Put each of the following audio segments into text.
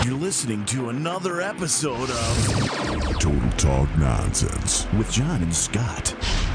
You're listening to another episode of Total Talk Nonsense with John and Scott.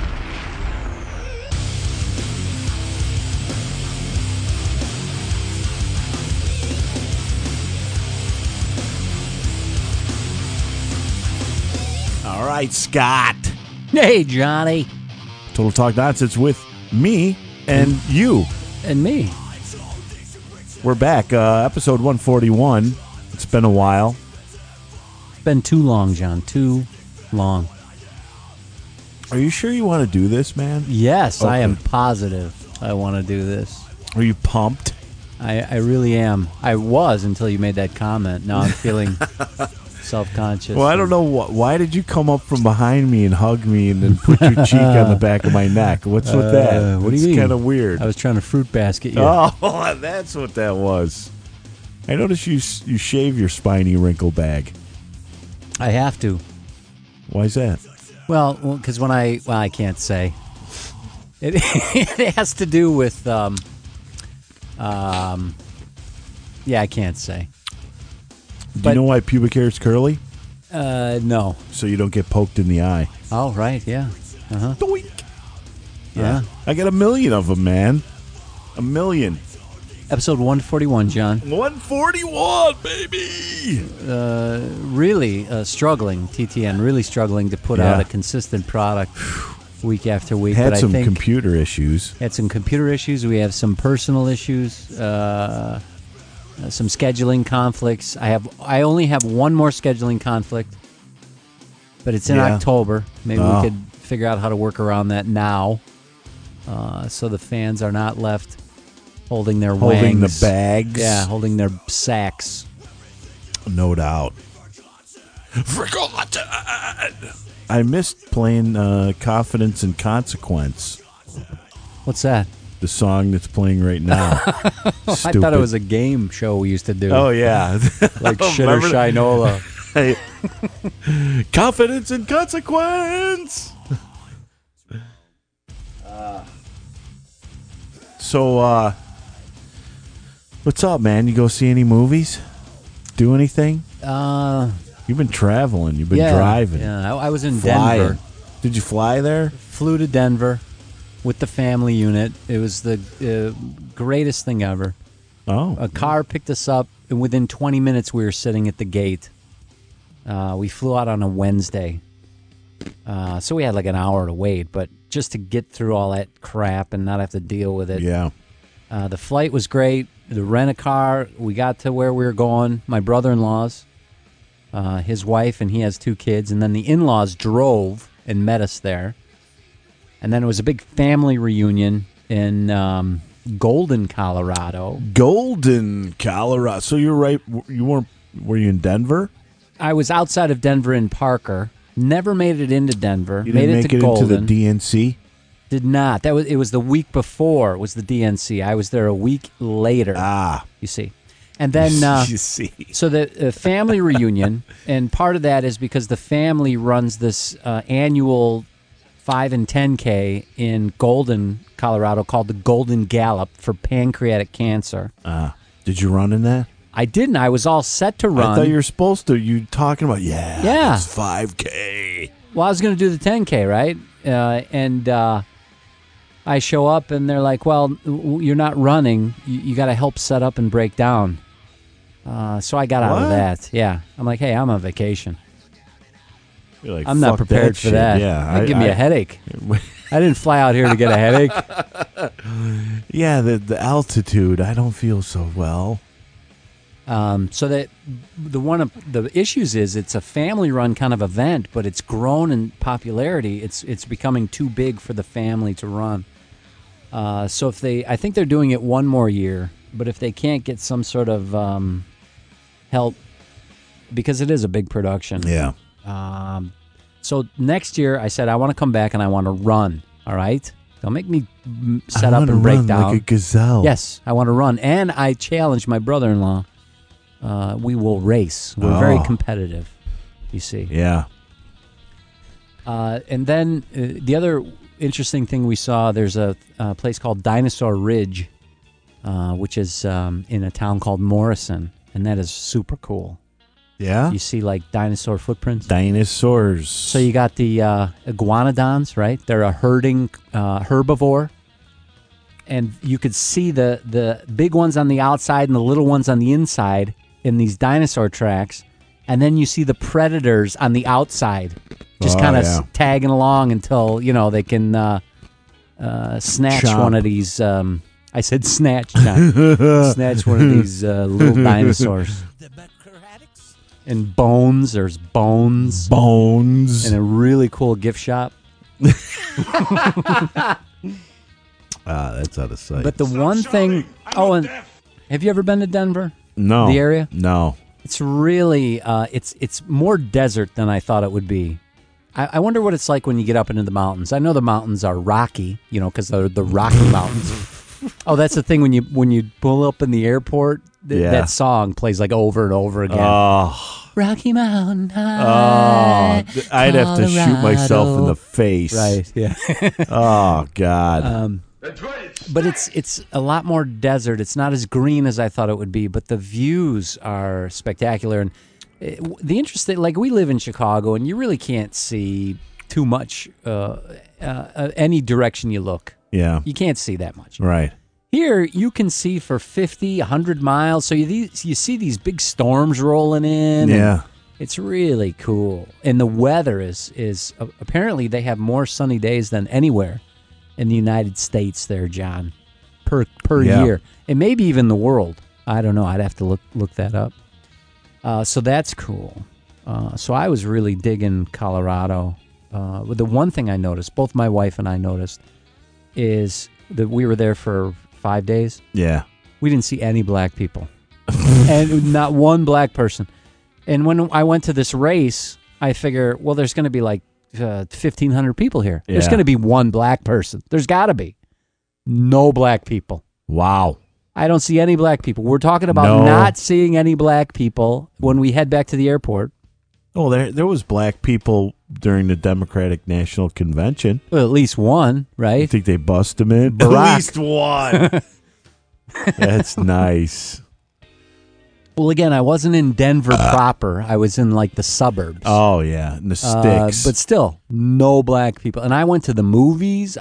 All right, Scott. Hey, Johnny. Total Talk Nonsense with me and you. And me. We're back. Episode 141. It's been a while. It's been too long, John. Too long. Are you sure you want to do this, man? Yes, Okay. I am positive I want to do this. Are you pumped? I really am. I was until you made that comment. Now I'm feeling self-conscious. Well, I don't know. Why did you come up from behind me and hug me and then put your cheek on the back of my neck? What's with that? What do you mean? It's kind of weird. I was trying to fruit basket you. Oh, that's what that was. I noticed you shave your spiny wrinkle bag. I have to. Why is that? Well, because when I can't say. It has to do with, yeah, I can't say. Do you know why pubic hair is curly? No. So you don't get poked in the eye. Oh, right, yeah. Uh-huh. Doink. Yeah. I got 1 million of them, man. 1 million. Episode 141, John. 141, baby. Really struggling, TTN, really struggling to put out a consistent product week after week. Had but some I think computer issues. Had some computer issues. We have some personal issues, some scheduling conflicts. I only have one more scheduling conflict, but it's in October. Maybe we could figure out how to work around that now, so the fans are not left holding their Holding wangs. the bags. Yeah, holding their sacks. No doubt. Forgotten. I missed playing Confidence and Consequence, What's that? the song that's playing right now. I thought it was a game show we used to do. Oh, yeah. Like Shitter Shinola. Confidence and Consequence. So, what's up, man? You go see any movies? Do anything? You've been traveling. You've been driving. Yeah, I was in Flying. Denver. Did you fly there? Flew to Denver with the family unit. It was the greatest thing ever. Oh. A car picked us up, and within 20 minutes we were sitting at the gate. We flew out on a Wednesday. So we had like an hour to wait, but just to get through all that crap and not have to deal with it. Yeah. The flight was great. The rent-a-car, we got to where we were going. My brother-in-law's, his wife, and he has 2 kids. And then the in-laws drove and met us there. And then it was a big family reunion in Golden, Colorado. Golden, Colorado. So you're right. Were you in Denver? I was outside of Denver in Parker. Never made it into Denver. You made didn't it make to it Golden. into the DNC? Did not. It was the week before was the DNC. I was there a week later. You see. And then you see. So the family reunion, and part of that is because the family runs this annual 5 and 10K in Golden, Colorado, called the Golden Gallop for pancreatic cancer. Did you run in that? I didn't. I was all set to run. I thought you were supposed to. You talking about, it's 5K. Well, I was going to do the 10K, right? And I show up, and they're like, well, you're not running. You got to help set up and break down. So I got out of that. Yeah. I'm like, hey, I'm on vacation. You're like, I'm not fuck prepared that for that. shit. Yeah, That'd give me a headache. I didn't fly out here to get a headache. Yeah, the altitude. I don't feel so well. So that one of the issues is it's a family-run kind of event, but it's grown in popularity. It's becoming too big for the family to run. So I think they're doing it one more year, but if they can't get some sort of help, because it is a big production. Yeah. So next year, I said I want to come back and I want to run. All right, don't make me set up and break down like a gazelle. Yes, I want to run, and I challenged my brother-in-law. We will race. We're very competitive, you see. Yeah. And then the other interesting thing we saw, there's a place called Dinosaur Ridge, which is in a town called Morrison. and that is super cool. Yeah? You see like dinosaur footprints. Dinosaurs. So you got the iguanodons, right? They're a herding herbivore. And you could see the big ones on the outside and the little ones on the inside in these dinosaur tracks. And then you see the predators on the outside just kind of tagging along until, they can snatch one of these. I said snatch, John. Snatch one of these little dinosaurs. And Bones, there's Bones. Bones. In a really cool gift shop. That's out of sight. But the one thing... and have you ever been to Denver? No. The area? No. It's really... it's more desert than I thought it would be. I wonder what it's like when you get up into the mountains. I know the mountains are rocky, because they're the Rocky Mountains. Oh, that's the thing when you pull up in the airport, that song plays like over and over again. Oh. Rocky Mountain High. Oh, I'd have to shoot myself in the face. Right, yeah. Oh, God. But it's a lot more desert. It's not as green as I thought it would be, but the views are spectacular. And the interesting, like we live in Chicago, and you really can't see too much any direction you look. Yeah. You can't see that much. Right. Here, you can see for 50, 100 miles. So you see these big storms rolling in. Yeah. It's really cool. And the weather is apparently they have more sunny days than anywhere in the United States there, John, per year. And maybe even the world. I don't know. I'd have to look that up. So that's cool. So I was really digging Colorado. The one thing I noticed, both my wife and I noticed, is that we were there for 5 days. Yeah. We didn't see any black people. And not one black person. And when I went to this race, I figure, well, there's going to be like 1,500 people here. There's going to be one black person. There's got to be. No black people. Wow. I don't see any black people. We're talking about not seeing any black people when we head back to the airport. Oh, there was black people during the Democratic National Convention. Well, at least one, right? You think they bust him in? Barack. At least one. That's nice. Well, again, I wasn't in Denver proper. I was in like the suburbs. Oh, yeah, in the sticks. But still, no black people. And I went to the movies.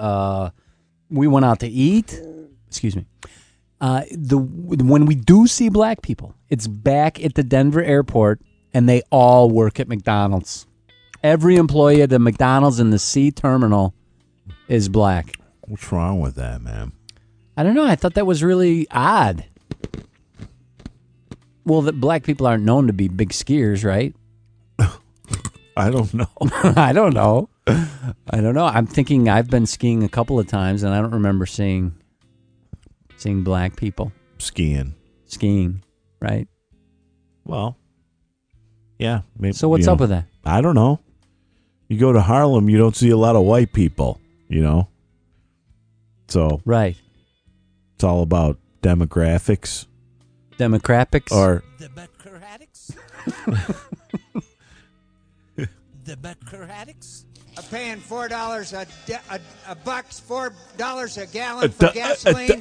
We went out to eat. Excuse me. When we do see black people, it's back at the Denver airport, and they all work at McDonald's. Every employee at the McDonald's in the C terminal is black. What's wrong with that, man? I don't know. I thought that was really odd. Well, that black people aren't known to be big skiers, right? I don't know. I don't know. I'm thinking I've been skiing a couple of times, and I don't remember seeing black people skiing, right? Well, yeah. Maybe, so what's up with that? I don't know. You go to Harlem, you don't see a lot of white people, So right. It's all about demographics. Demographics? Or Democratics? Democratics? I'm paying $4 a bucks, $4 a gallon for gasoline.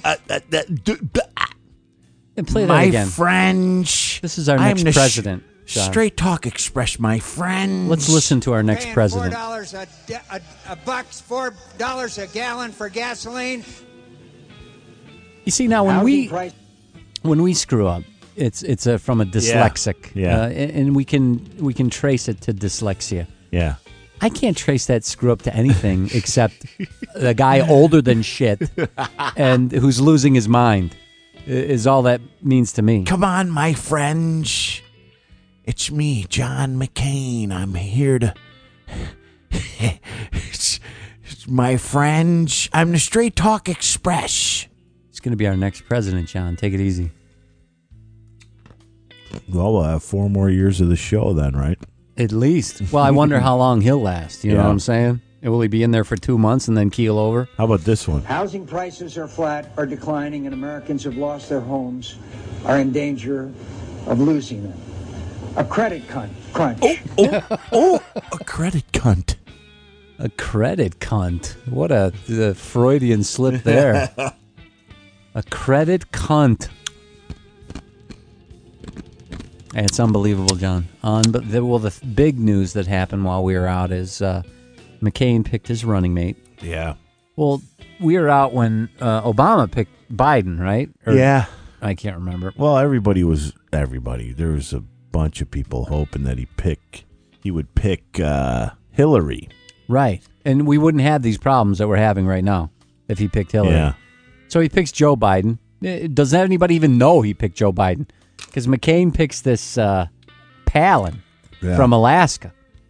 And play that again. My French. This is our next president. Straight Talk Express, my friend. Let's listen to our next president. $4 a bucks, $4 a gallon for gasoline. You see, now when we screw up, it's from a dyslexic, and we can trace it to dyslexia. Yeah, I can't trace that screw up to anything except the guy older than shit and who's losing his mind is all that means to me. Come on, my French. It's me, John McCain. I'm here to... it's my French. I'm the Straight Talk Express. It's going to be our next president, John. Take it easy. Well, we'll have 4 more years of the show then, right? At least. Well, I wonder how long he'll last. You know what I'm saying? Will he be in there for 2 months and then keel over? How about this one? Housing prices are flat or declining, and Americans have lost their homes, are in danger of losing them. A credit crunch. A credit cunt. A credit cunt. What a Freudian slip there. A credit cunt. It's unbelievable, John. The big news that happened while we were out is McCain picked his running mate. Yeah. Well, we were out when Obama picked Biden, right? Yeah. I can't remember. Well, everybody. There was a bunch of people hoping that he would pick Hillary. Right. And we wouldn't have these problems that we're having right now if he picked Hillary. Yeah. So he picks Joe Biden. Does anybody even know he picked Joe Biden? Because McCain picks this Palin from Alaska.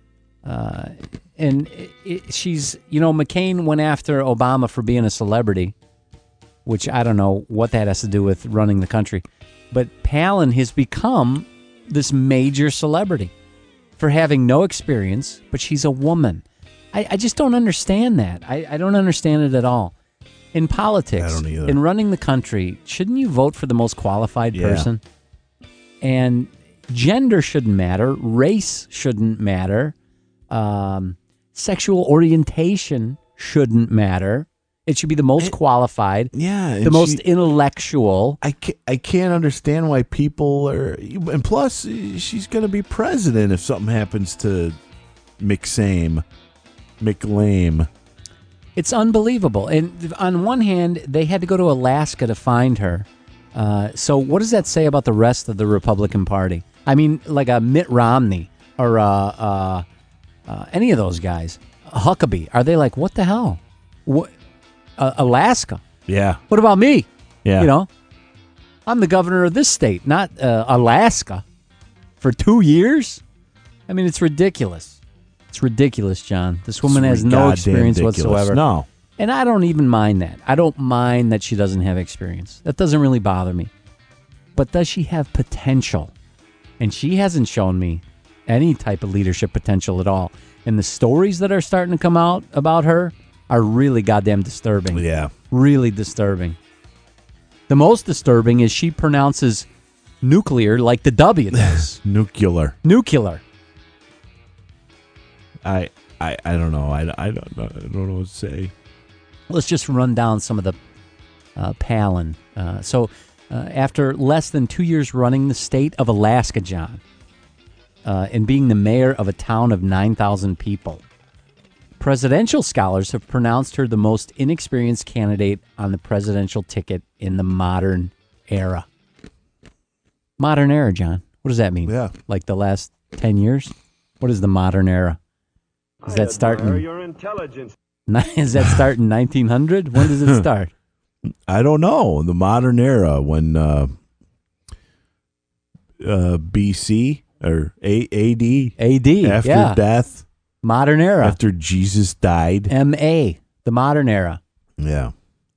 And she's, McCain went after Obama for being a celebrity, which I don't know what that has to do with running the country. But Palin has become this major celebrity for having no experience, but she's a woman. I just don't understand that. I don't understand it at all. In politics, I don't either. In running the country, shouldn't you vote for the most qualified person? And gender shouldn't matter. Race shouldn't matter. Sexual orientation shouldn't matter. It should be the most qualified. Yeah. The most intellectual. I can't understand why people are... And plus, she's going to be president if something happens to McLame. It's unbelievable. And on one hand, they had to go to Alaska to find her. So what does that say about the rest of the Republican Party? I mean, like a Mitt Romney or any of those guys, Huckabee. Are they like, what the hell? What? Alaska? Yeah. What about me? Yeah. I'm the governor of this state, not Alaska, for 2 years. I mean, it's ridiculous. It's ridiculous, John. This woman has no experience whatsoever. No. And I don't even mind that. I don't mind that she doesn't have experience. That doesn't really bother me. But does she have potential? And she hasn't shown me any type of leadership potential at all. And the stories that are starting to come out about her are really goddamn disturbing. Yeah. Really disturbing. The most disturbing is she pronounces nuclear like the W does. Nuclear. I don't know. I don't know what to say. Let's just run down some of the Palin. So after less than 2 years running the state of Alaska, John, and being the mayor of a town of 9,000 people, presidential scholars have pronounced her the most inexperienced candidate on the presidential ticket in the modern era. Modern era, John. What does that mean? Yeah. Like the last 10 years? What is the modern era? Does that start in your intelligence? Does that start in 1900? When does it start? I don't know. The modern era, when BC or AD after death, modern era after Jesus died. MA, the modern era. Yeah.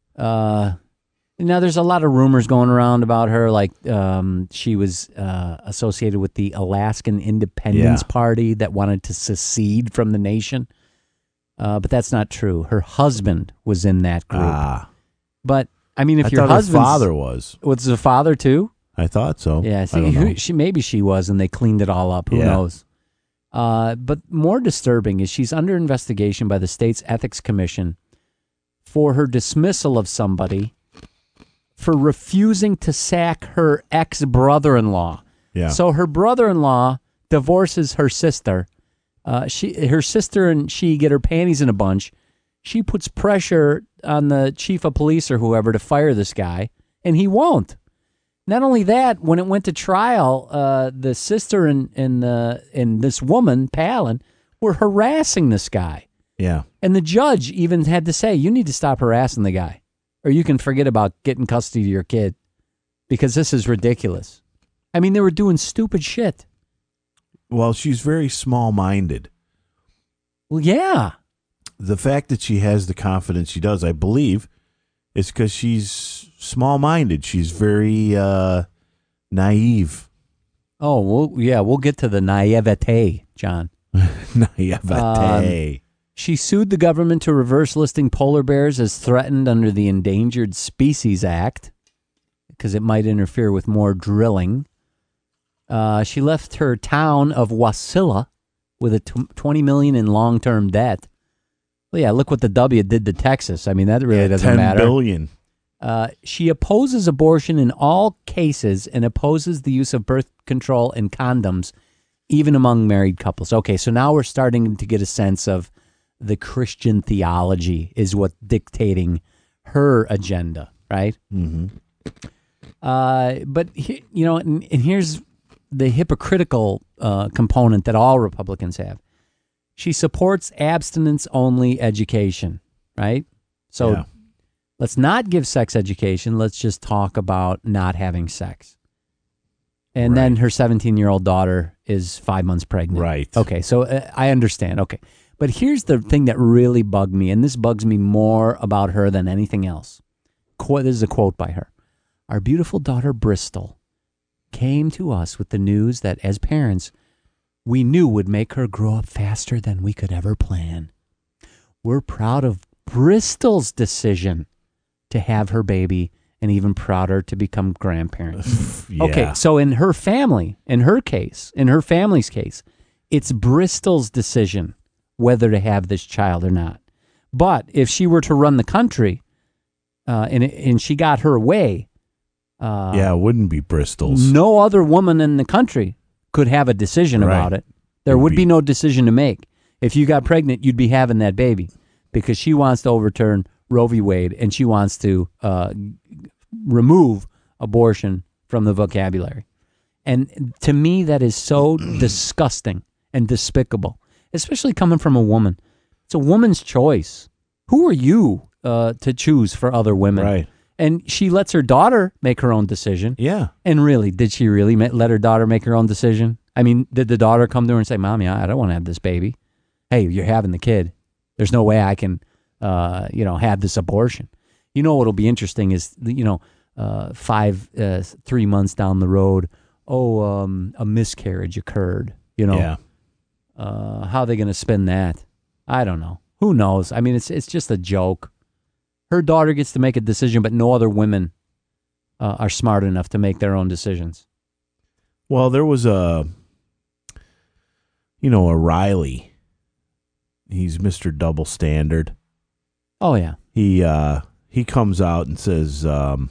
Now there's a lot of rumors going around about her, like she was associated with the Alaskan Independence Party that wanted to secede from the nation. But that's not true. Her husband was in that group. But I mean, if your husband's father was the father too? I thought so. Yeah, see, maybe she was, and they cleaned it all up. Who knows? But more disturbing is she's under investigation by the state's ethics commission for her dismissal of somebody for refusing to sack her ex-brother-in-law. Yeah. So her brother-in-law divorces her sister. Her sister and she get her panties in a bunch. She puts pressure on the chief of police or whoever to fire this guy, and he won't. Not only that, when it went to trial, the sister and this woman, Palin, were harassing this guy. Yeah. And the judge even had to say, you need to stop harassing the guy, or you can forget about getting custody of your kid, because this is ridiculous. I mean, they were doing stupid shit. Well, she's very small-minded. Well, yeah. The fact that she has the confidence she does, I believe, is because she's small-minded. She's very naive. Oh, we'll get to the naivete, John. Naivete. She sued the government to reverse listing polar bears as threatened under the Endangered Species Act because it might interfere with more drilling. She left her town of Wasilla with a $20 million in long-term debt. Well, yeah, look what the W did to Texas. I mean, that really doesn't matter. $10 billion. She opposes abortion in all cases and opposes the use of birth control and condoms, even among married couples. Okay, so now we're starting to get a sense of the Christian theology is what dictating her agenda, right? Mm-hmm. But and here's the hypocritical component that all Republicans have. She supports abstinence-only education, right? So let's not give sex education. Let's just talk about not having sex. And then her 17-year-old daughter is 5 months pregnant. Right. Okay, so I understand. Okay. But here's the thing that really bugged me, and this bugs me more about her than anything else. This is a quote by her. Our beautiful daughter, Bristol, came to us with the news that as parents, we knew would make her grow up faster than we could ever plan. We're proud of Bristol's decision to have her baby and even prouder to become grandparents. Yeah. Okay, so in her family, in her family's case, it's Bristol's decision whether to have this child or not. But if she were to run the country and she got her way, it wouldn't be Bristol's. no other woman in the country could have a decision about it. There would be no decision to make. If you got pregnant, you'd be having that baby because she wants to overturn Roe v. Wade and she wants to remove abortion from the vocabulary. And to me, that is so disgusting and despicable, especially coming from a woman. It's a woman's choice. Who are you to choose for other women? Right. And she lets her daughter make her own decision. Yeah. And really, did she really let her daughter make her own decision? I mean, did the daughter come to her and say, Mommy, I don't want to have this baby. Hey, you're having the kid. There's no way I can, have this abortion. You know what'll be interesting is, 3 months down the road, a miscarriage occurred. Yeah. How are they going to spin that? I don't know. Who knows? I mean, it's just a joke. Her daughter gets to make a decision, but no other women are smart enough to make their own decisions. Well, there was a Riley. He's Mr. Double Standard. Oh, yeah. He comes out and says, here,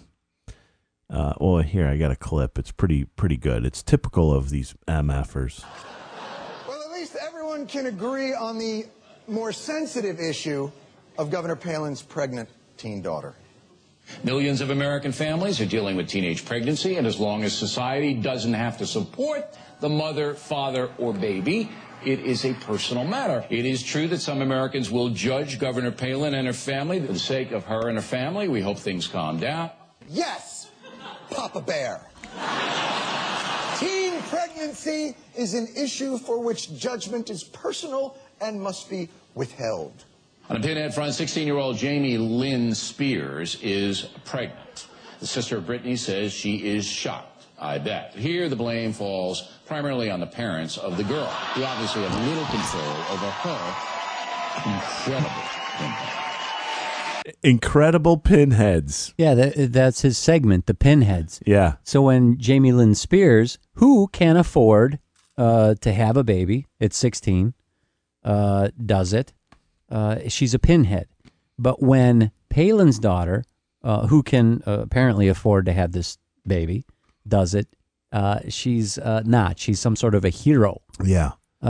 I got a clip. It's pretty good. It's typical of these MFers. Well, at least everyone can agree on the more sensitive issue of Governor Palin's pregnant teen daughter. Millions of American families are dealing with teenage pregnancy, and as long as society doesn't have to support the mother, father, or baby, it is a personal matter. It is true that some Americans will judge Governor Palin and her family for the sake of her and her family. We hope things calm down. Yes, Papa Bear. Teen pregnancy is an issue for which judgment is personal and must be withheld. On a pinhead front, 16-year-old Jamie Lynn Spears is pregnant. The sister of Britney says she is shocked, I bet. Here, the blame falls primarily on the parents of the girl, who obviously have little control over her incredible pinhead. Incredible pinheads. Yeah, that's his segment, the pinheads. Yeah. So when Jamie Lynn Spears, who can afford to have a baby at 16, does it, she's a pinhead. But when Palin's daughter, who can apparently afford to have this baby, does it, she's not. She's some sort of a hero. Yeah.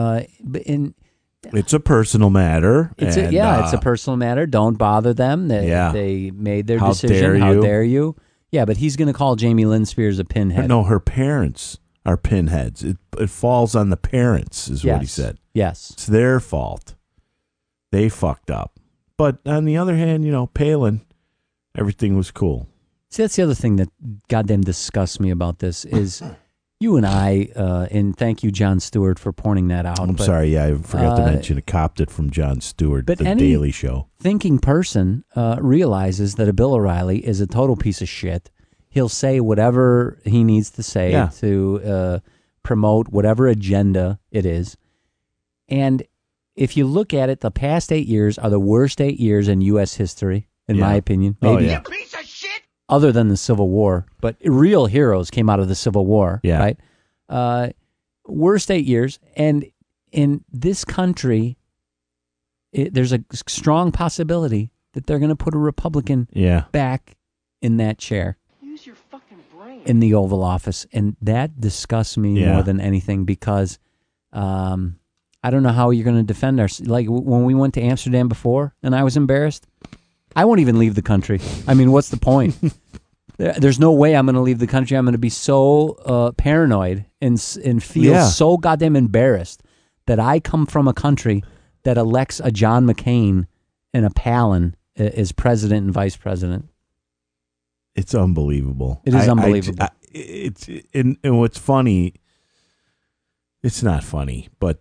It's a personal matter. It's a personal matter. Don't bother them. They made their decision. How dare you? Yeah, but he's going to call Jamie Lynn Spears a pinhead. But no, her parents are pinheads. It falls on the parents, is what he said. Yes. It's their fault. They fucked up. But on the other hand, Palin, everything was cool. See, that's the other thing that goddamn disgusts me about this is you and I, and thank you, Jon Stewart, for pointing that out. I'm sorry, I forgot to mention, it copped it from Jon Stewart, but The Daily Show. Thinking person realizes that a Bill O'Reilly is a total piece of shit. He'll say whatever he needs to say to promote whatever agenda it is. And if you look at it, the past 8 years are the worst 8 years in U.S. history, in my opinion. Maybe. You piece of shit! Other than the Civil War, but real heroes came out of the Civil War, right? Worst 8 years, and in this country, there's a strong possibility that they're going to put a Republican back in that chair. Use your fucking brain. In the Oval Office. And that disgusts me more than anything because I don't know how you're going to defend our... Like when we went to Amsterdam before and I was embarrassed, I won't even leave the country. I mean, what's the point? There's no way I'm going to leave the country. I'm going to be so paranoid and feel so goddamn embarrassed that I come from a country that elects a John McCain and a Palin as president and vice president. It's unbelievable. It is unbelievable. And what's funny, it's not funny, but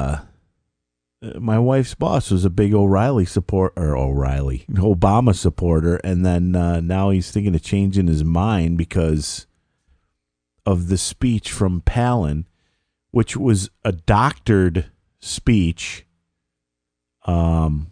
my wife's boss was a big Obama supporter, and then now he's thinking of changing his mind because of the speech from Palin, which was a doctored speech. It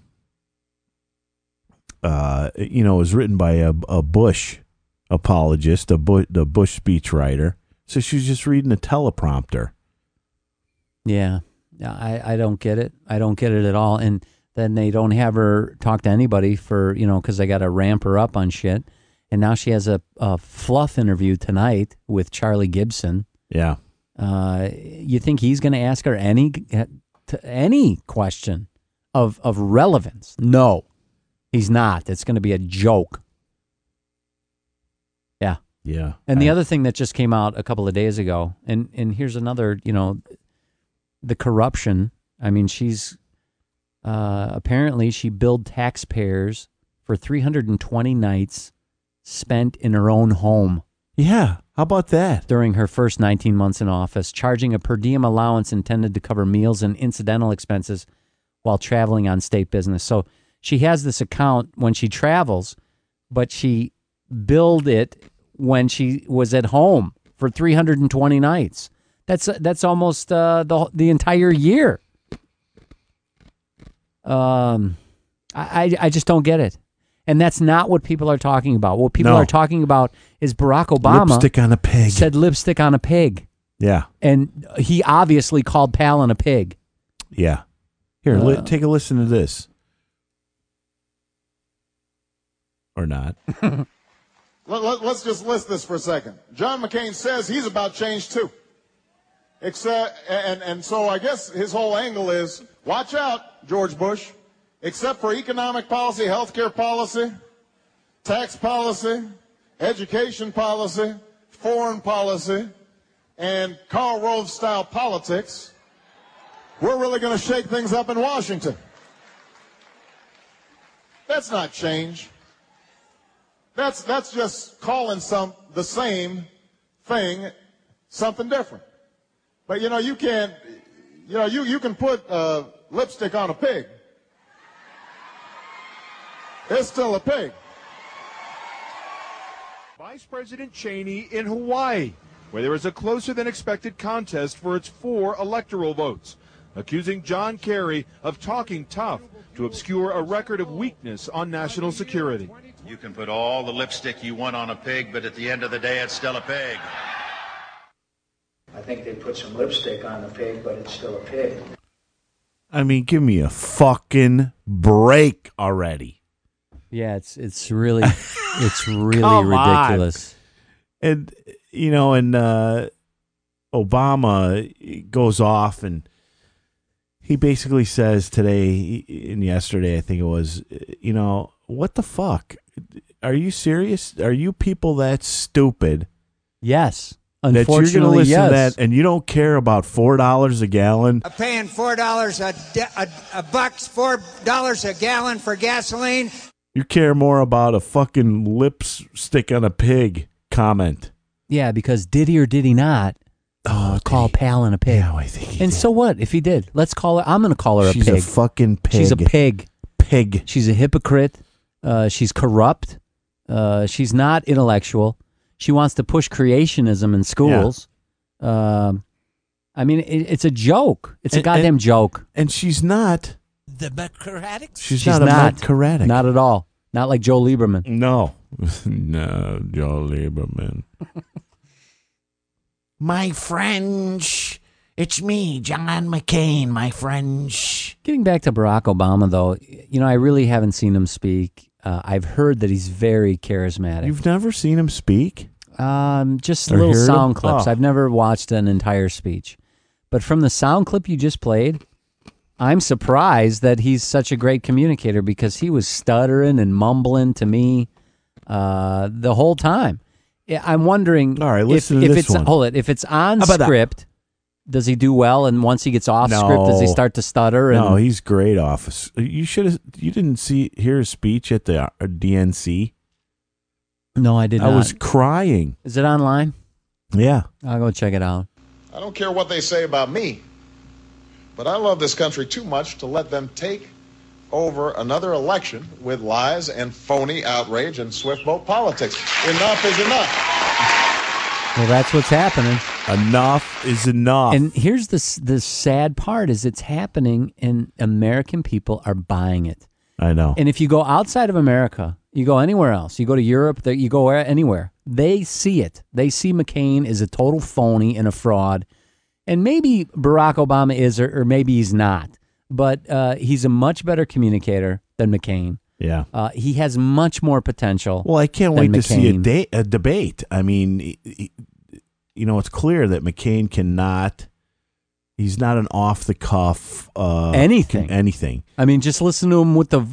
was written by a Bush apologist, the Bush speechwriter. So she was just reading a teleprompter. Yeah, I don't get it. I don't get it at all. And then they don't have her talk to anybody for, because they got to ramp her up on shit. And now she has a fluff interview tonight with Charlie Gibson. Yeah. You think he's going to ask her any question of relevance? No, he's not. It's going to be a joke. Yeah. Yeah. And the other thing that just came out a couple of days ago, and here's another, the corruption. I mean, she's apparently she billed taxpayers for 320 nights spent in her own home. Yeah, how about that? During her first 19 months in office, charging a per diem allowance intended to cover meals and incidental expenses while traveling on state business. So she has this account when she travels, but she billed it when she was at home for 320 nights. That's almost the entire year. I just don't get it. And that's not what people are talking about. What people are talking about is Barack Obama lipstick on a pig. Said lipstick on a pig. Yeah. And he obviously called Palin a pig. Yeah. Here, take a listen to this. Or not. Let's just list this for a second. John McCain says he's about change too. And so I guess his whole angle is, watch out, George Bush. Except for economic policy, healthcare policy, tax policy, education policy, foreign policy, and Karl Rove style politics, we're really going to shake things up in Washington. That's not change. That's just calling the same thing something different. But you can't, you can put lipstick on a pig. It's still a pig. Vice President Cheney in Hawaii, where there is a closer than expected contest for its 4 electoral votes, accusing John Kerry of talking tough to obscure a record of weakness on national security. You can put all the lipstick you want on a pig, but at the end of the day, it's still a pig. I think they put some lipstick on the pig, but it's still a pig. I mean, give me a fucking break already. Yeah, it's really ridiculous. And Obama goes off and he basically says today and yesterday, I think it was, what the fuck? Are you serious? Are you people that stupid? Yes. That you're going to listen to that and you don't care about $4 a gallon? Paying $4 a gallon for gasoline. You care more about a fucking lipstick on a pig comment. Yeah, because did he or did he not call Palin a pig? Yeah, I think he did. So what if he did? Let's call her. I'm going to call her a pig. She's a fucking pig. She's a pig. Pig. She's a hypocrite. She's corrupt. She's not intellectual. She wants to push creationism in schools. Yeah. I mean, it's a joke. It's a goddamn joke. And she's not... Democratic? She's not democratic. Not at all. Not like Joe Lieberman. No. No, Joe Lieberman. My French. It's me, John McCain, my French. Getting back to Barack Obama, though, I really haven't seen him speak. I've heard that he's very charismatic. You've never seen him speak? Just Or little heard sound him? clips. Oh. I've never watched an entire speech. But from the sound clip you just played, I'm surprised that he's such a great communicator because he was stuttering and mumbling to me the whole time. I'm wondering All right, if listen to this it's one. hold it, if it's on How about that? script, does he do well? And once he gets off script, does he start to stutter? And No, he's great off. You didn't hear his speech at the DNC? No, I did not. I was crying. Is it online? Yeah. I'll go check it out. I don't care what they say about me, but I love this country too much to let them take over another election with lies and phony outrage and swift vote politics. Enough is enough. Well, that's what's happening. Enough is enough. And here's the sad part is it's happening and American people are buying it. I know. And if you go outside of America, you go anywhere else, you go to Europe, you go anywhere, they see it. They see McCain is a total phony and a fraud. And maybe Barack Obama is, or maybe he's not. But he's a much better communicator than McCain. Yeah. He has much more potential. Well, I can't than wait to McCain. see a debate. I mean, it's clear that McCain cannot. He's not an off the cuff anything. I mean, just listen to him with the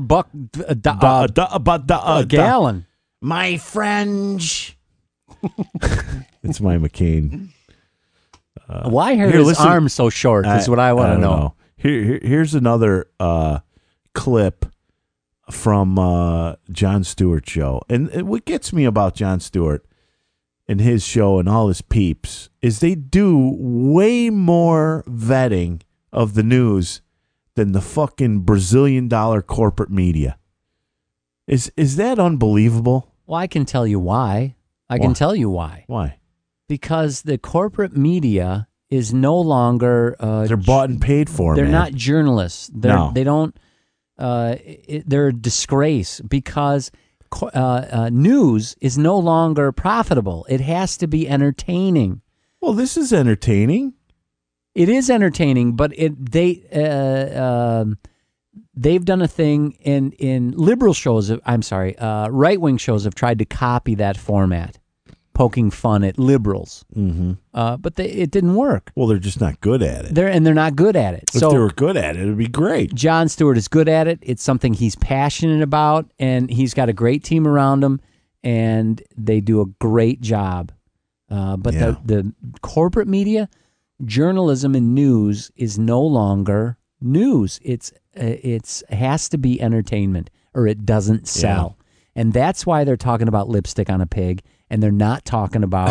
$4 gallon. My friends. It's my McCain. Why are his arms so short? Is what I want to know. Here's another clip from Jon Stewart's show. And what gets me about Jon Stewart and his show and all his peeps is they do way more vetting of the news than the fucking Brazilian dollar corporate media. Is that unbelievable? Well, I can tell you why. I can tell you why. Why? Because the corporate media is no longer they're bought and paid for. They're man. not journalists. They don't. They're a disgrace because news is no longer profitable. It has to be entertaining. Well, this is entertaining. It is entertaining, but they've done a thing in liberal shows. Right-wing shows have tried to copy that format, poking fun at liberals. Mm-hmm. But it didn't work. Well, they're just not good at it. They're not good at it. If they were good at it, it'd be great. Jon Stewart is good at it. It's something he's passionate about, and he's got a great team around him, and they do a great job. But the corporate media, journalism and news is no longer news. It has to be entertainment, or it doesn't sell. Yeah. And that's why they're talking about lipstick on a pig, and they're not talking about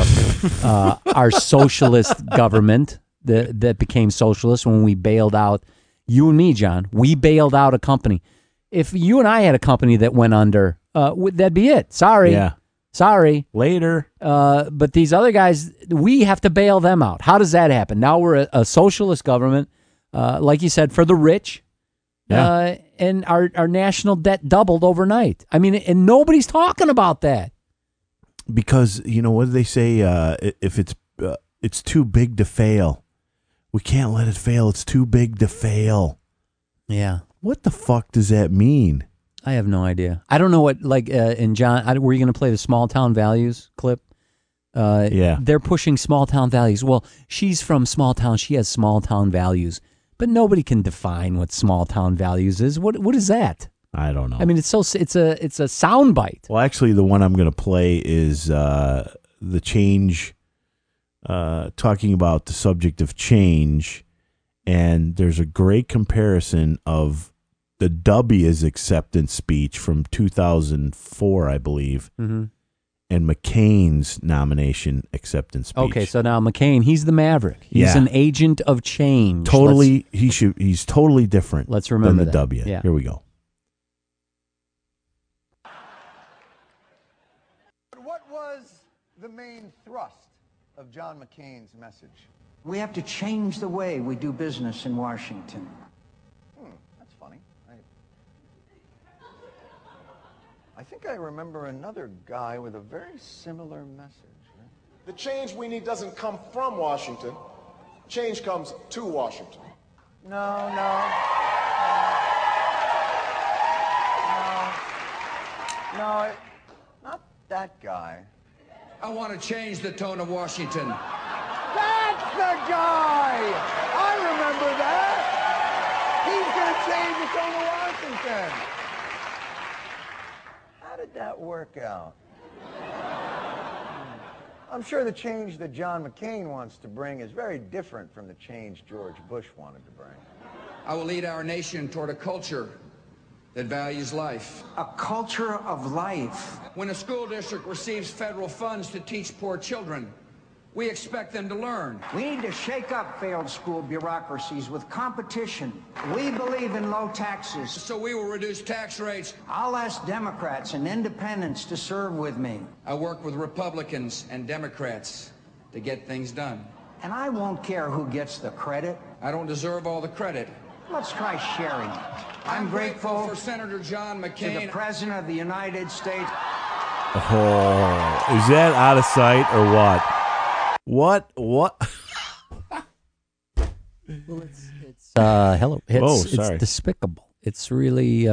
our socialist government that became socialist when we bailed out, you and me, John, we bailed out a company. If you and I had a company that went under, that'd be it. Sorry. Yeah. Sorry. Later. But these other guys, we have to bail them out. How does that happen? Now we're a socialist government, like you said, for the rich. Yeah. And our national debt doubled overnight. I mean, and nobody's talking about that. Because, what do they say? If it's too big to fail, we can't let it fail. It's too big to fail. Yeah. What the fuck does that mean? I have no idea. I don't know what, in John, were you going to play the small town values clip? Yeah. They're pushing small town values. Well, she's from small town. She has small town values. But nobody can define what small town values is. What is that? I don't know. I mean, it's a soundbite. Well, actually, the one I'm going to play is the change, talking about the subject of change, and there's a great comparison of the W's acceptance speech from 2004, I believe, mm-hmm. and McCain's nomination acceptance speech. Okay, so now McCain, he's the maverick. He's an agent of change. Totally, he's totally different. Let's remember than the that. W. Yeah. Here we go. What was the main thrust of John McCain's message? We have to change the way we do business in Washington. That's funny. I think I remember another guy with a very similar message. Right? The change we need doesn't come from Washington. Change comes to Washington. No. No, not that guy. I want to change the tone of Washington. That's the guy! I remember that! He's going to change the tone of Washington. How did that work out? I'm sure the change that John McCain wants to bring is very different from the change George Bush wanted to bring. I will lead our nation toward a culture that values life. A culture of life. When a school district receives federal funds to teach poor children, we expect them to learn. We need to shake up failed school bureaucracies with competition. We believe in low taxes. So we will reduce tax rates. I'll ask Democrats and independents to serve with me. I work with Republicans and Democrats to get things done. And I won't care who gets the credit. I don't deserve all the credit. Let's try sharing it. I'm grateful for Senator John McCain. To the President of the United States. Oh, is that out of sight or what? What? Well, it's hello. It's despicable. It's really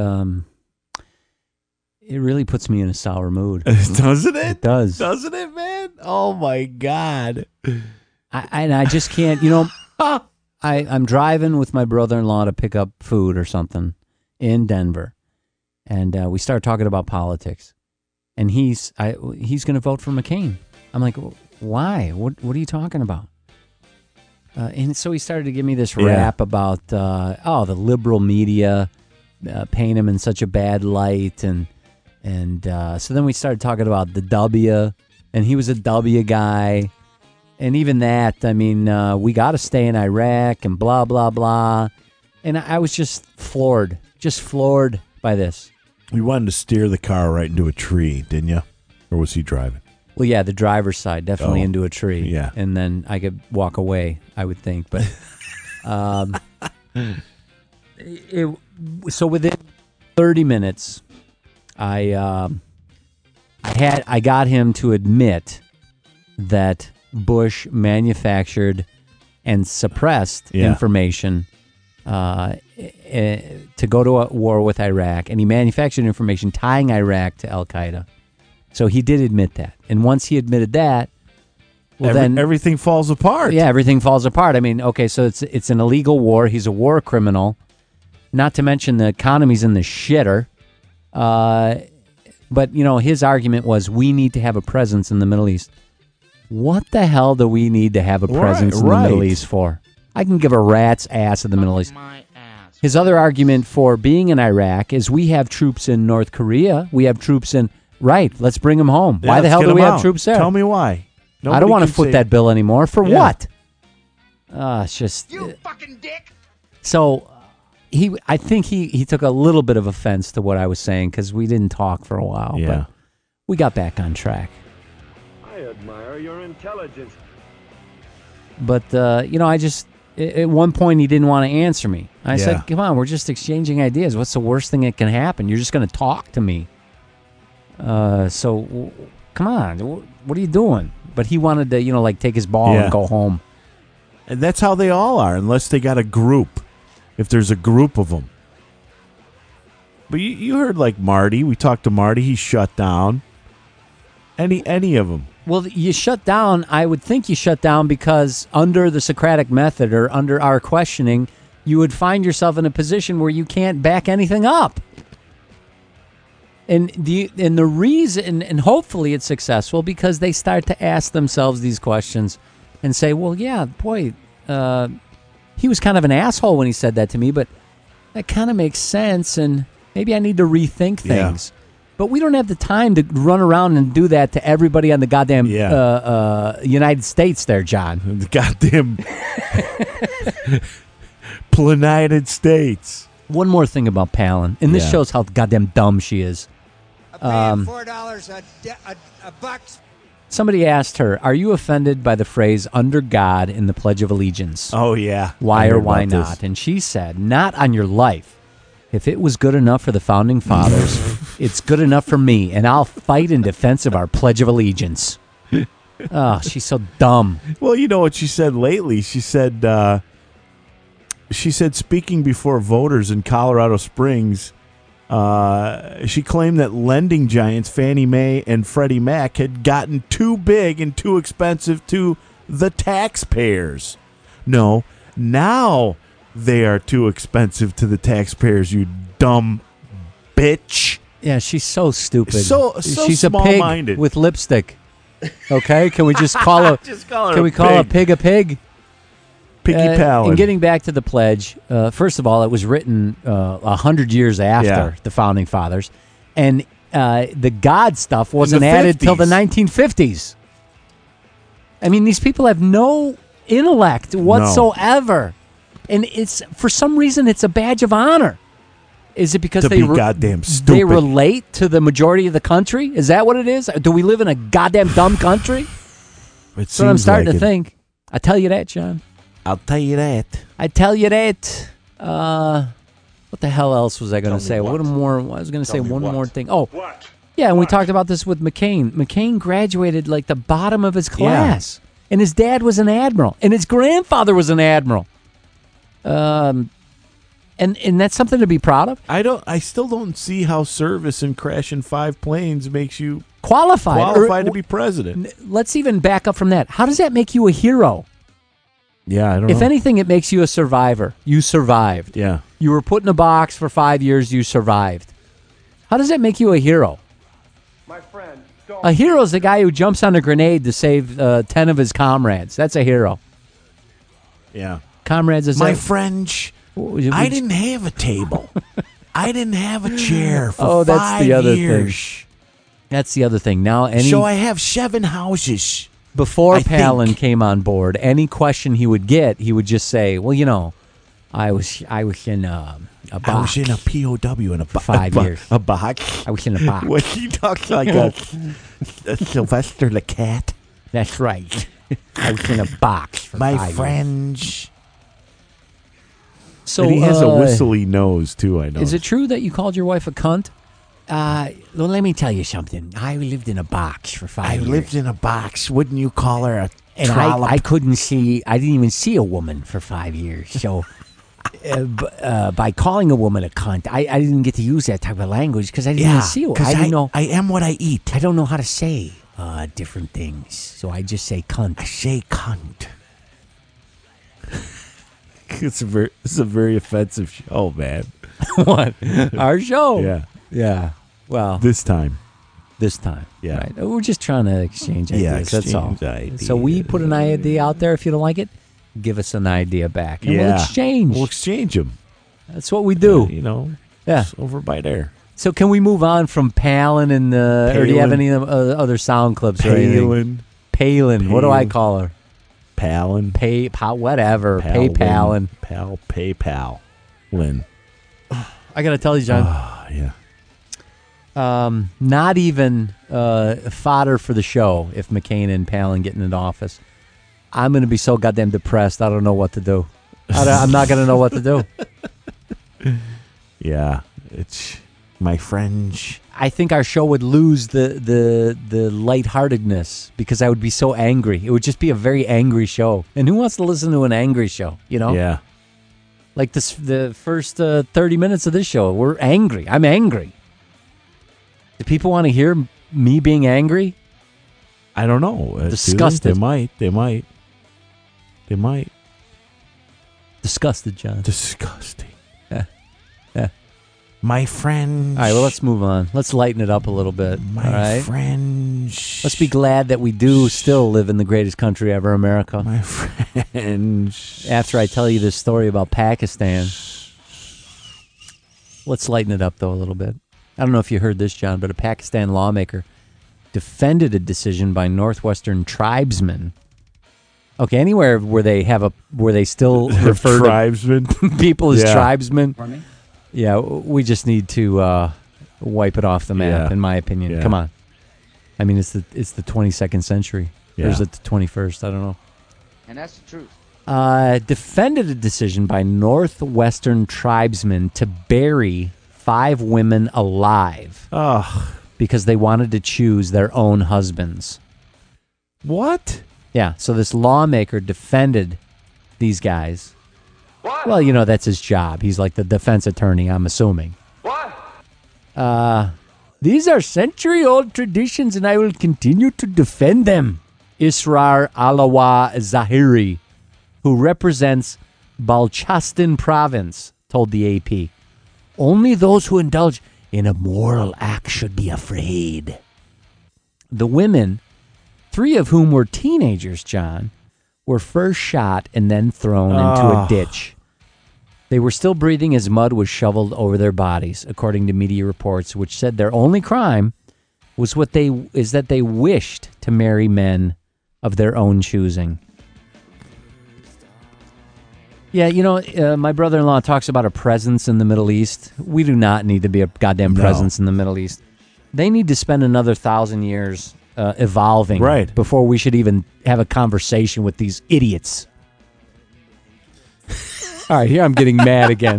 it really puts me in a sour mood. Doesn't it? It does. Doesn't it, man? Oh my God. I just can't, I'm driving with my brother-in-law to pick up food or something in Denver, and we start talking about politics, and he's going to vote for McCain. I'm like, why? What are you talking about? And so he started to give me this rap about the liberal media paint him in such a bad light, and so then we started talking about the W, and he was a W guy. And even that, I mean, we got to stay in Iraq and blah, blah, blah. And I was just floored by this. You wanted to steer the car right into a tree, didn't you? Or was he driving? Well, yeah, the driver's side, definitely into a tree. Yeah. And then I could walk away, I would think. But so within 30 minutes, I got him to admit that Bush manufactured and suppressed information to go to a war with Iraq, and he manufactured information tying Iraq to Al-Qaeda. So he did admit that. And once he admitted that, then everything falls apart. Yeah, everything falls apart. I mean, okay, so it's an illegal war. He's a war criminal. Not to mention the economy's in the shitter. But, his argument was we need to have a presence in the Middle East. What the hell do we need to have a presence in the Middle East for? I can give a rat's ass in the Middle East. His other argument for being in Iraq is we have troops in North Korea. We have troops in... Right, let's bring them home. Yeah, why the hell do we have troops there? Tell me why. I don't want to foot that bill anymore. For what? It's just... You fucking dick! So... I think he took a little bit of offense to what I was saying because we didn't talk for a while. Yeah. But we got back on track. I admire your intelligence. But, I just, at one point he didn't want to answer me. I said, come on, we're just exchanging ideas. What's the worst thing that can happen? You're just going to talk to me. So, come on, what are you doing? But he wanted to, take his ball and go home. And that's how they all are, unless they got a group. If there's a group of them. But you heard like Marty. We talked to Marty. He shut down. Any of them. Well, you shut down. I would think you shut down because under the Socratic method or under our questioning, you would find yourself in a position where you can't back anything up. And the reason, and hopefully it's successful because they start to ask themselves these questions and say, well, yeah, boy, he was kind of an asshole when he said that to me, but that kind of makes sense, and maybe I need to rethink things. Yeah. But we don't have the time to run around and do that to everybody on the goddamn United States there, John. The goddamn United States. One more thing about Palin, and this shows how goddamn dumb she is. I'm paying $4 a buck. Somebody asked her, are you offended by the phrase under God in the Pledge of Allegiance? Oh, yeah. Why or why not? And she said, not on your life. If it was good enough for the Founding Fathers, it's good enough for me, and I'll fight in defense of our Pledge of Allegiance. Oh, she's so dumb. Well, you know what she said lately? She said speaking before voters in Colorado Springs, She claimed that lending giants Fannie Mae and Freddie Mac had gotten too big and too expensive to the taxpayers. No, now they are too expensive to the taxpayers, you dumb bitch. Yeah, she's so stupid. So she's small-minded. a pig with lipstick. Okay, can we just call her? Call her can we call a pig a pig? Piggy Palin. And getting back to the pledge, first of all, it was written 100 years after the Founding Fathers, and the God stuff wasn't added till the 1950s. I mean, these people have no intellect whatsoever, and it's for some reason it's a badge of honor. Is it because they goddamn stupid? They relate to the majority of the country? Is that what it is? Do we live in a goddamn dumb country? That's what I'm starting to think. I tell you that, John. I'll tell you that. I tell you that. What the hell else was I going to say? What more? I was going to say one more thing. Oh, yeah, and we talked about this with McCain. McCain graduated like the bottom of his class, and his dad was an admiral, and his grandfather was an admiral. And that's something to be proud of. I still don't see how service and crashing 5 planes makes you qualified to be president. Let's even back up from that. How does that make you a hero? Yeah, I don't know. If anything, it makes you a survivor. You survived. Yeah. You were put in a box for 5 years. You survived. How does that make you a hero? My friend, a hero is the guy who jumps on a grenade to save 10 of his comrades. That's a hero. Yeah. Comrades is my friend. I didn't have a table. I didn't have a chair for 5 that's the other years. thing. That's the other thing. Now, so I have 7 houses. Before Palin came on board, any question he would get, he would just say, "Well, you know, I was in a box. I was in a POW in a for 5 years. A box? I was in a box." When he talks like a Sylvester the Cat. That's right. I was in a box for 5 years. My friends. So and he has a whistly nose too. I know. Is it true that you called your wife a cunt? Well, let me tell you something. I lived in a box for 5 years. I lived in a box. Wouldn't you call her a trollop? I couldn't see. I didn't even see a woman for 5 years. So, by calling a woman a cunt, I didn't get to use that type of language because I didn't even see her. I didn't know. I am what I eat. I don't know how to say different things, so I just say cunt. I say cunt. It's a very offensive show, man. What? Our show? Yeah. Yeah. Well, this time. Yeah. Right. We're just trying to exchange ideas. That's all. Ideas. So we put an idea out there. If you don't like it, give us an idea back. And we'll exchange. We'll exchange them. That's what we do. Yeah. Over by there. So can we move on from Palin and or do you have any other sound clips or anything? Palin. What do I call her? Palin. Whatever. Palin. PayPal. Lynn. I got to tell you, John. Yeah. Not even fodder for the show if McCain and Palin get into office. I'm going to be so goddamn depressed. I don't know what to do. I'm not going to know what to do. Yeah. It's my friends. I think our show would lose the lightheartedness because I would be so angry. It would just be a very angry show. And who wants to listen to an angry show, you know? Yeah. Like the first 30 minutes of this show, we're angry. I'm angry. Do people want to hear me being angry? I don't know. Disgusted. They might. Disgusted, John. Disgusting. Yeah. My friends. All right, well, let's move on. Let's lighten it up a little bit. My friends. Let's be glad that we do still live in the greatest country ever, America. My friends. After I tell you this story about Pakistan, let's lighten it up, though, a little bit. I don't know if you heard this, John, but a Pakistan lawmaker defended a decision by Northwestern tribesmen. Okay, anywhere where they still refer tribesmen to people as tribesmen. Pardon me? Yeah, we just need to wipe it off the map, in my opinion. Yeah. Come on. I mean, it's the 22nd century. Or is it the 21st? I don't know. And that's the truth. Defended a decision by Northwestern tribesmen to bury 5 women alive because they wanted to choose their own husbands. What? Yeah, so this lawmaker defended these guys. What? Well, you know, that's his job. He's like the defense attorney, I'm assuming. What? These are century-old traditions, and I will continue to defend them. Israr Alawa Zahiri, who represents Balochistan province, told the AP. Only those who indulge in a moral act should be afraid. The women, 3 of whom were teenagers, John, were first shot and then thrown into a ditch. They were still breathing as mud was shoveled over their bodies, according to media reports, which said their only crime was that they wished to marry men of their own choosing. Yeah, my brother-in-law talks about a presence in the Middle East. We do not need to be a goddamn presence in the Middle East. They need to spend another 1,000 years evolving before we should even have a conversation with these idiots. All right, here I'm getting mad again.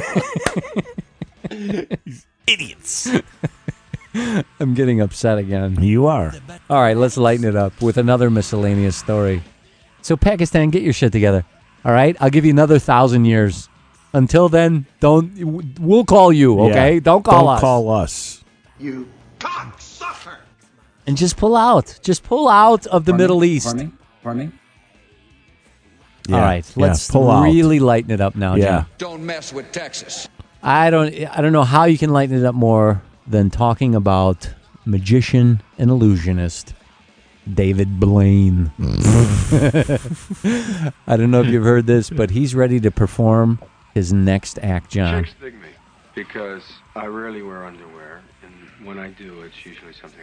These idiots. I'm getting upset again. You are. All right, let's lighten it up with another miscellaneous story. So, Pakistan, get your shit together. All right? I'll give you another 1,000 years. Until then, we'll call you, okay? Yeah. Don't call us. Don't call us. You cocksucker! And just pull out. Just pull out of the Middle East. Pardon me? Yeah, all right, let's really lighten it up now, John. Don't mess with Texas. I don't know how you can lighten it up more than talking about magician and illusionist David Blaine. I don't know if you've heard this, but he's ready to perform his next act, John. Chicks dig me because I rarely wear underwear, and when I do, it's usually something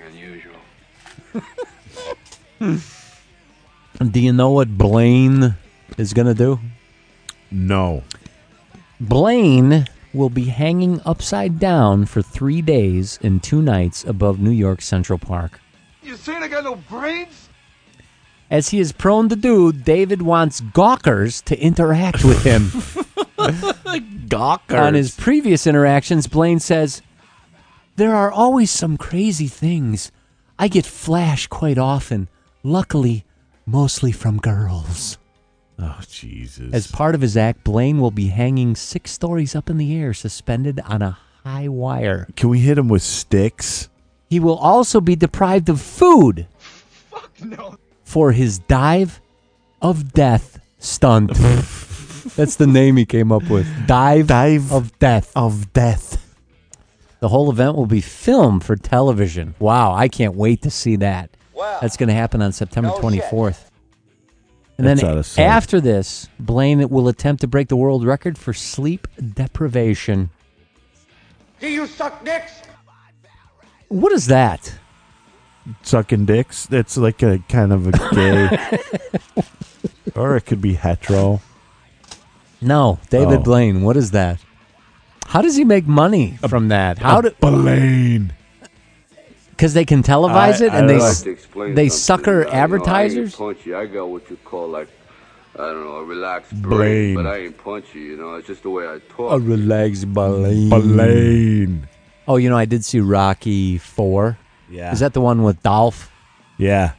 unusual. Do you know what Blaine is going to do? No. Blaine will be hanging upside down for 3 days and 2 nights above New York Central Park. You saying I got no brains? As he is prone to do, David wants gawkers to interact with him. Gawkers. On his previous interactions, Blaine says, "There are always some crazy things. I get flash quite often. Luckily, mostly from girls." Oh, Jesus. As part of his act, Blaine will be hanging 6 stories up in the air, suspended on a high wire. Can we hit him with sticks? He will also be deprived of food. Fuck no. For his dive of death stunt. That's the name he came up with. Dive of death. Of death. The whole event will be filmed for television. Wow, I can't wait to see that. Wow. That's going to happen on September 24th. And then after this, Blaine will attempt to break the world record for sleep deprivation. Do you suck dicks? What is that? Sucking dicks? That's like a kind of a gay. Or it could be hetero. No, David Blaine. What is that? How does he make money from that? Blaine. Because they can televise it and they sucker advertisers? I ain't punchy. I got what you call like, I don't know, a relaxed brain. But I ain't punchy, It's just the way I talk. A relaxed Blaine. Blaine. Oh, I did see Rocky 4. Yeah. Is that the one with Dolph? Yeah.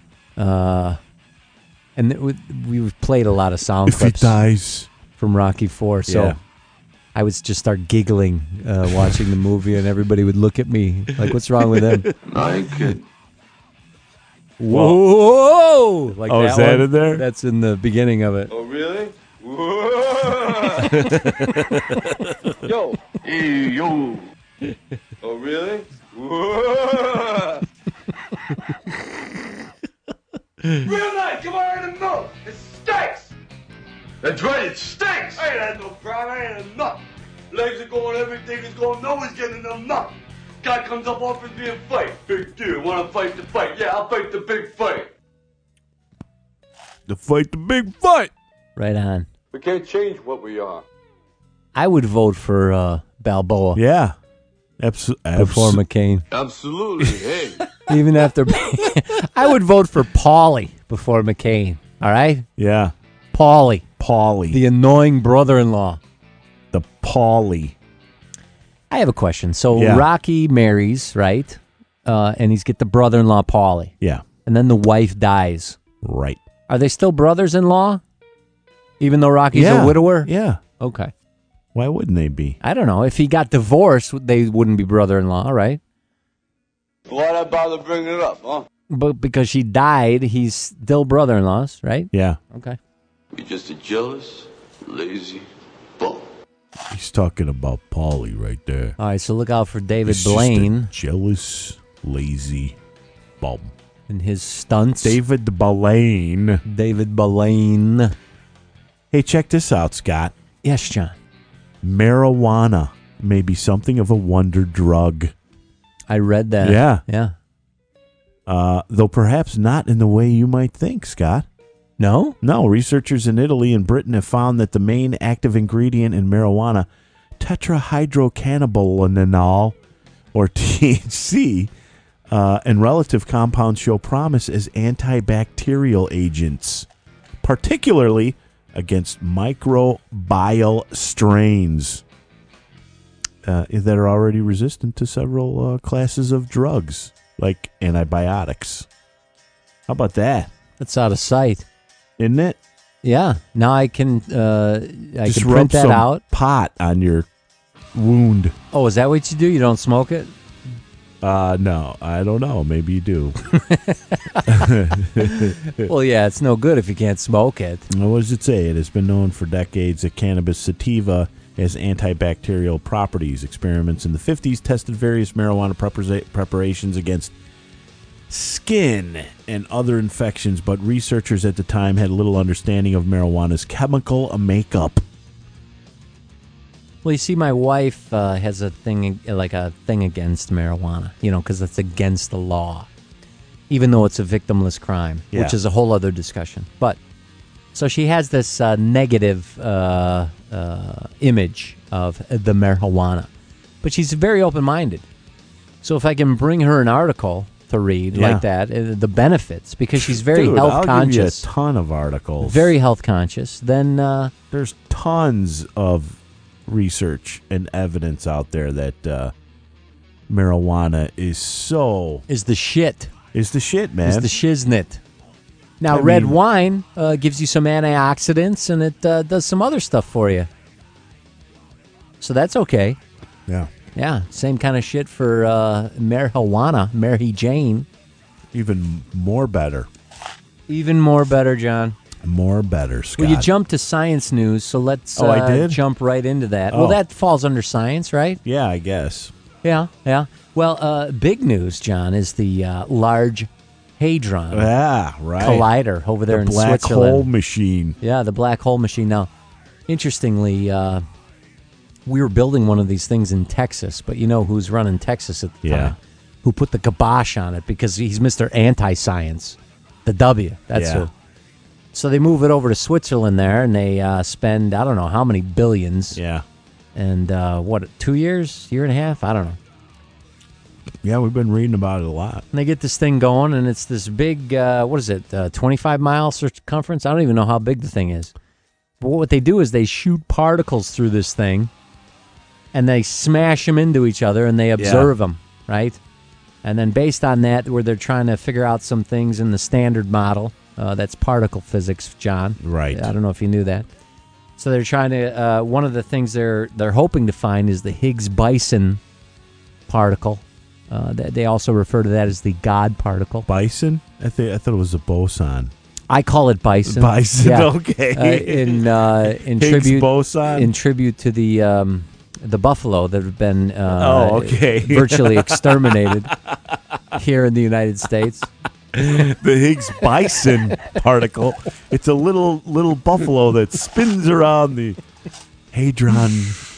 And we've played a lot of sound if clips he dies. From Rocky 4. So I would just start giggling watching the movie, and everybody would look at me like, "What's wrong with him?" I ain't kidding. Whoa! Like is that in there? That's in the beginning of it. Oh, really? Yo. Hey, yo. Oh, really? Real nice, come on in the milk. It stinks. That's right, it stinks. I ain't had no problem. I ain't enough. Legs are going, everything is going. No one's getting enough. Guy comes up, offers me a fight. Big deal. Want to fight the fight? Yeah, I'll fight the big fight. To fight the big fight. Right on. We can't change what we are. I would vote for Balboa. Yeah. Before McCain. Absolutely. Hey. Even after... I would vote for Paulie before McCain. All right? Yeah. Paulie. Paulie. The annoying brother-in-law. The Paulie. I have a question. So Rocky marries, right? And he's got the brother-in-law, Paulie. Yeah. And then the wife dies. Right. Are they still brothers-in-law? Even though Rocky's a widower? Yeah. Okay. Why wouldn't they be? I don't know. If he got divorced, they wouldn't be brother-in-law, right? Why'd I bother bringing it up, huh? But because she died, he's still brother-in-laws, right? Yeah. Okay. You're just a jealous, lazy bum. He's talking about Paulie right there. All right, so look out for David He's just Blaine. a jealous, lazy bum. And his stunts. David Blaine. Hey, check this out, Scott. Yes, John. Marijuana may be something of a wonder drug. I read that. Yeah. Yeah. Though perhaps not in the way you might think, Scott. No? No. Researchers in Italy and Britain have found that the main active ingredient in marijuana, tetrahydrocannabinol, or THC, and relative compounds show promise as antibacterial agents, particularly against microbial strains that are already resistant to several classes of drugs, like antibiotics. How about that? That's out of sight. Isn't it? Yeah. Now I can Just can rub print that some out. pot on your wound. Oh, is that what you do? You don't smoke it? No, I don't know. Maybe you do. Well, yeah, it's no good if you can't smoke it. What does it say? It has been known for decades that cannabis sativa has antibacterial properties. Experiments in the 50s tested various marijuana preparations against skin and other infections, but researchers at the time had little understanding of marijuana's chemical makeup. Well, you see, my wife has a thing against marijuana, because it's against the law, even though it's a victimless crime, which is a whole other discussion. But so she has this negative image of the marijuana, but she's very open-minded. So if I can bring her an article to read like that, the benefits, because she's very health conscious. I'll give you a ton of articles. Very health conscious. Then there's tons of research and evidence out there that marijuana is the shit. Is the shit, man. Is the shiznit. Now, red wine gives you some antioxidants, and it does some other stuff for you. So that's okay. Yeah. Yeah, same kind of shit for marijuana, Mary Jane. Even more better. Even more better, John. More better, Scott. Well, you jumped to science news, so let's I did? jump right into that. Oh. Well, that falls under science, right? Yeah, I guess. Yeah. Well, big news, John, is the Large Hadron Collider over there in Switzerland. The black hole machine. Yeah, the black hole machine. Now, interestingly, we were building one of these things in Texas, but you know who's running Texas at the time? Who put the kibosh on it because he's Mr. Anti-Science. The W, that's who. So they move it over to Switzerland there, and they spend, I don't know how many billions. Yeah. And 2 years, year and a half? I don't know. Yeah, we've been reading about it a lot. And they get this thing going, and it's this big, 25-mile circumference? I don't even know how big the thing is. But what they do is they shoot particles through this thing, and they smash them into each other, and they observe them, right? And then based on that, where they're trying to figure out some things in the standard model, that's particle physics, John. Right. I don't know if you knew that. So they're trying to, one of the things they're hoping to find is the Higgs-Boson particle. They also refer to that as the God particle. Bison? I thought it was a boson. I call it bison. Bison, okay. In tribute, boson? In tribute to the buffalo that have been virtually exterminated here in the United States. The Higgs Bison particle. It's a little buffalo that spins around the Hadron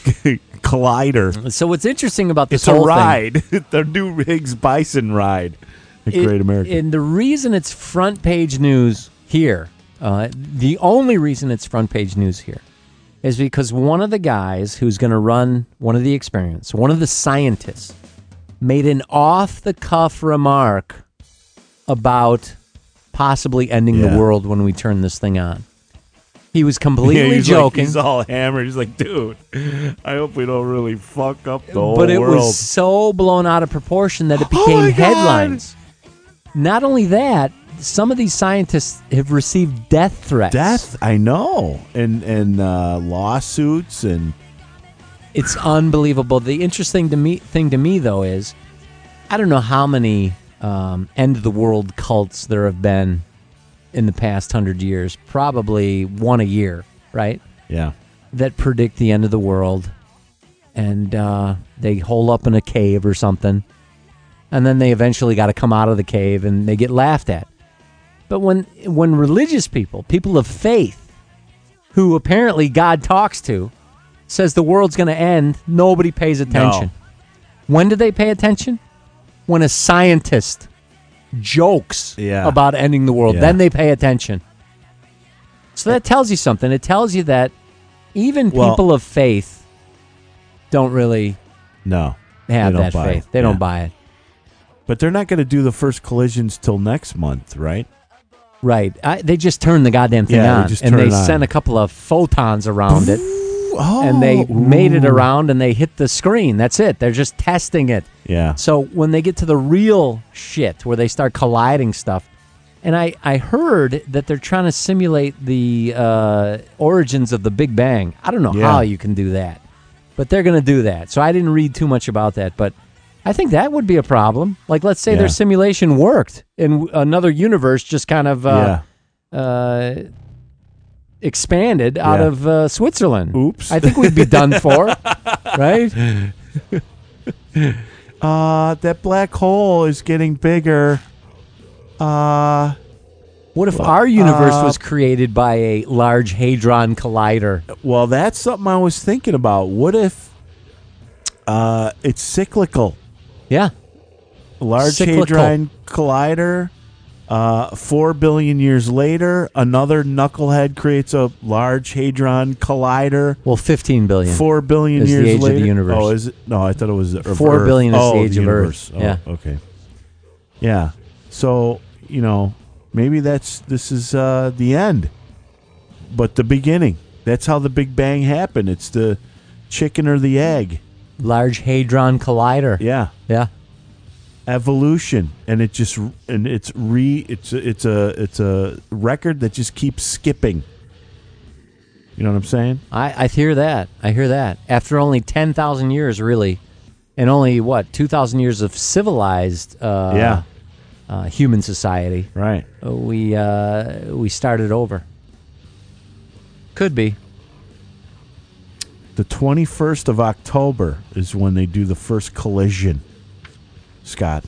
Collider. So what's interesting about this it's whole a ride. thing, The new Higgs Bison ride at Great America. And the reason it's front page news here, the only reason it's front page news here, is because one of the guys who's going to run one of the experiments, one of the scientists, made an off-the-cuff remark about possibly ending the world when we turn this thing on. He was completely joking. He's all hammered. He's like, dude, I hope we don't really fuck up the whole world. But it was so blown out of proportion that it became headlines. Not only that, some of these scientists have received death threats. I know. And lawsuits and It's unbelievable. The interesting thing to me, though, is I don't know how many end-of-the-world cults there have been in the past 100 years. Probably one a year, right? Yeah. That predict the end of the world. And they hole up in a cave or something. And then they eventually got to come out of the cave and they get laughed at. But when religious people of faith, who apparently God talks to, says the world's going to end, nobody pays attention. No. When do they pay attention? When a scientist jokes about ending the world. Then they pay attention. So that tells you something. It tells you that even people of faith don't really have that faith. They don't buy it. But they're not going to do the first collisions till next month, right? Right. They just turn the goddamn thing on. And they sent a couple of photons around it. And they made it around and they hit the screen. That's it. They're just testing it. Yeah. So when they get to the real shit where they start colliding stuff, and I heard that they're trying to simulate the origins of the Big Bang. I don't know how you can do that, but they're going to do that. So I didn't read too much about that, but I think that would be a problem. Like, let's say their simulation worked and another universe just kind of expanded out of Switzerland. Oops. I think we'd be done for, right? That black hole is getting bigger. What if our universe was created by a large hadron collider? Well, that's something I was thinking about. What if it's cyclical? Yeah. Large hadron collider. 4 billion years later, another knucklehead creates a large hadron collider. Well, 15 billion. 4 billion is years the age later. Of the universe. Oh, is it? No, I thought it was 4 billion is the age of universe. Earth. Yeah. Oh, okay. Yeah. So, maybe this is the end, but the beginning. That's how the Big Bang happened. It's the chicken or the egg. Large hadron collider. Yeah. Yeah. Evolution, and it's a record that just keeps skipping. You know what I'm saying? I hear that. I hear that. After only 10,000 years, really, and only 2,000 years of civilized human society, right? We started over. Could be. The 21st of October is when they do the first collision. Scott.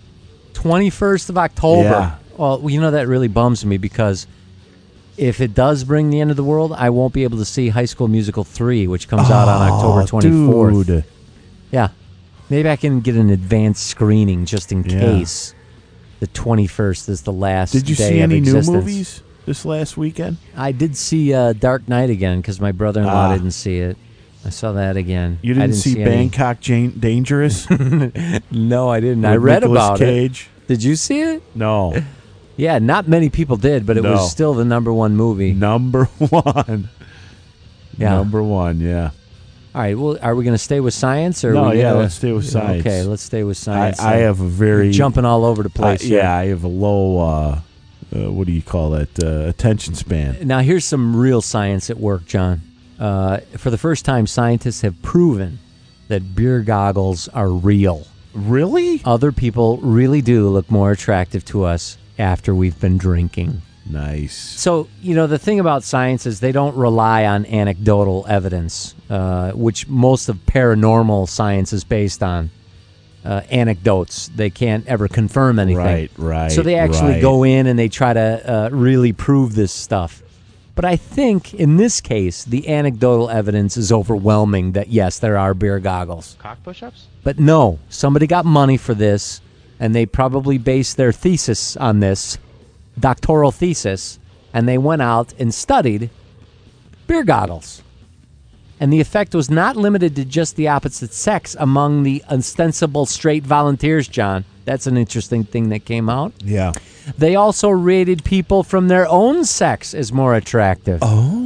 21st of October. Yeah. Well, that really bums me because if it does bring the end of the world, I won't be able to see High School Musical 3, which comes out on October 24th. Dude. Yeah. Maybe I can get an advanced screening just in case the 21st is the last day of existence. Did you see any new movies this last weekend? I did see Dark Knight again because my brother-in-law didn't see it. I saw that again. You didn't see Bangkok Dangerous? No, I didn't. I read about Cage. it. Did you see it? No. Yeah, not many people did, but it was still the number one movie. Number one. Yeah. Number one, yeah. All right, well, are we going to stay with science? Or let's stay with science. Okay, let's stay with science. I have a very... You're jumping all over the place. I have a low, what do you call that, attention span. Now, here's some real science at work, John. For the first time, scientists have proven that beer goggles are real. Really? Other people really do look more attractive to us after we've been drinking. Nice. So, the thing about science is they don't rely on anecdotal evidence, which most of paranormal science is based on. Anecdotes. They can't ever confirm anything. Right. So they actually go in and they try to really prove this stuff. But I think in this case, the anecdotal evidence is overwhelming that, yes, there are beer goggles. Cock push-ups? But no, somebody got money for this, and they probably based their thesis on this, doctoral thesis, and they went out and studied beer goggles. And the effect was not limited to just the opposite sex among the ostensible straight volunteers, John. That's an interesting thing that came out. Yeah. They also rated people from their own sex as more attractive.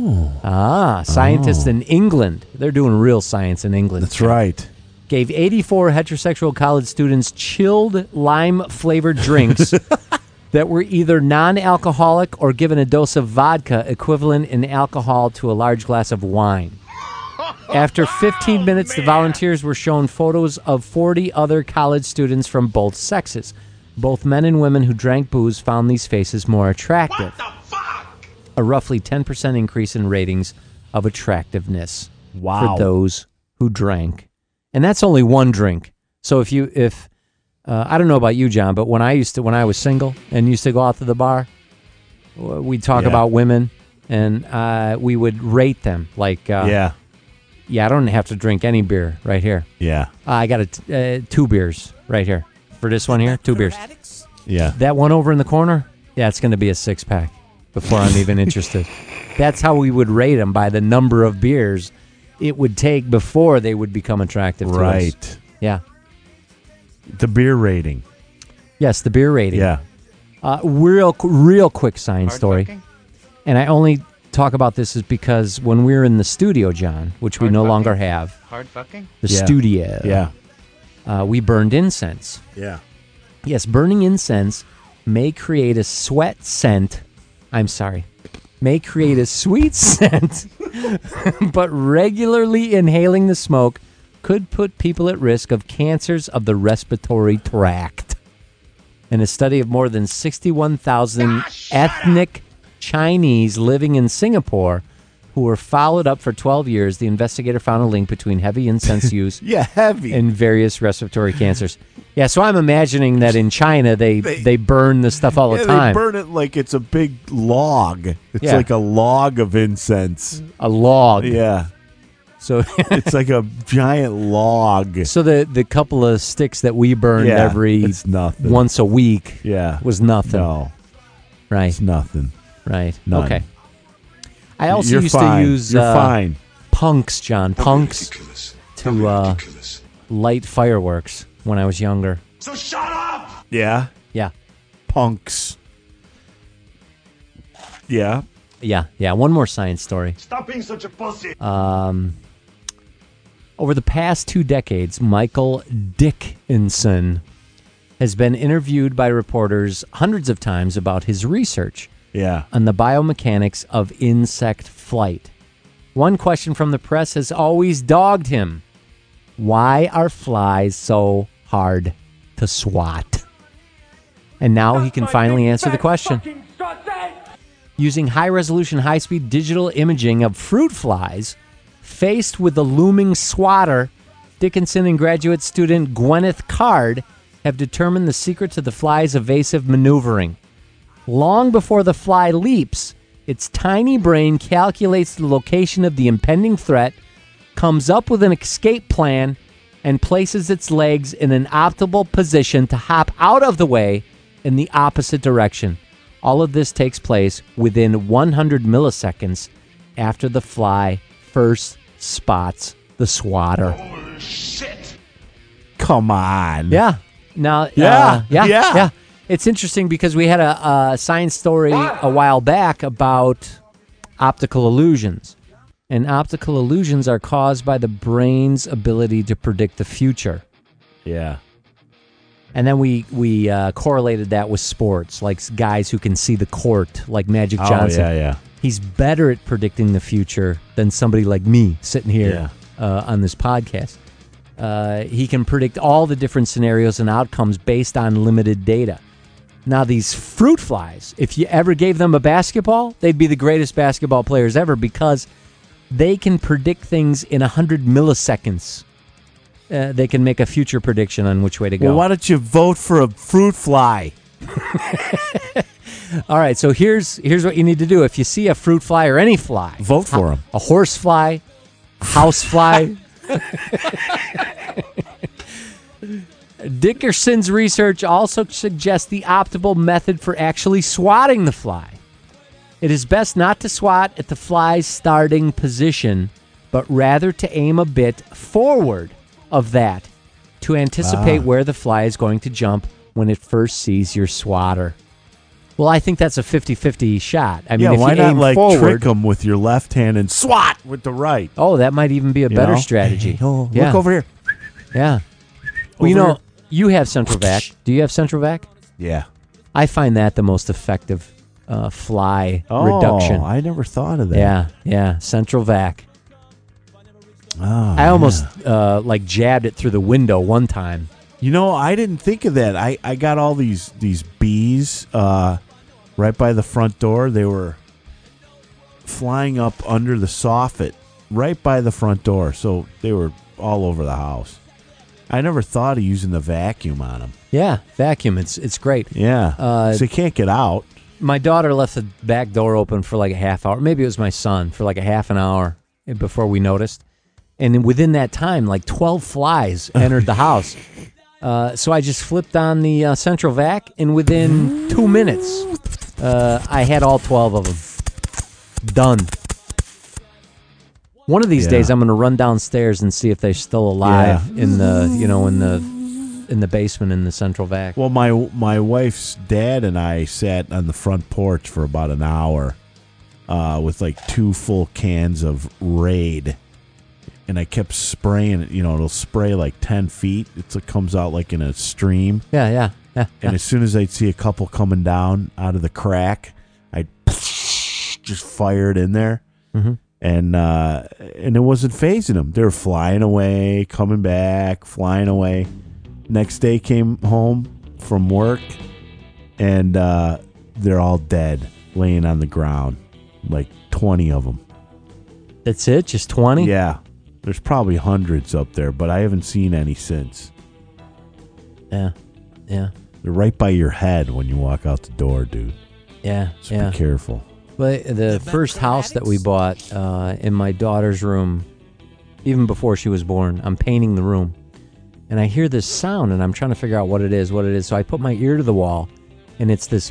Oh. Scientists in England. They're doing real science in England. That's right. Gave 84 heterosexual college students chilled lime-flavored drinks that were either non-alcoholic or given a dose of vodka equivalent in alcohol to a large glass of wine. After 15 minutes, the volunteers were shown photos of 40 other college students from both sexes. Both men and women who drank booze found these faces more attractive. What the fuck? A roughly 10% increase in ratings of attractiveness for those who drank. And that's only one drink. So if I don't know about you, John, but when I was single and used to go out to the bar, we'd talk about women and we would rate them like, I don't have to drink any beer right here. Yeah. I got 2 beers right here. For this one here, 2 beers. Yeah. That one over in the corner, it's going to be a 6-pack before I'm even interested. That's how we would rate them, by the number of beers it would take before they would become attractive to us. Right. Yeah. The beer rating. Yes, the beer rating. Yeah. Real quick science story. Fucking? And I only talk about this is because when we were in the studio, John, which we no longer have. Hard fucking? The studio. Yeah. We burned incense. Yeah. Yes, burning incense may create a sweet scent, but regularly inhaling the smoke could put people at risk of cancers of the respiratory tract. In a study of more than 61,000 ethnic Chinese living in Singapore who were followed up for 12 years, the investigator found a link between heavy incense use and various respiratory cancers. Yeah, so I'm imagining that in China, they burn this stuff all the time. They burn it like it's a big log. It's like a log of incense. A log. Yeah. So it's like a giant log. So the couple of sticks that we burned it's nothing. once a week was nothing. No. Right. It's nothing. Right. None. Okay. I also You're used fine. to use You're fine. punks, John. Punks to light fireworks when I was younger. So shut up! Yeah. Yeah. Punks. Yeah. Yeah. One more science story. Stop being such a pussy. Over the past 2 decades, Michael Dickinson has been interviewed by reporters hundreds of times about his research on the biomechanics of insect flight. One question from the press has always dogged him. Why are flies so hard to swat? And now he can finally answer the question. Using high-resolution, high-speed digital imaging of fruit flies, faced with the looming swatter, Dickinson and graduate student Gwyneth Card have determined the secret to the fly's evasive maneuvering. Long before the fly leaps, its tiny brain calculates the location of the impending threat, comes up with an escape plan, and places its legs in an optimal position to hop out of the way in the opposite direction. All of this takes place within 100 milliseconds after the fly first spots the swatter. Oh, shit! Come on. Yeah. Now, yeah. It's interesting because we had a science story a while back about optical illusions. And optical illusions are caused by the brain's ability to predict the future. Yeah. And then we correlated that with sports, like guys who can see the court, like Magic Johnson. Oh, yeah. He's better at predicting the future than somebody like me sitting here on this podcast. He can predict all the different scenarios and outcomes based on limited data. Now, these fruit flies, if you ever gave them a basketball, they'd be the greatest basketball players ever because they can predict things in 100 milliseconds. They can make a future prediction on which way to go. Well, why don't you vote for a fruit fly? All right, so here's what you need to do. If you see a fruit fly or any fly, vote for him. A horse fly, a house fly. Dickinson's research also suggests the optimal method for actually swatting the fly. It is best not to swat at the fly's starting position, but rather to aim a bit forward of that to anticipate where the fly is going to jump when it first sees your swatter. Well, I think that's a 50-50 shot. I mean, if why you not aim forward, trick them with your left hand and swat with the right? Oh, that might even be a better strategy. Hey, look over here. Yeah. Well, you have Central Vac. Do you have Central Vac? Yeah. I find that the most effective fly reduction. I never thought of that. Yeah. Central Vac. I almost like jabbed it through the window one time. You know, I didn't think of that. I got all these bees right by the front door. They were flying up under the soffit right by the front door, so they were all over the house. I never thought of using the vacuum on them. Yeah, vacuum. It's great. Yeah, so you can't get out. My daughter left the back door open for like a half hour. Maybe it was my son for like a half an hour before we noticed. And within that time, like 12 flies entered the house. So I just flipped on the central vac, and within 2 minutes, I had all 12 of them done. One of these days, I'm going to run downstairs and see if they're still alive in the basement in the central vac. Well, my wife's dad and I sat on the front porch for about an hour with like 2 full cans of Raid. And I kept spraying it. You know, it'll spray like 10 feet. It comes out like in a stream. Yeah. And as soon as I'd see a couple coming down out of the crack, I'd just fire it in there. Mm-hmm. And it wasn't phasing them. They were flying away, coming back, flying away. Next day came home from work, and they're all dead, laying on the ground. Like 20 of them. That's it? Just 20? Yeah. There's probably hundreds up there, but I haven't seen any since. Yeah. They're right by your head when you walk out the door, dude. Yeah. So be careful. But the first house that we bought in my daughter's room, even before she was born, I'm painting the room. And I hear this sound, and I'm trying to figure out what it is. So I put my ear to the wall, and it's this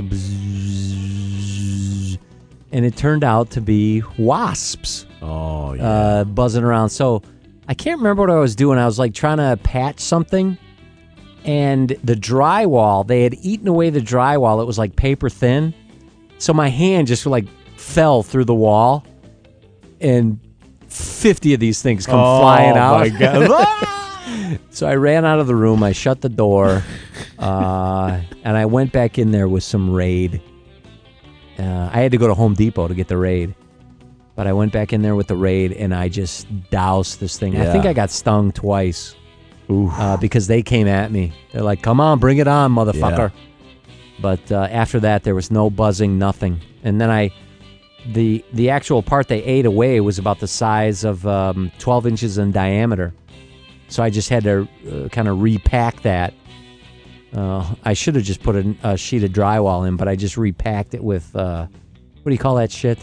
bzzz, and it turned out to be wasps. Oh, yeah. Buzzing around. So I can't remember what I was doing. I was like trying to patch something, and the drywall, they had eaten away the drywall. It was like paper thin. So my hand just like fell through the wall, and 50 of these things come flying out. Oh, my God. So I ran out of the room. I shut the door, and I went back in there with some Raid. I had to go to Home Depot to get the Raid. But I went back in there with the Raid, and I just doused this thing. Yeah. I think I got stung twice because they came at me. They're like, come on, bring it on, motherfucker. Yeah. But after that, there was no buzzing, nothing. And then the actual part they ate away was about the size of 12 inches in diameter. So I just had to kind of repack that. I should have just put a sheet of drywall in, but I just repacked it with, what do you call that shit?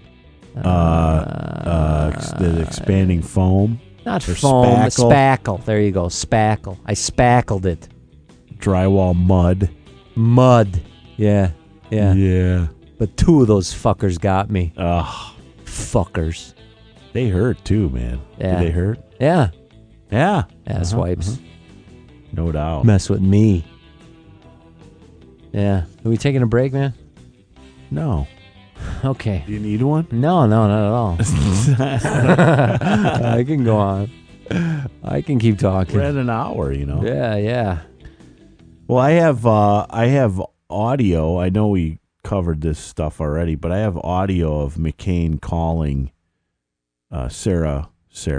The expanding foam. Not foam, spackle. There you go, spackle. I spackled it. Drywall mud. Yeah. But 2 of those fuckers got me. Ugh. Fuckers. They hurt too, man. Yeah. Did they hurt? Yeah. Yeah. Ass wipes. No doubt. Mess with me. Yeah. Are we taking a break, man? No. Okay. Do you need one? No, not at all. I can go on. I can keep talking. We're at an hour, you know. Yeah. Well, I have audio. I know we covered this stuff already, but I have audio of McCain calling Sarah,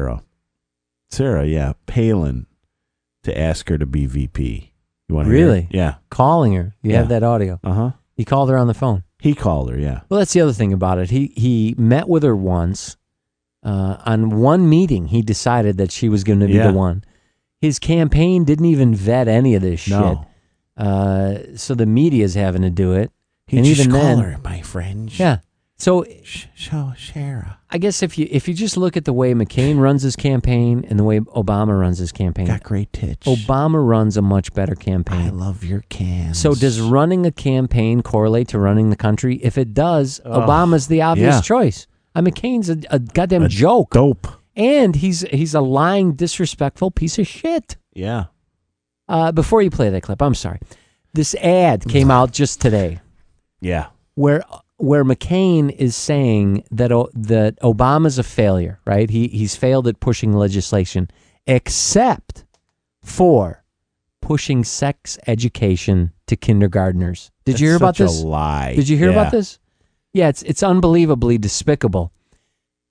Palin to ask her to be VP. You want to hear it? Yeah. Calling her. You have that audio. Uh-huh. He called her on the phone. He called her, yeah. Well, that's the other thing about it. He met with her once. On one meeting, he decided that she was going to be the one. His campaign didn't even vet any of this shit. So the media's having to do it. And even then, call her my friend. Yeah. So Sarah. I guess if you just look at the way McCain runs his campaign and the way Obama runs his campaign, got great tits. Obama runs a much better campaign. I love your cans. So does running a campaign correlate to running the country? If it does, Obama's the obvious choice. McCain's a goddamn joke. Dope. And he's a lying, disrespectful piece of shit. Yeah. Before you play that clip, I'm sorry. This ad came out just today. Yeah. Where McCain is saying that Obama's a failure, right? He's failed at pushing legislation, except for pushing sex education to kindergartners. Did you hear about this? Such a lie. Did you hear about this? Yeah, it's unbelievably despicable.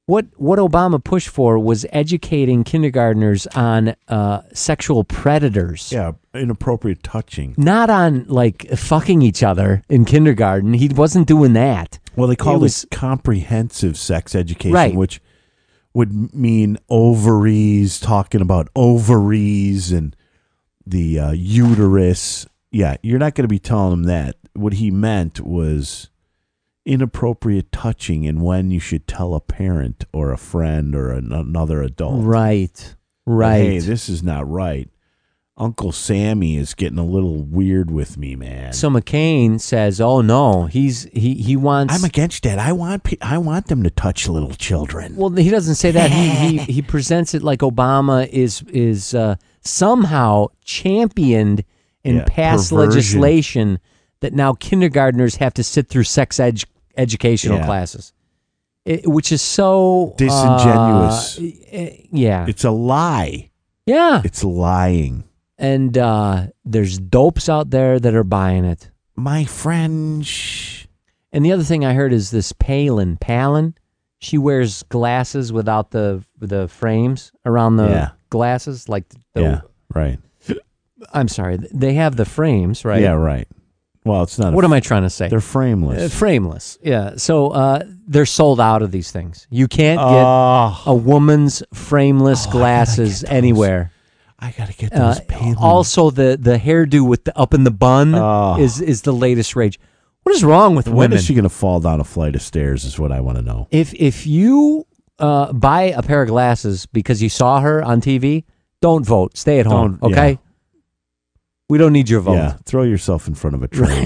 What Obama pushed for was educating kindergartners on sexual predators. Yeah, inappropriate touching. Not on, like, fucking each other in kindergarten. He wasn't doing that. Well, they call this comprehensive sex education, Right. which would mean ovaries, talking about ovaries and the uterus. Yeah, you're not going to be telling them that. What he meant was inappropriate touching and when you should tell a parent or a friend or another adult. Right. Hey, this is not right. Uncle Sammy is getting a little weird with me, man. So McCain says, "Oh no, he wants." I'm against that. I want them to touch little children. Well, he doesn't say that. He presents it like Obama is somehow championed and passed perversion. legislation that now kindergartners have to sit through sex educational classes, which is so disingenuous. Yeah, it's a lie. Yeah, it's lying. And there's dopes out there that are buying it. My friend. And the other thing I heard is this Palin. She wears glasses without the frames around the glasses. Right. I'm sorry. They have the frames, right? Yeah, right. Well, it's not. What am I trying to say? They're frameless. Frameless, yeah. So they're sold out of these things. You can't get a woman's frameless glasses anywhere. I gotta get those. Also, the hairdo with the up in the bun is the latest rage. What is wrong with women? When is she gonna fall down a flight of stairs? Is what I want to know. If you buy a pair of glasses because you saw her on TV, don't vote. Stay at home. Okay. Yeah. We don't need your vote. Yeah, throw yourself in front of a train.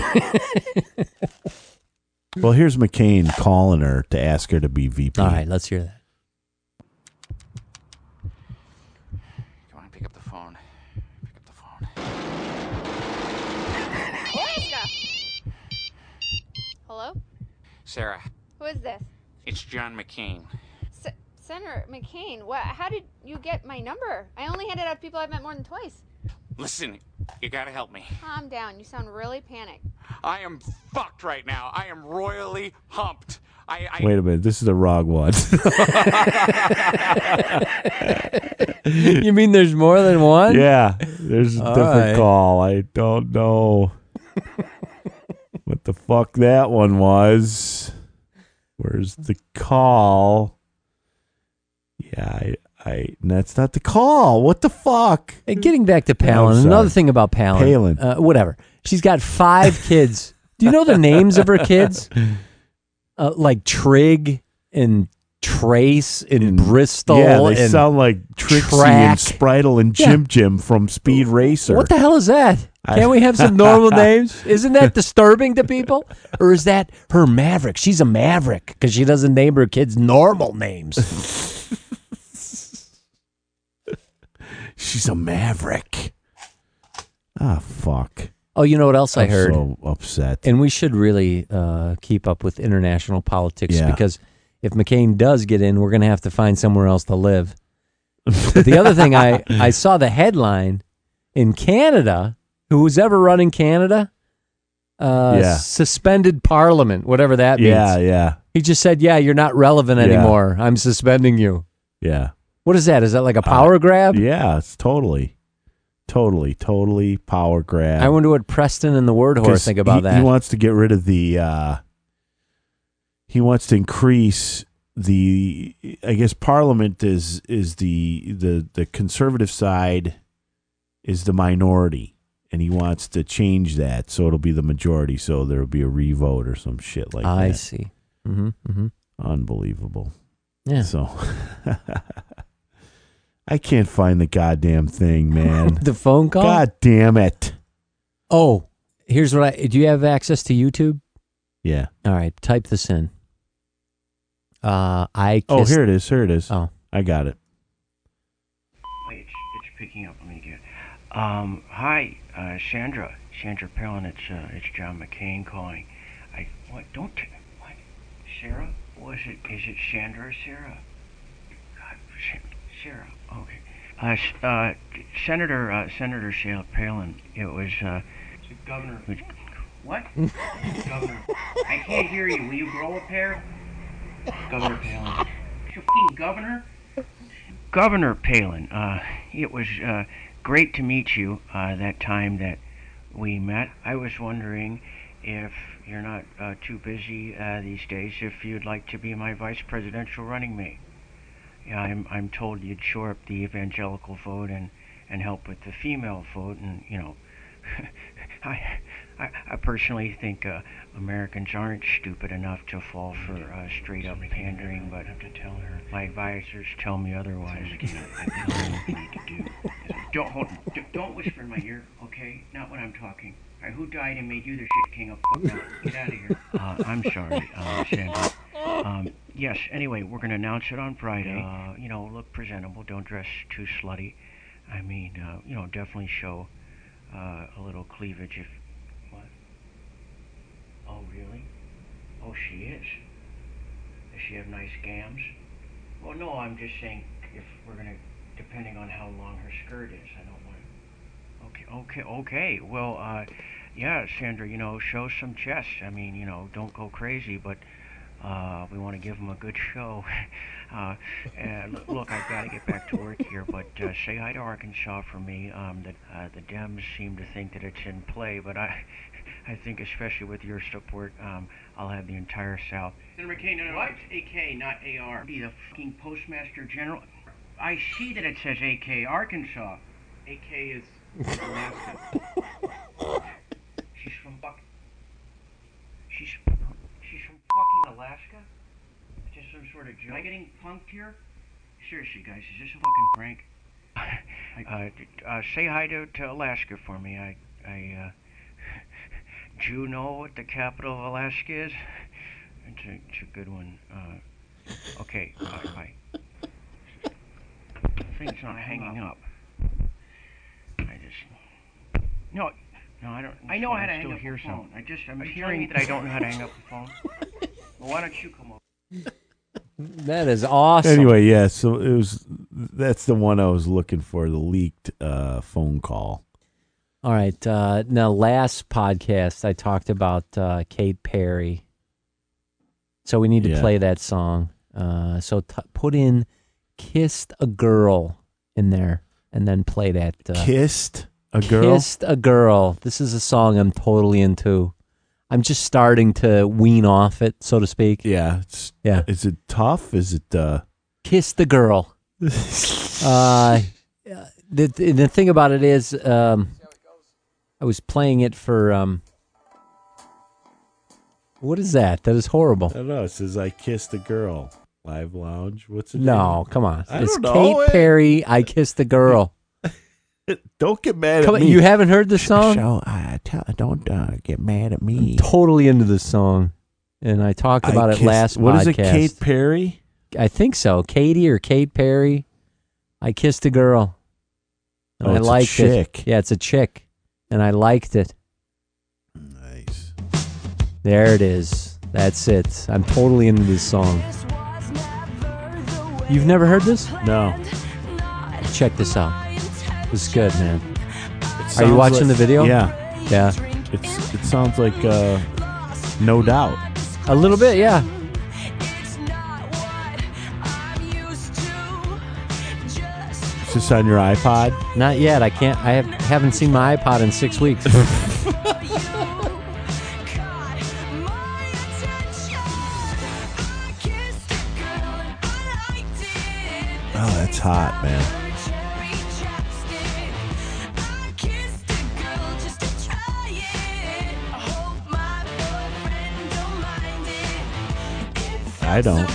Well, here's McCain calling her to ask her to be VP. All right, let's hear that. Come on, pick up the phone. Pick up the phone. Hello? Sarah, Who is this? it's John McCain. Senator McCain. How did you get my number? I only handed out to people I've met more than twice. Listen, you gotta help me. Calm down. You sound really panicked. I am fucked right now. I am royally humped. Wait a minute, this is the wrong one. You mean there's more than one? Yeah, there's a different call. I don't know what the fuck that one was. Where's the call? Yeah, that's not the call. What the fuck? Hey, getting back to Palin, another thing about Palin. Whatever. She's got 5 kids. Do you know the names of her kids? Like Trig and Trace and Bristol. Yeah, they and sound like Trixie Track. and Spritle and Jim from Speed Racer. What the hell is that? Can't we have some normal names? Isn't that disturbing to people? Or is that her Maverick? She's a Maverick because she doesn't name her kids normal names. She's a Maverick. Ah, fuck. Oh, you know what else I heard? I'm so upset. And we should really keep up with international politics because if McCain does get in, we're going to have to find somewhere else to live. But the other thing, I saw the headline in Canada, who's ever running Canada, suspended parliament, whatever that means. Yeah. He just said, you're not relevant anymore. I'm suspending you. Yeah. What is that? Is that like a power grab? Yeah, it's totally power grab. I wonder what Preston and the Word Horse think about that. He wants to get rid of the. He wants to increase the. I guess Parliament is the conservative side is the minority, and he wants to change that so it'll be the majority. So there will be a revote or some shit like that. I see. Unbelievable. Yeah. So. I can't find the goddamn thing, man. The phone call? God damn it. Oh, here's what do you have access to YouTube? Yeah. All right, type this in. Here it is. Oh. I got it. Wait, it's picking up. Let me get. Hi, Chandra Palin. It's John McCain calling. What? Sarah? Was it? Is it Chandra or Sarah? God, Sarah. Okay. Senator Sarah Palin. It was. Governor. What? Governor. I can't hear you. Will you grow a pair? Governor Palin. Governor Palin, it was great to meet you that time that we met. I was wondering if you're not too busy these days, if you'd like to be my vice presidential running mate. Yeah, I'm told you'd shore up the evangelical vote and help with the female vote, and you know, I personally think Americans aren't stupid enough to fall for straight up pandering, but I have to tell her. My advisors tell me otherwise. Don't whisper in my ear, okay? Not when I'm talking. All right, who died and made you the shit king of fuck now? Get out of here. I'm sorry, Sandra. Yes, anyway, we're going to announce it on Friday. You know, look presentable. Don't dress too slutty. I mean, you know, definitely show a little cleavage if... What? Oh, really? Oh, she is? Does she have nice gams? Well, no, I'm just saying if we're going to... Depending on how long her skirt is. I don't want to... Okay. Well, yeah, Sandra, you know, show some chest. I mean, you know, don't go crazy, but we want to give them a good show. And look, I've got to get back to work here, but say hi to Arkansas for me. The Dems seem to think that it's in play, but I think especially with your support, I'll have the entire South. Senator McCain, no, what? It's AK, not AR. Be the fucking Postmaster General. I see that it says AK, Arkansas. AK is Alaska. She's from fucking Alaska? Is this some sort of joke? Am I getting punked here? Seriously, guys, is this a fucking prank? Say hi to Alaska for me. Do you know what the capital of Alaska is? It's a good one. Okay, bye. The thing's not hanging up. No, I don't. I know how to hang up the phone. I'm hearing that I don't know how to hang up the phone. Well, why don't you come over? That is awesome. Anyway, yeah, so that's the one I was looking for, the leaked phone call. All right. Now, last podcast, I talked about Kate Perry. So we need to play that song. So put in Kissed a Girl in there and then play that. Kissed a Girl? Kissed a Girl. This is a song I'm totally into. I'm just starting to wean off it, so to speak. Yeah. Is it tough? Is it... Kiss the Girl. The thing about it is, I was playing it for... what is that? That is horrible. I don't know. It says, I Kissed a Girl. Live Lounge. What's it? No, come on. It's don't Kate know. Perry, I Kissed a Girl. Don't get mad at me. You haven't heard this song? Don't get mad at me. I'm totally into this song. And I talked about it last podcast. What is it, Kate Perry? I think so. Katie or Kate Perry. I Kissed a Girl. And I liked a chick. it. Yeah, it's a chick. And I liked it. Nice. There it is. That's it. I'm totally into this song. You've never heard this? No. Check this out. This is good, man. Are you watching the video? Yeah. Yeah. It sounds like No Doubt. A little bit, yeah. Is this on your iPod? Not yet. I haven't seen my iPod in 6 weeks. Oh, that's hot, man. I don't.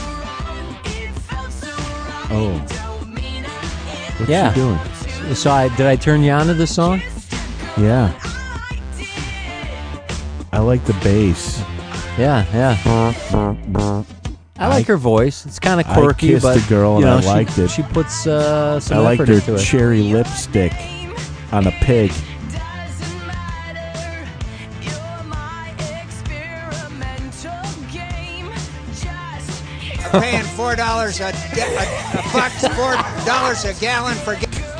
Oh. What's she doing? So did I turn you on to this song? Yeah. I like the bass. Yeah. I like her voice. It's kind of quirky, I kissed but a girl and I liked it. She puts some I liked effort into her it. cherry lipstick on a pig. Paying $4 a bucks, $4 a gallon for.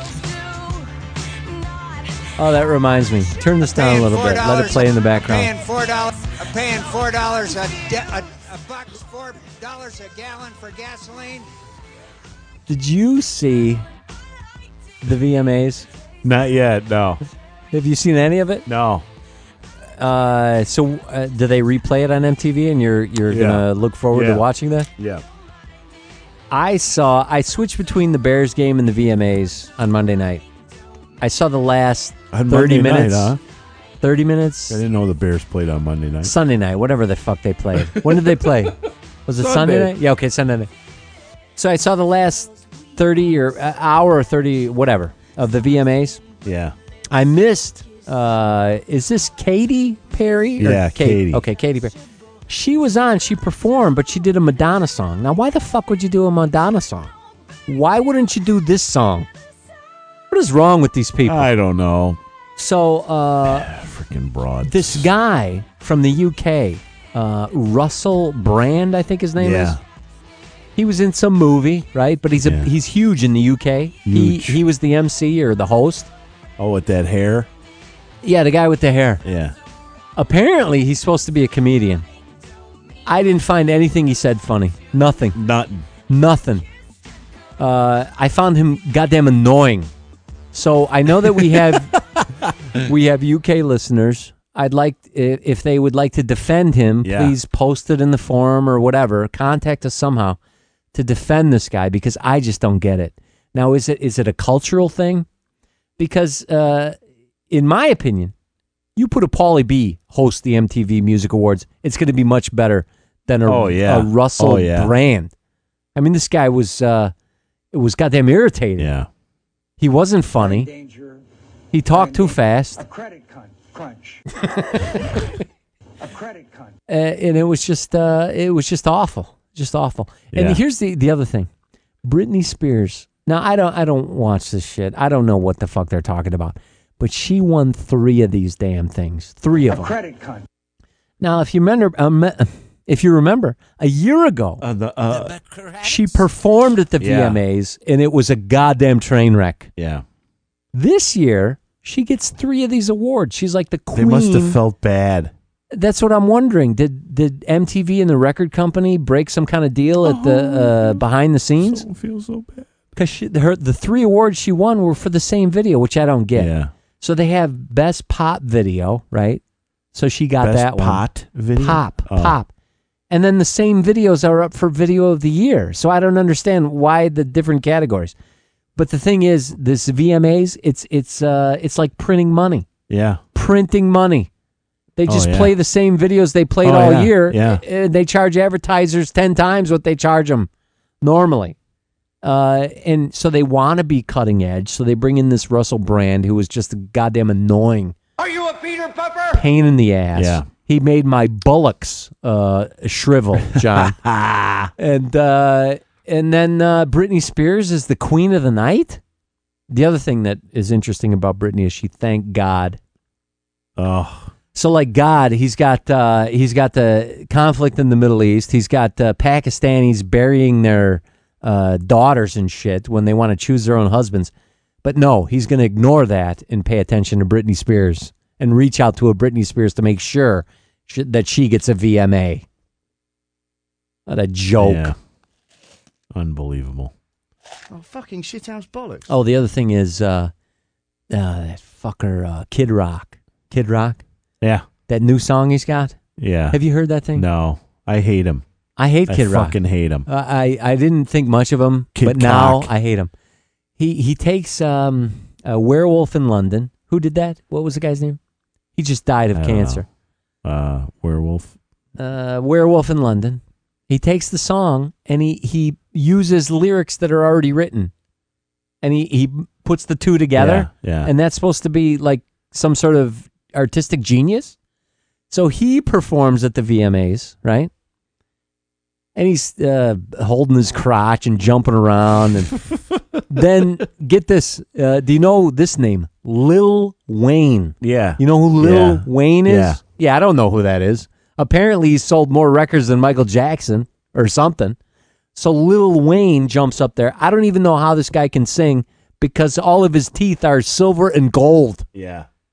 Oh, that reminds me. Turn this down a little bit. Let it play in the background. Paying $4 a bucks, $4 a gallon for gasoline. Did you see the VMAs? Not yet, no. Have you seen any of it? No. So do they replay it on MTV and you're gonna look forward to watching that? Yeah. I switched between the Bears game and the VMAs on Monday night. I saw the last On 30 Monday minutes. night, huh? 30 minutes. I didn't know the Bears played on Monday night. Sunday night, whatever the fuck they played. When did they play? Was it Sunday night? Yeah, okay, Sunday night. So I saw the last 30 or hour or 30, whatever, of the VMAs. Yeah. I missed, is this Katy Perry? Or Yeah, Katy. Okay, Katy Perry. She was on, she performed, but she did a Madonna song. Now, why the fuck would you do a Madonna song? Why wouldn't you do this song? What is wrong with these people? I don't know. So, freaking broad. This guy from the UK, Russell Brand, I think his name is. He was in some movie, right? But he's huge in the UK. Huge. He was the MC or the host. Oh, with that hair? Yeah, the guy with the hair. Yeah. Apparently, he's supposed to be a comedian. I didn't find anything he said funny. Nothing. Nothing. I found him goddamn annoying. So I know that we have UK listeners. I'd like, if they would like to defend him, please post it in the forum or whatever. Contact us somehow to defend this guy because I just don't get it. Now, is it a cultural thing? Because in my opinion, you put a Pauly B host the MTV Music Awards, it's going to be much better than a Russell Brand. I mean, this guy was it was goddamn irritating. Yeah. He wasn't funny. He talked too fast. A credit crunch. A credit crunch. And it was just awful. Just awful. Yeah. And here's the other thing. Britney Spears. Now, I don't watch this shit. I don't know what the fuck they're talking about. But she won 3 of these damn things. 3 of them. A credit crunch. Now, if you remember, a year ago, she performed at the VMAs, and it was a goddamn train wreck. Yeah. This year, she gets 3 of these awards. She's like the queen. They must have felt bad. That's what I'm wondering. Did MTV and the record company break some kind of deal at the behind the scenes? Don't feel so bad. Because the 3 awards she won were for the same video, which I don't get. Yeah. So they have Best Pop Video, right? So she got Best that one. pot video? Pop. And then the same videos are up for Video of the Year. So I don't understand why the different categories. But the thing is, this VMAs, it's like printing money. Yeah. Printing money. They just play the same videos they played all year. Yeah. They charge advertisers 10 times what they charge them normally. And so they want to be cutting edge. So they bring in this Russell Brand, who was just a goddamn annoying. Are you a Peter Puffer? Pain in the ass. Yeah. He made my bullocks shrivel, John. and then Britney Spears is the queen of the night. The other thing that is interesting about Britney is she thanked God. Oh. So like God, he's got the conflict in the Middle East. He's got Pakistanis burying their daughters and shit when they want to choose their own husbands. But no, he's going to ignore that and pay attention to Britney Spears and reach out to a Britney Spears to make sure that she gets a VMA. What a joke. Yeah. Unbelievable. Oh, fucking shithouse bollocks. Oh, the other thing is that fucker Kid Rock. Kid Rock? Yeah. That new song he's got? Yeah. Have you heard that thing? No. I hate him. I hate Kid Rock. I fucking hate him. I didn't think much of him, but now I hate him. He takes a Werewolf in London. Who did that? What was the guy's name? He just died of cancer. Werewolf. Werewolf in London. He takes the song and he uses lyrics that are already written. And he puts the two together. Yeah. And that's supposed to be like some sort of artistic genius. So he performs at the VMAs, right? And he's holding his crotch and jumping around. And then, get this. Do you know this name? Lil Wayne. Yeah. You know who Lil Wayne is? Yeah, I don't know who that is. Apparently, he's sold more records than Michael Jackson or something. So Lil Wayne jumps up there. I don't even know how this guy can sing because all of his teeth are silver and gold. Yeah.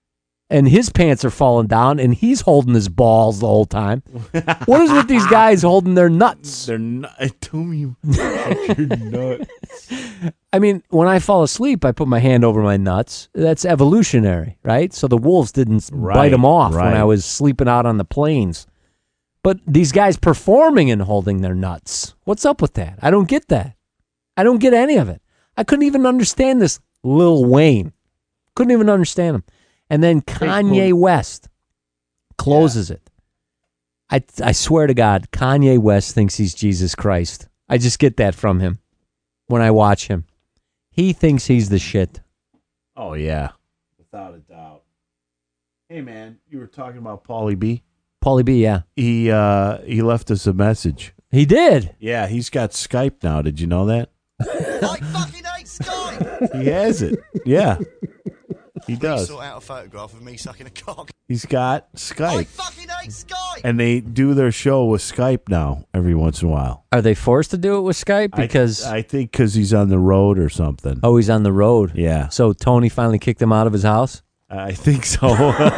and his pants are falling down, and he's holding his balls the whole time. What is with these guys holding their nuts? They're not. I told you, you're nuts. I mean, when I fall asleep, I put my hand over my nuts. That's evolutionary, right? So the wolves didn't bite them off when I was sleeping out on the plains. But these guys performing and holding their nuts, what's up with that? I don't get that. I don't get any of it. I couldn't even understand this Lil Wayne. Couldn't even understand him. And then Kanye West closes it. I swear to God, Kanye West thinks he's Jesus Christ. I just get that from him when I watch him. He thinks he's the shit. Oh, yeah. Without a doubt. Hey, man, you were talking about Paulie B? Paulie B, yeah. He left us a message. He did? Yeah, he's got Skype now. Did you know that? I fucking hate Skype! He has it. Yeah. He does. Sort out a photograph of me sucking a cock. He's got Skype. I fucking hate Skype! And they do their show with Skype now every once in a while. Are they forced to do it with Skype? Because I think because he's on the road or something. Oh, he's on the road. Yeah. So Tony finally kicked him out of his house? I think so.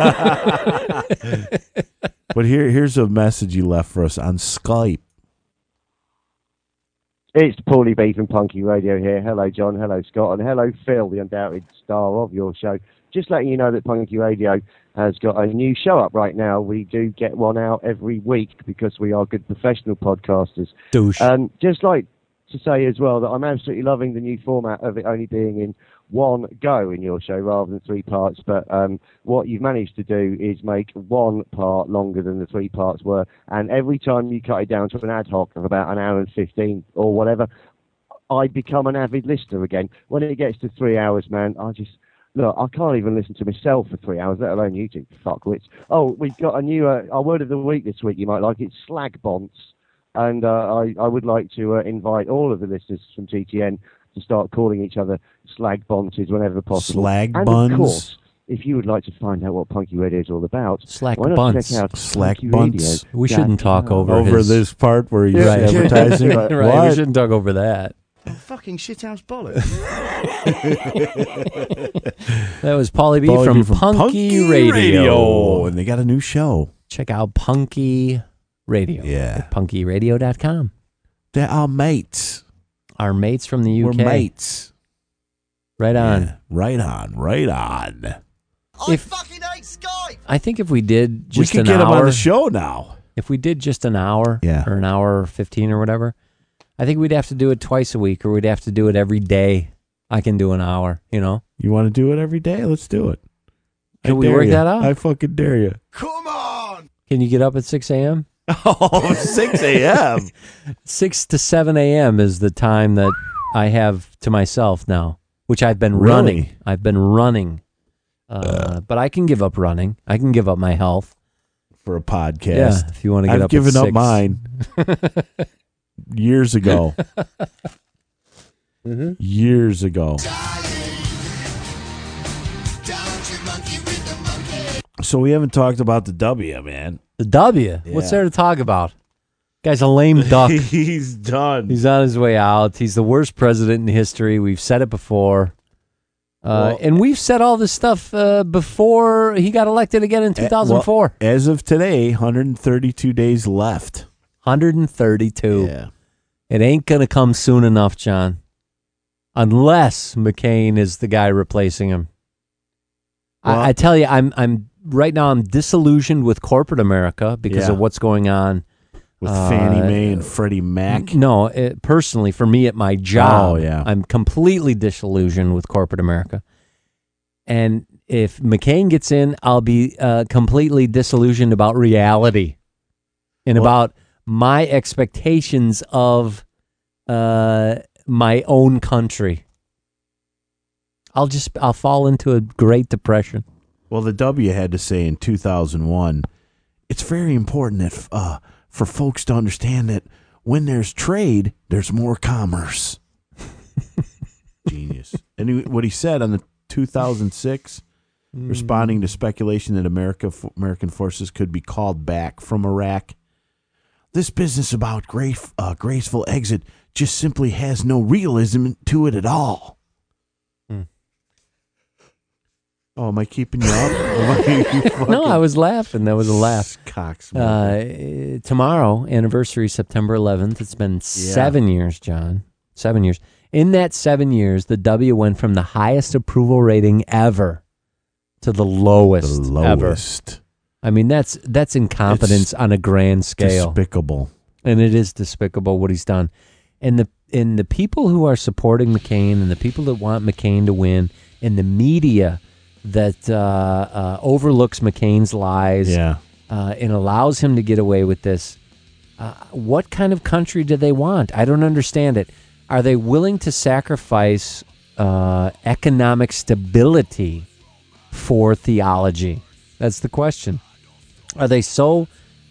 But here's a message he left for us on Skype. It's Paulie B from Punky Radio here. Hello, John. Hello, Scott. And hello, Phil, the undoubted star of your show. Just letting you know that Punky Radio has got a new show up right now. We do get one out every week because we are good professional podcasters. Douche. Just like to say as well that I'm absolutely loving the new format of it only being in one go in your show rather than 3 parts. But what you've managed to do is make one part longer than the 3 parts were. And every time you cut it down to an ad hoc of about an hour and 15 or whatever, I become an avid listener again. When it gets to 3 hours, man, Look, I can't even listen to myself for 3 hours, let alone you two fuckwits. Oh, we've got a new, our word of the week this week, you might like. It's slag bonts. And I would like to invite all of the listeners from TTN to start calling each other slag bontes whenever possible. Slag and buns? Of course, if you would like to find out what Punky Radio is all about, slag why not bunts. check out Slag Punky bunts. Radio. We shouldn't talk over this part where he's advertising. Right, we shouldn't talk over that. Fucking shithouse bollocks. That was Paulie B from Punky Radio. And they got a new show. Check out Punky Radio. Yeah. At punkyradio.com. They're our mates. Our mates from the UK. We're mates. Right on. Yeah, right on. Right on. I fucking hate Skype! I think if we did just we could an get hour. him on the show now. If we did just an hour Yeah. or an hour 15 or whatever, I think we'd have to do it twice a week or we'd have to do it every day. I can do an hour, you know? You want to do it every day? Let's do it. Can I we dare work you. that out? I fucking dare you. Come on! Can you get up at 6 a.m.? Oh, 6 a.m. 6 to 7 a.m. is the time that I have to myself now, which I've been Really? running. I've been running. But I can give up running. I can give up my health. For a podcast. Yeah, if you want to get I've up given at up 6. mine years ago. Years ago. So we haven't talked about the W, man. The W? Yeah. What's there to talk about? Guy's a lame duck. He's done. He's on his way out. He's the worst president in history. We've said it before. And we've said all this stuff before he got elected again in 2004. As of today, 132 days left. 132. Yeah. It ain't going to come soon enough, John. Unless McCain is the guy replacing him. Well, I tell you, I'm right now I'm disillusioned with corporate America because Yeah. of what's going on. With Fannie Mae and Freddie Mac. No, personally, for me at my job, Oh, yeah. I'm completely disillusioned with corporate America. And if McCain gets in, I'll be completely disillusioned about reality and about my expectations of my own country. I'll fall into a Great Depression. Well, the W had to say in 2001, it's very important that for folks to understand that when there's trade, there's more commerce. Genius. And what he said on the 2006, responding to speculation that American forces could be called back from Iraq, this business about graceful exit just simply has no realism to it at all. Oh, am I keeping you up? No, I was laughing. That was a laugh. Tomorrow, anniversary, September 11th. It's been 7 years, John. 7 years. In that 7 years, the W went from the highest approval rating ever to the lowest, ever. I mean, that's incompetence on a grand scale. Despicable. And it is despicable what he's done. And the people who are supporting McCain and the people that want McCain to win and the media that overlooks McCain's lies and allows him to get away with this, what kind of country do they want? I don't understand it. Are they willing to sacrifice economic stability for theology? That's the question. Are they so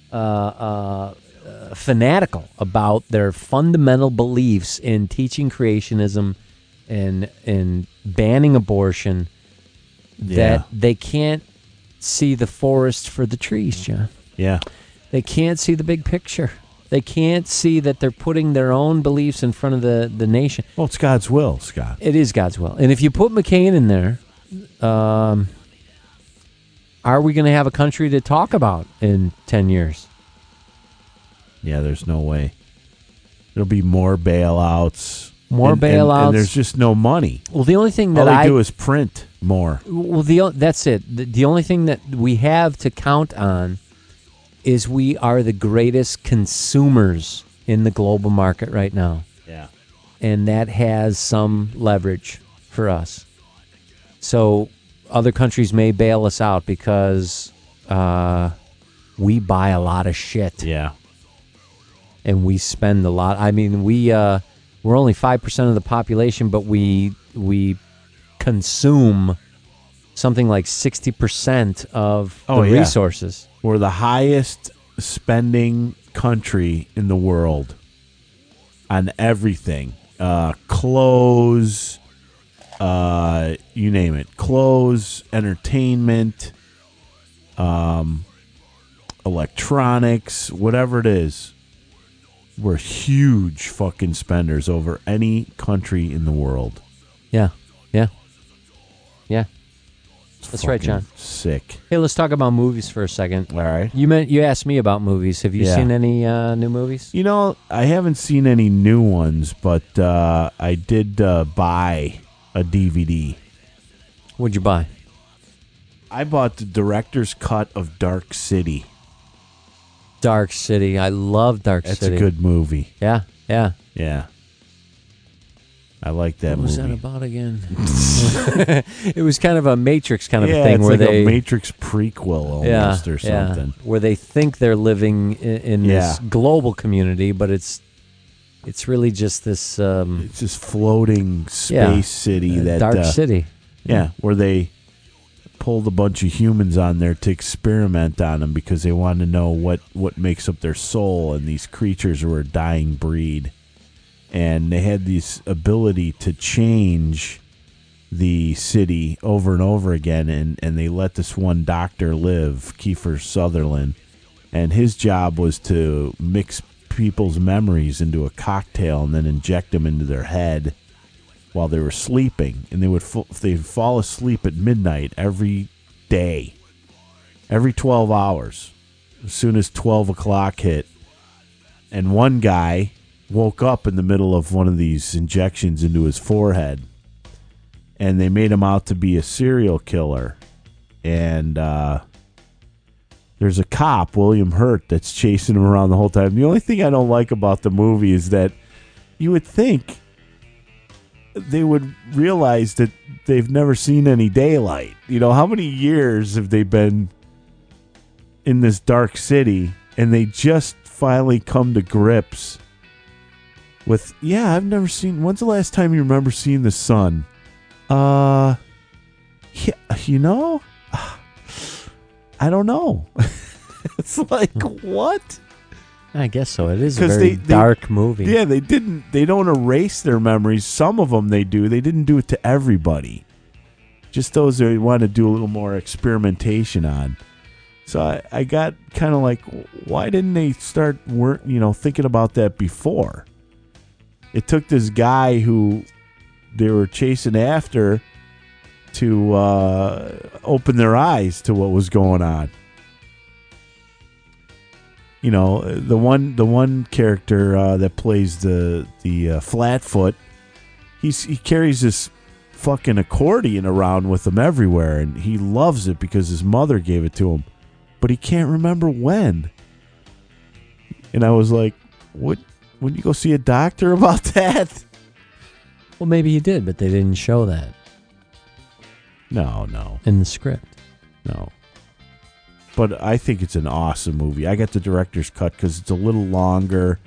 fanatical about their fundamental beliefs in teaching creationism and banning abortion that they can't see the forest for the trees, John? Yeah. They can't see the big picture. They can't see that they're putting their own beliefs in front of the nation. Well, it's God's will, Scott. It is God's will. And if you put McCain in there, are we going to have a country to talk about in 10 years? Yeah, there's no way. There'll be more bailouts. And there's just no money. Well, the only thing that all they do is print more. Well, that's it. The only thing that we have to count on is we are the greatest consumers in the global market right now. Yeah. And that has some leverage for us. So other countries may bail us out because we buy a lot of shit. Yeah. And we spend a lot. I mean, we're only 5% of the population, but we consume something like 60% of the resources. We're the highest spending country in the world on everything. Clothes, you name it. Clothes, entertainment, electronics, whatever it is. We're huge fucking spenders over any country in the world. Yeah. That's right, John. Sick. Hey, let's talk about movies for a second. All right. You asked me about movies. Have you seen any new movies? You know, I haven't seen any new ones, but I did buy a DVD. What'd you buy? I bought the director's cut of Dark City. Dark City. I love Dark City. That's a good movie. Yeah. I like that movie. What was that about again? It was kind of a Matrix kind of a thing. It's where like they, a Matrix prequel almost or something. Where they think they're living in this global community, but it's really just this... it's this floating space city. That Dark City. Yeah, where they pulled a bunch of humans on there to experiment on them because they wanted to know what makes up their soul, and these creatures were a dying breed. And they had this ability to change the city over and over again, and they let this one doctor live, Kiefer Sutherland, and his job was to mix people's memories into a cocktail and then inject them into their head while they were sleeping. And they'd fall asleep at midnight every day, every 12 hours, as soon as 12 o'clock hit. And one guy woke up in the middle of one of these injections into his forehead, and they made him out to be a serial killer. And there's a cop, William Hurt, that's chasing him around the whole time. The only thing I don't like about the movie is that you would think they would realize that they've never seen any daylight. You know, how many years have they been in this dark city, and they just finally come to grips with, I've never seen... When's the last time you remember seeing the sun? I don't know. It's like, what? I guess so. It is a very dark movie. Yeah, they don't erase their memories. Some of them they do. They didn't do it to everybody. Just those they want to do a little more experimentation on. So I got kind of like, why didn't they start thinking about that before? It took this guy who they were chasing after to open their eyes to what was going on. You know, the one character that plays the Flatfoot, he carries this fucking accordion around with him everywhere, and he loves it because his mother gave it to him, but he can't remember when. And I was like, "What? Would you go see a doctor about that?" Well, maybe he did, but they didn't show that. No. In the script. No. But I think it's an awesome movie. I got the director's cut because it's a little longer.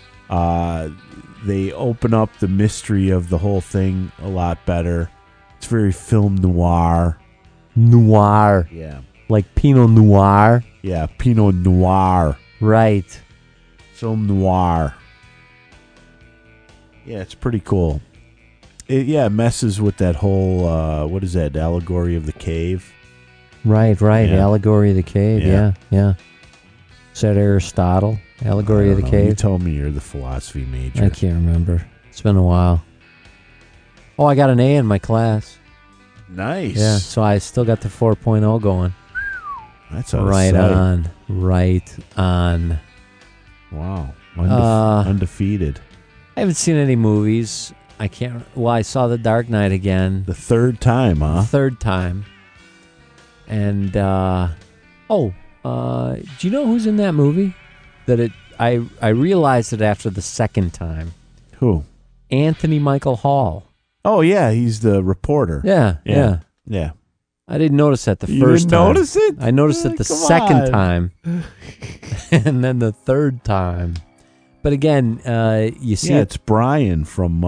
They open up the mystery of the whole thing a lot better. It's very film noir. Noir. Yeah. Like Pinot Noir. Yeah, Pinot Noir. Right. Film noir. Yeah, it's pretty cool. It messes with that whole, what is that, allegory of the cave? Right. Yeah. Allegory of the Cave. Yeah. Is that Aristotle? Allegory of the Cave? You told me you're the philosophy major. I can't remember. It's been a while. Oh, I got an A in my class. Nice. Yeah, so I still got the 4.0 going. That's out of right sight. on. Right on. Wow. Undefeated. I haven't seen any movies. I saw The Dark Knight again. The third time, huh? Third time. And, do you know who's in that movie? I realized it after the second time. Who? Anthony Michael Hall. Oh, yeah, he's the reporter. Yeah. I didn't notice that the first time. You didn't notice it? I noticed it the second time. And then the third time. But again, you see it's Brian from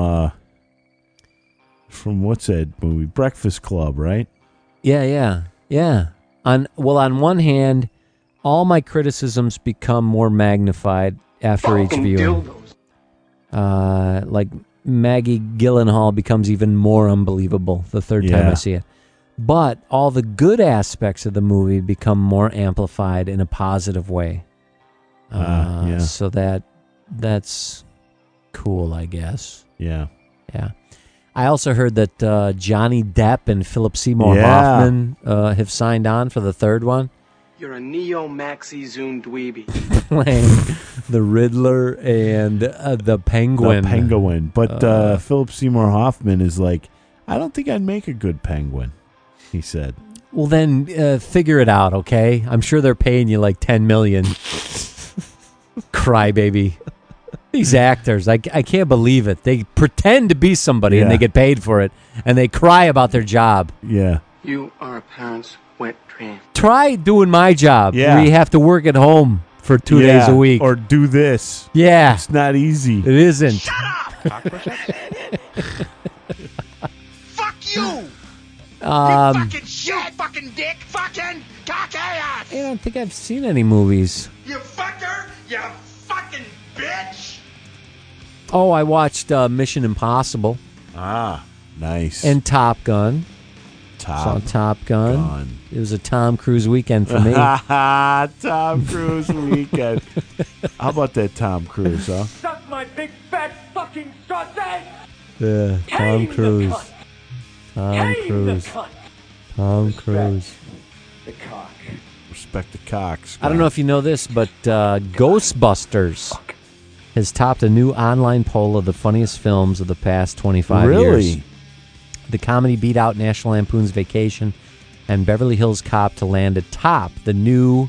what's that movie? Breakfast Club, right? Yeah. On one hand, all my criticisms become more magnified after each viewing. Like Maggie Gyllenhaal becomes even more unbelievable the third time I see it. But all the good aspects of the movie become more amplified in a positive way. So that's cool, I guess. Yeah. I also heard that Johnny Depp and Philip Seymour Hoffman have signed on for the third one. You're a neo-maxi zoom dweeby. Playing the Riddler and the Penguin. The Penguin. But Philip Seymour Hoffman is like, I don't think I'd make a good Penguin, he said. Well, then figure it out, okay? I'm sure they're paying you like $10 million. Crybaby. These actors, I can't believe it. They pretend to be somebody and they get paid for it, and they cry about their job. Yeah. You are a parent's wet dream. Try doing my job. Yeah. Where you have to work at home for 2 days a week. Or do this. Yeah. It's not easy. It isn't. Shut up! Fuck you! You fucking shit! Fucking dick! Fucking cock-ass! I don't think I've seen any movies. You fucker! You fucking bitch! Oh, I watched Mission Impossible. Ah, nice. And Top Gun. Saw Top Gun. It was a Tom Cruise weekend for me. Tom Cruise weekend. How about that Tom Cruise, huh? Suck my big fat fucking sausage! Yeah, Tom Cruise. Tom Cruise. The cock. Respect the cocks. I don't know if you know this, but Ghostbusters has topped a new online poll of the funniest films of the past 25 years. Really? The comedy beat out National Lampoon's Vacation and Beverly Hills Cop to land atop the new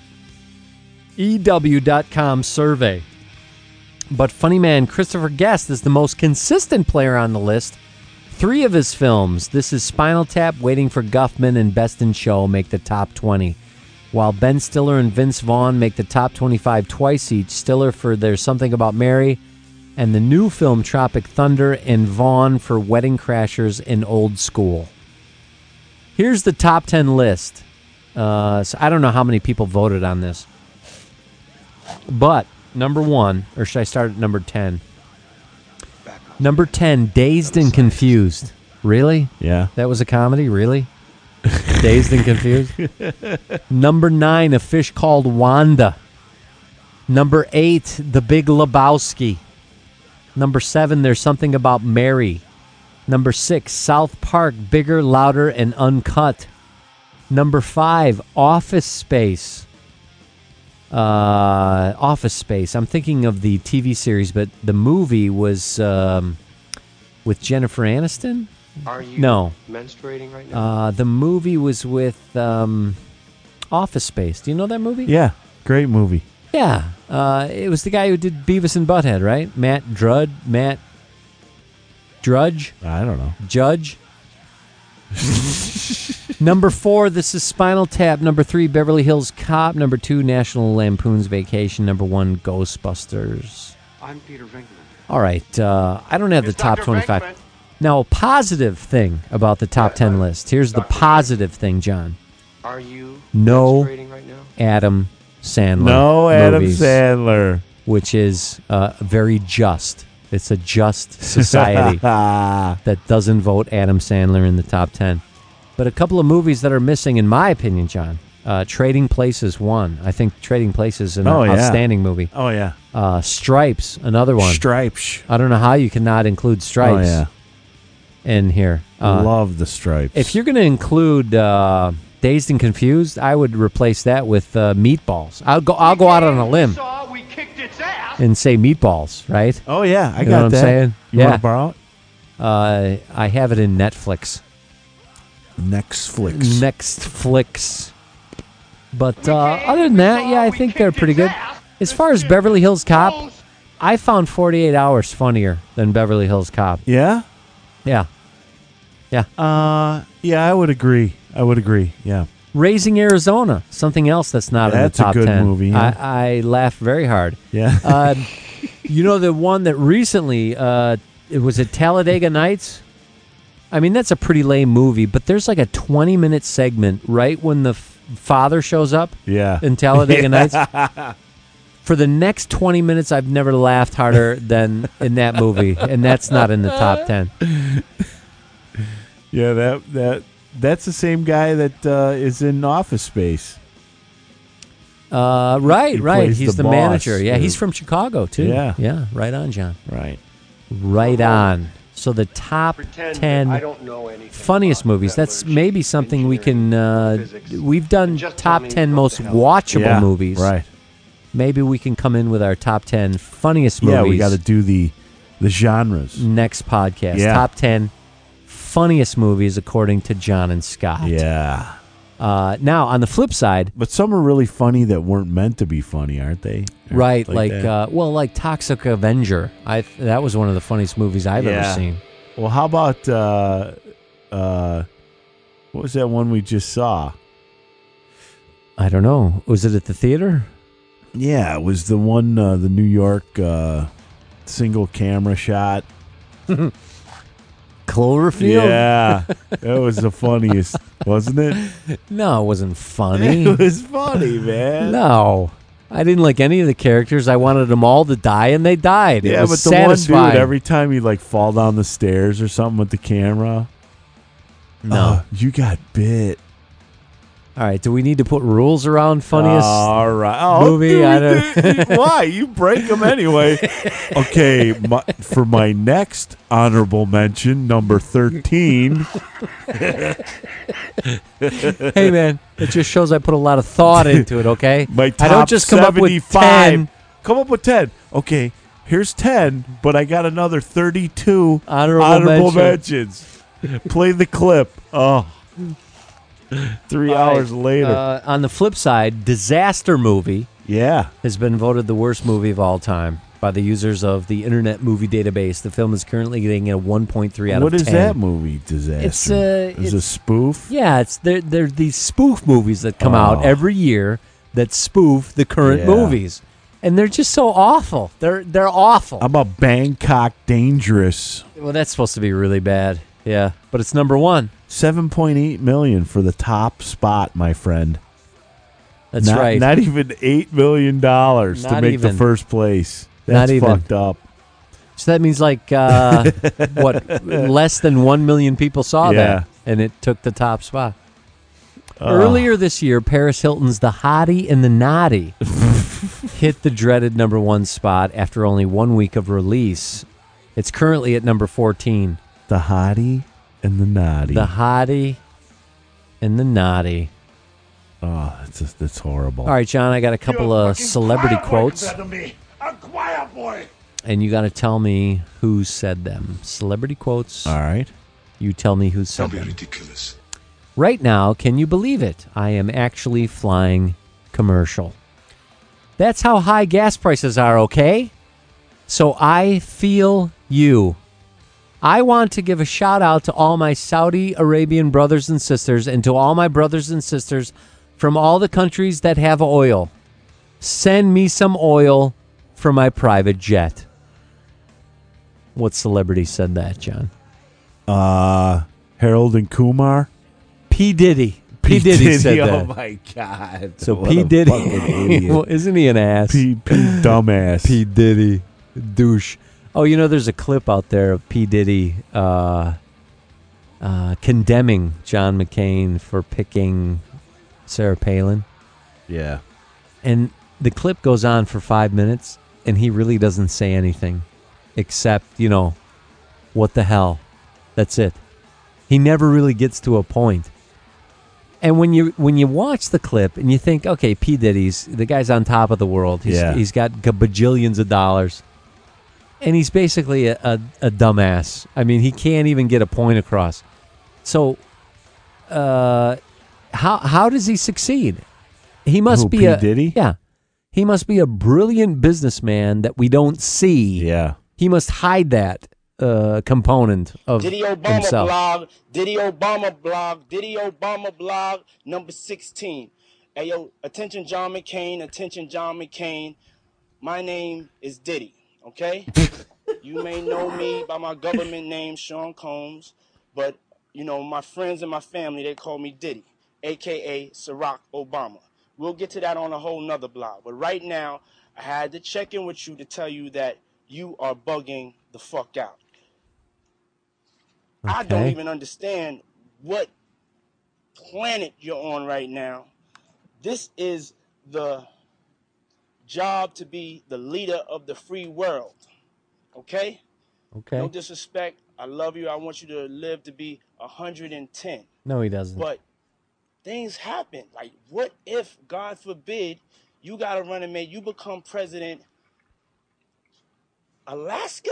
EW.com survey. But funny man Christopher Guest is the most consistent player on the list. 3 of his films, this is Spinal Tap, Waiting for Guffman, and Best in Show, make the top 20. While Ben Stiller and Vince Vaughn make the top 25 twice each, Stiller for There's Something About Mary, and the new film Tropic Thunder, and Vaughn for Wedding Crashers and Old School. Here's the top 10 list. So I don't know how many people voted on this. But number 1, or should I start at number 10? Number 10, Dazed and Confused. Really? Yeah. That was a comedy? Really? Dazed and Confused? Number 9, A Fish Called Wanda. Number 8, The Big Lebowski. Number 7, There's Something About Mary. Number 6, South Park, Bigger, Louder, and Uncut. Number 5, Office Space. Office Space. I'm thinking of the TV series, but the movie was with Jennifer Aniston? Are you menstruating right now? The movie was with Office Space. Do you know that movie? Yeah, great movie. Yeah. It was the guy who did Beavis and Butthead, right? Matt Drudge? I don't know. Judge? Number 4, This is Spinal Tap. Number 3, Beverly Hills Cop. Number 2, National Lampoon's Vacation. Number 1, Ghostbusters. I'm Peter Venkman. All right. I don't have the top Dr. 25. Venkman. Now, a positive thing about the top 10 list. Here's the positive thing, John. Are you No menstruating right now? Adam Sandler. No Adam movies, Sandler. Which is very just. It's a just society that doesn't vote Adam Sandler in the top 10. But a couple of movies that are missing, in my opinion, John. Trading Places 1. I think Trading Places is an outstanding movie. Oh, yeah. Stripes, another one. Stripes. I don't know how you cannot include Stripes in here. Love the Stripes. If you're going to include Dazed and Confused, I would replace that with Meatballs. I'll go out on a limb and say Meatballs, right? Oh, yeah. I You know got what I'm that. saying? You want to borrow it? I have it in Netflix. Netflix. But other than that, I think they're pretty good. As far as Beverly Hills Cop, I found 48 Hours funnier than Beverly Hills Cop. Yeah? Yeah. Yeah, I would agree. Yeah. Raising Arizona, something else that's not in the That's a top good 10. movie, yeah. I laughed very hard. Yeah. You know the one that recently, it was at Talladega Nights? I mean, that's a pretty lame movie, but there's like a 20-minute segment right when the father shows up in Talladega Nights. For the next 20 minutes, I've never laughed harder than in that movie, and that's not in the top 10. Yeah, that's the same guy that is in Office Space. Right. plays He's the the boss, manager. Yeah, too. he's from Chicago, too. Yeah. Right on, John. Right. Right on. So the top 10 I don't know anything funniest movies. That's maybe something we can... we've done top 10 most watchable movies. Right. Maybe we can come in with our top 10 funniest movies. Yeah, we got to do the genres. Next podcast. Yeah. Top 10 funniest movies according to John and Scott. Yeah. Now, on the flip side... But some are really funny that weren't meant to be funny, aren't they? Right, that. like Toxic Avenger. That was one of the funniest movies I've ever seen. Well, how about what was that one we just saw? I don't know. Was it at the theater? Yeah, it was the one, the New York single camera shot. Cloverfield? Yeah, that was the funniest, wasn't it? No, it wasn't funny. It was funny, man. No. I didn't like any of the characters. I wanted them all to die, and they died. Yeah, it was but the satisfying. one dude, every time he'd like fall down the stairs or something with the camera. No. You got bit. All right, do we need to put rules around funniest all right. movie? Dude, I don't. Why? You break them anyway. Okay, for my next honorable mention, number 13. Hey, man, it just shows I put a lot of thought into it, okay? My top I don't just come up with 75. 10. Come up with 10. Okay, here's 10, but I got another 32 Honorable mentions. Play the clip. Oh. 3 hours later. On the flip side, Disaster Movie has been voted the worst movie of all time by the users of the Internet Movie Database. The film is currently getting a 1.3 out of 10. What is that movie, Disaster? It's a spoof? Yeah, they're these spoof movies that come out every year that spoof the current movies. And they're just so awful. They're awful. How about Bangkok Dangerous? Well, that's supposed to be really bad. Yeah, but it's number one. $7.8 million for the top spot, my friend. That's right. Not even $8 million to make the first place. That's fucked up. So that means like less than 1 million people saw that, and it took the top spot. Earlier this year, Paris Hilton's The Hottie and the Naughty hit the dreaded number one spot after only 1 week of release. It's currently at number 14. The hottie and the naughty. The hottie and the naughty. Oh, that's horrible. All right, John, I got a couple of celebrity quotes. A quiet boy. And you got to tell me who said them. Celebrity quotes. All right. You tell me who said Don't be them. ridiculous. Right now, can you believe it? I am actually flying commercial. That's how high gas prices are, okay? So I feel you. I want to give a shout out to all my Saudi Arabian brothers and sisters and to all my brothers and sisters from all the countries that have oil. Send me some oil for my private jet. What celebrity said that, John? Harold and Kumar. P. Diddy. P. Diddy said that. Oh, my God. So What P. a Diddy. fucking idiot. Well, isn't he an ass? P. Dumbass. P. Diddy. Douche. Oh, there's a clip out there of P. Diddy condemning John McCain for picking Sarah Palin. Yeah. And the clip goes on for 5 minutes, and he really doesn't say anything except, what the hell? That's it. He never really gets to a point. And when you watch the clip and you think, okay, P. Diddy's, the guy's on top of the world. He's got bajillions of dollars. And he's basically a dumbass. I mean, he can't even get a point across. So, how does he succeed? He must be P. Diddy? Yeah. He must be a brilliant businessman that we don't see. Yeah. He must hide that component of Diddy Obama himself. blog, Diddy Obama blog, Diddy Obama blog, number 16. Hey, yo, attention John McCain, attention John McCain. My name is Diddy, okay? You may know me by my government name, Sean Combs, but, my friends and my family, they call me Diddy, a.k.a. Barack Obama. We'll get to that on a whole nother blog. But right now, I had to check in with you to tell you that you are bugging the fuck out. Okay. I don't even understand what planet you're on right now. This is the job to be the leader of the free world. Okay? Okay. No disrespect. I love you. I want you to live to be 110. No, he doesn't. But things happen. Like, what if, God forbid, you got to run and you become president? Alaska?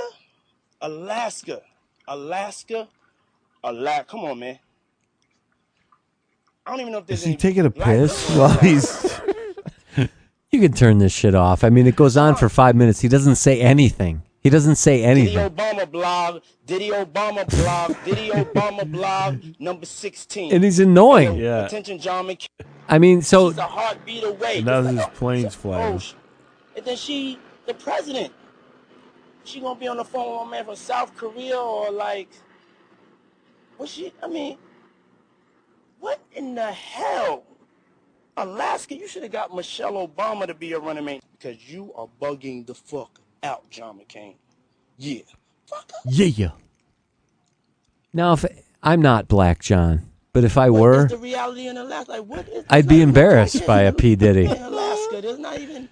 Come on, man. I don't even know if there's Is he any taking a black piss people while around. he's... You can turn this shit off. I mean, it goes on for 5 minutes. He doesn't say anything. He doesn't say Diddy anything. Obama blog, Diddy Obama blog, Diddy Obama blog, number 16. And he's annoying. Hey, Yeah. attention, John McCain. I mean, so She's a heartbeat away. And now It's his like, plane's flying. and then she, the president. She gonna be on the phone with a man from South Korea or like, what in the hell? Alaska, you should have got Michelle Obama to be your running mate because you are bugging the fuck out, John McCain. Yeah. yeah. Now, if I'm not Black John, but if I were, What's the reality in Alaska? Like, what is? I'd be embarrassed by a P. Diddy. In Alaska, there's not even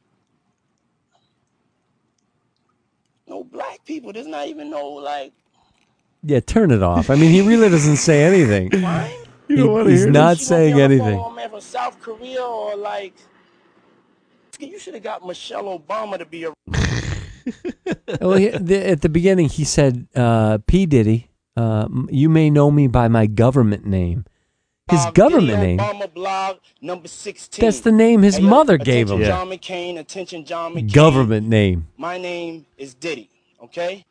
no black people. There's not even no like. Yeah, turn it off. I mean, he really doesn't say anything. He's not saying anything. A man from South Korea or like. You should have got Michelle Obama to be a. Well, at the beginning, he said, P. Diddy, you may know me by my government name. His government name? Obama blog, number 16. That's the name his mother gave him. John McCain, attention, John McCain. Government name. My name is Diddy, okay?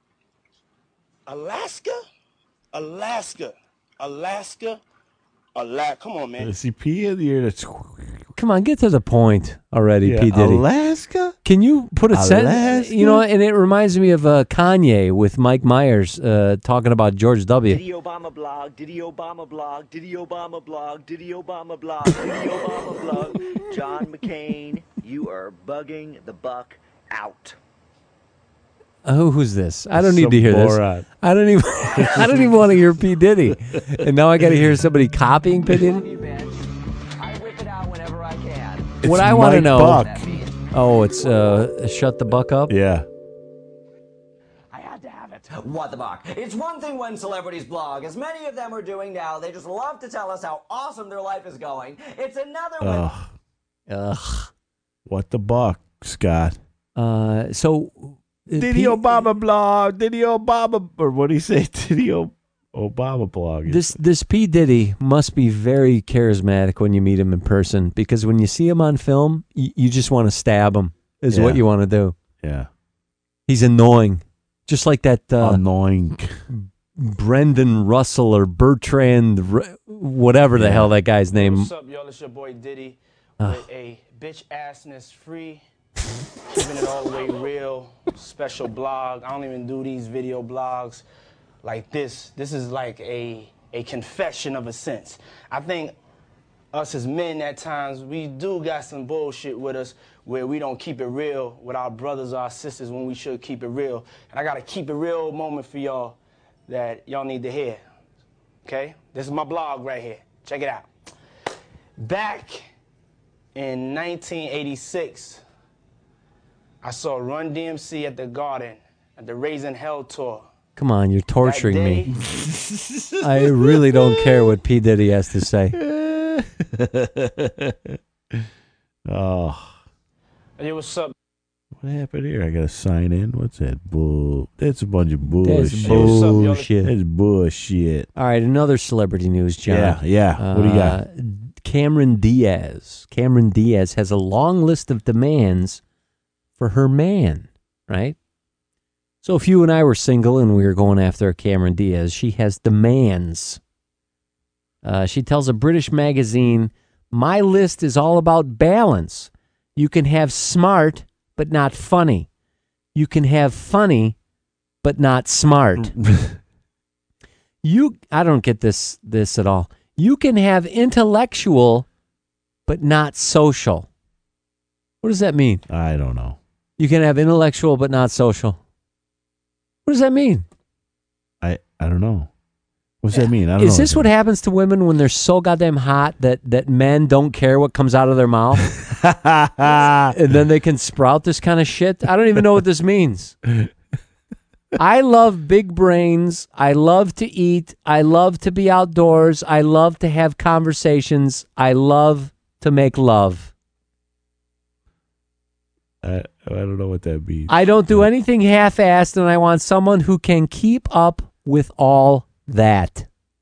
Alaska? Come on, man. Is he P in the air? Come on, get to the point already, Yeah, P. Diddy. Alaska? Can you put a sentence? Alaska? And it reminds me of Kanye with Mike Myers talking about George W. Diddy Obama blog, Diddy Obama blog, Diddy Obama blog, Diddy Obama blog, Diddy Obama blog. John McCain, you are bugging the buck out. Who's this? I don't need Some to hear moron. this. I don't even want to hear P. Diddy. And now I got to hear somebody copying P. Diddy. What I want to Mike know. Buck. Oh, it's Shut the Buck Up? Yeah. What the Buck. It's one thing when celebrities blog, as many of them are doing now. They just love to tell us how awesome their life is going. It's another when... What the buck, Scott? So Did the Obama blog? Did the Obama, or what do you say? Did the Obama blog? This P. Diddy must be very charismatic when you meet him in person, because when you see him on film, you just want to stab him. Is what you want to do. Yeah, he's annoying, just like that annoying Brendan Russell or Bertrand, whatever the hell that guy's name. What's up, y'all? It's your boy Diddy with a bitch assness free, keeping it all the way real, special blog. I don't even do these video blogs like this. This is like a confession of a sense. I think us as men at times, we do got some bullshit with us where we don't keep it real with our brothers or our sisters when we should keep it real. And I got a keep it real moment for y'all that y'all need to hear, okay? This is my blog right here. Check it out. Back in 1986, I saw Run DMC at the Garden at the Raising Hell tour. Come on, you're torturing me. I really don't care what P. Diddy has to say. Hey, what's up? What happened here? I gotta sign in. What's that? That's a bunch of bullshit. That's bullshit. That's bullshit. All right, another celebrity news, John. Yeah. What do you got? Cameron Diaz. Cameron Diaz has a long list of demands for her man, right? So if you and I were single and we were going after Cameron Diaz, she has demands. She tells a British magazine, "My list is all about balance. You can have smart, but not funny. You can have funny, but not smart." I don't get this at all. You can have intellectual, but not social. What does that mean? I don't know. You can have intellectual, but not social. What does that mean? I don't know. What's that mean? I don't know. Is this what happens to women when they're so goddamn hot that men don't care what comes out of their mouth? And then they can sprout this kind of shit? I don't even know what this means. I love big brains. I love to eat. I love to be outdoors. I love to have conversations. I love to make love. I don't know what that means. I don't do anything half-assed, and I want someone who can keep up with all that.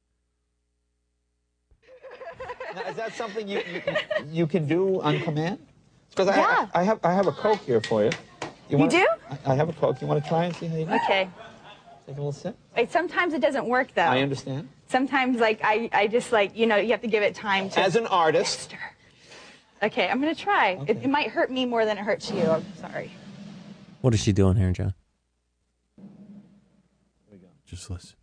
Now, is that something you can do on command? Because I have a Coke here for you. You do? I have a Coke. You want to try and see how you do? Okay. Take a little sip. Wait, sometimes it doesn't work though. I understand. Sometimes I just you have to give it time to. As an artist. Okay, I'm gonna try. Okay. It might hurt me more than it hurts you. I'm sorry. What is she doing here, John? Here we go. Just listen.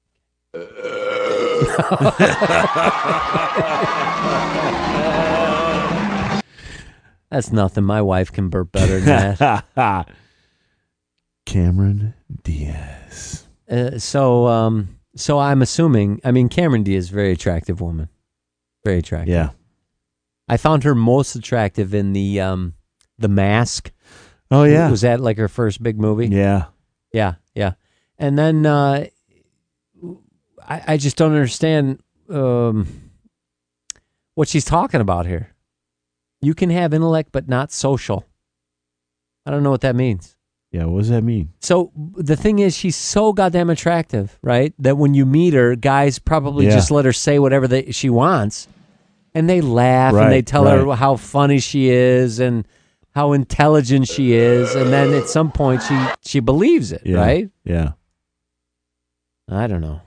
That's nothing. My wife can burp better than that. Cameron Diaz. So I'm assuming. I mean, Cameron Diaz is a very attractive woman. Very attractive. Yeah. I found her most attractive in the Mask. Oh yeah. Was that like her first big movie? Yeah. Yeah. And then I just don't understand what she's talking about here. You can have intellect, but not social. I don't know what that means. Yeah, what does that mean? So the thing is, she's so goddamn attractive, right? That when you meet her, guys probably just let her say whatever she wants. And they laugh and they tell her how funny she is and how intelligent she is. And then at some point, she believes it, right? Yeah. I don't know.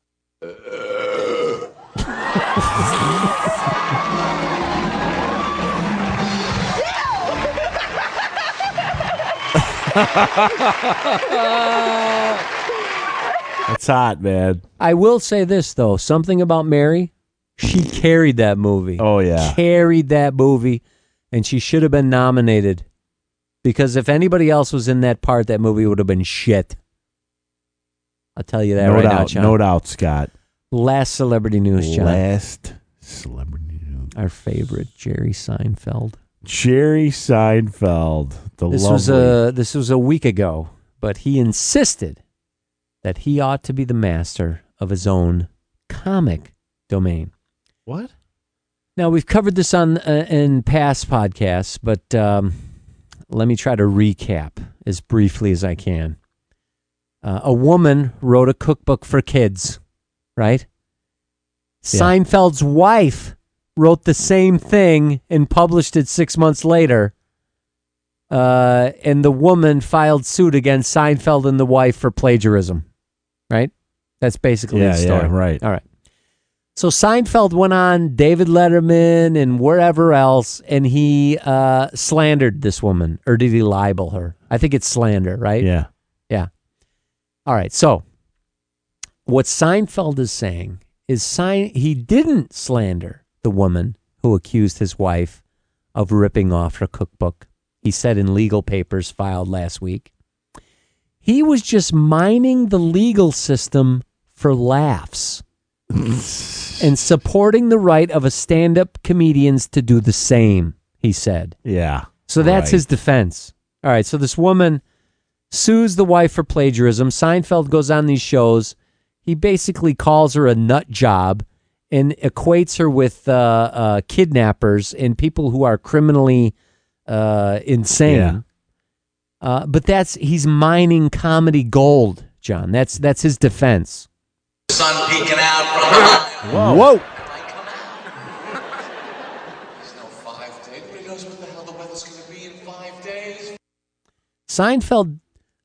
That's hot, man. I will say this, though. Something about Mary, she carried that movie. Oh, yeah. Carried that movie, and she should have been nominated. Because if anybody else was in that part, that movie would have been shit. I'll tell you that now, John. No doubt, Scott. Last celebrity news, John. Last celebrity news. Our favorite, Jerry Seinfeld. Jerry Seinfeld. This was a week ago, but he insisted that he ought to be the master of his own comic domain. What? Now, we've covered this on in past podcasts, but let me try to recap as briefly as I can. A woman wrote a cookbook for kids, right? Yeah. Seinfeld's wife wrote the same thing and published it 6 months later. And the woman filed suit against Seinfeld and the wife for plagiarism, right? That's basically the story. Yeah, right. All right. So Seinfeld went on David Letterman and wherever else, and he slandered this woman, or did he libel her? I think it's slander, right? Yeah. Yeah. All right. So what Seinfeld is saying is he didn't slander the woman who accused his wife of ripping off her cookbook. He said in legal papers filed last week. He was just mining the legal system for laughs and supporting the right of a stand-up comedians to do the same, he said. Yeah. So that's his defense. All right, so this woman sues the wife for plagiarism. Seinfeld goes on these shows. He basically calls her a nut job and equates her with kidnappers and people who are criminally insane. Yeah. But he's mining comedy gold, John. That's his defense. Sun peeking out from Whoa. Whoa. Seinfeld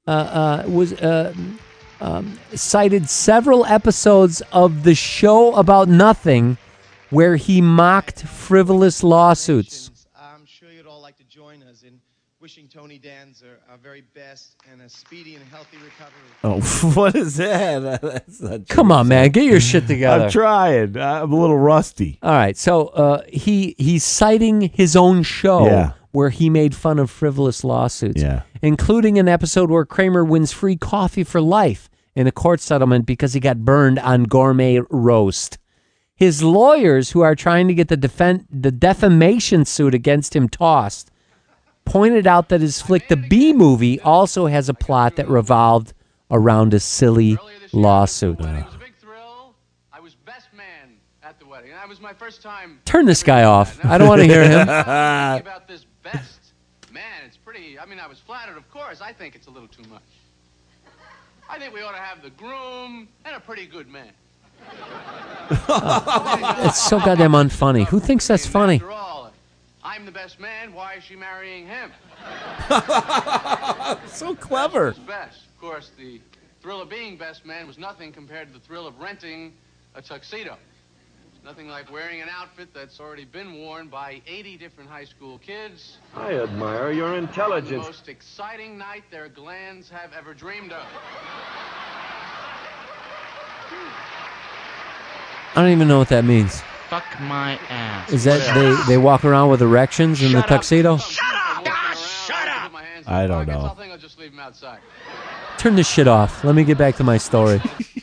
cited several episodes of the show about nothing where he mocked frivolous lawsuits. I'm sure you'd all like to join us in wishing Tony Danza our very best and a speedy and healthy recovery. Oh, what is that? That's not Come on, man. Get your shit together. I'm trying. I'm a little rusty. All right. So he's citing his own show where he made fun of frivolous lawsuits, including an episode where Kramer wins free coffee for life in a court settlement because he got burned on gourmet roast. His lawyers, who are trying to get the defamation suit against him tossed, pointed out that his flick, The Bee Movie, also has a plot that revolved around a silly lawsuit. My first time. Turn this guy off. I don't want to hear him. About this best man, it's pretty. I mean, I was flattered, of course. I think it's a little too much. I think we ought to have the groom and a pretty good man. It's so goddamn unfunny. Who thinks that's funny? After all, I'm the best man. Why is she marrying him? So clever. Best. Of course, the thrill of being best man was nothing compared to the thrill of renting a tuxedo. Nothing like wearing an outfit that's already been worn by 80 different high school kids. I admire your intelligence. The most exciting night their glands have ever dreamed of. I don't even know what that means. Fuck my ass. Is that they walk around with erections in the tuxedo? Shut up! Shut up! I don't know. I think I'll just leave him outside. Turn this shit off. Let me get back to my story.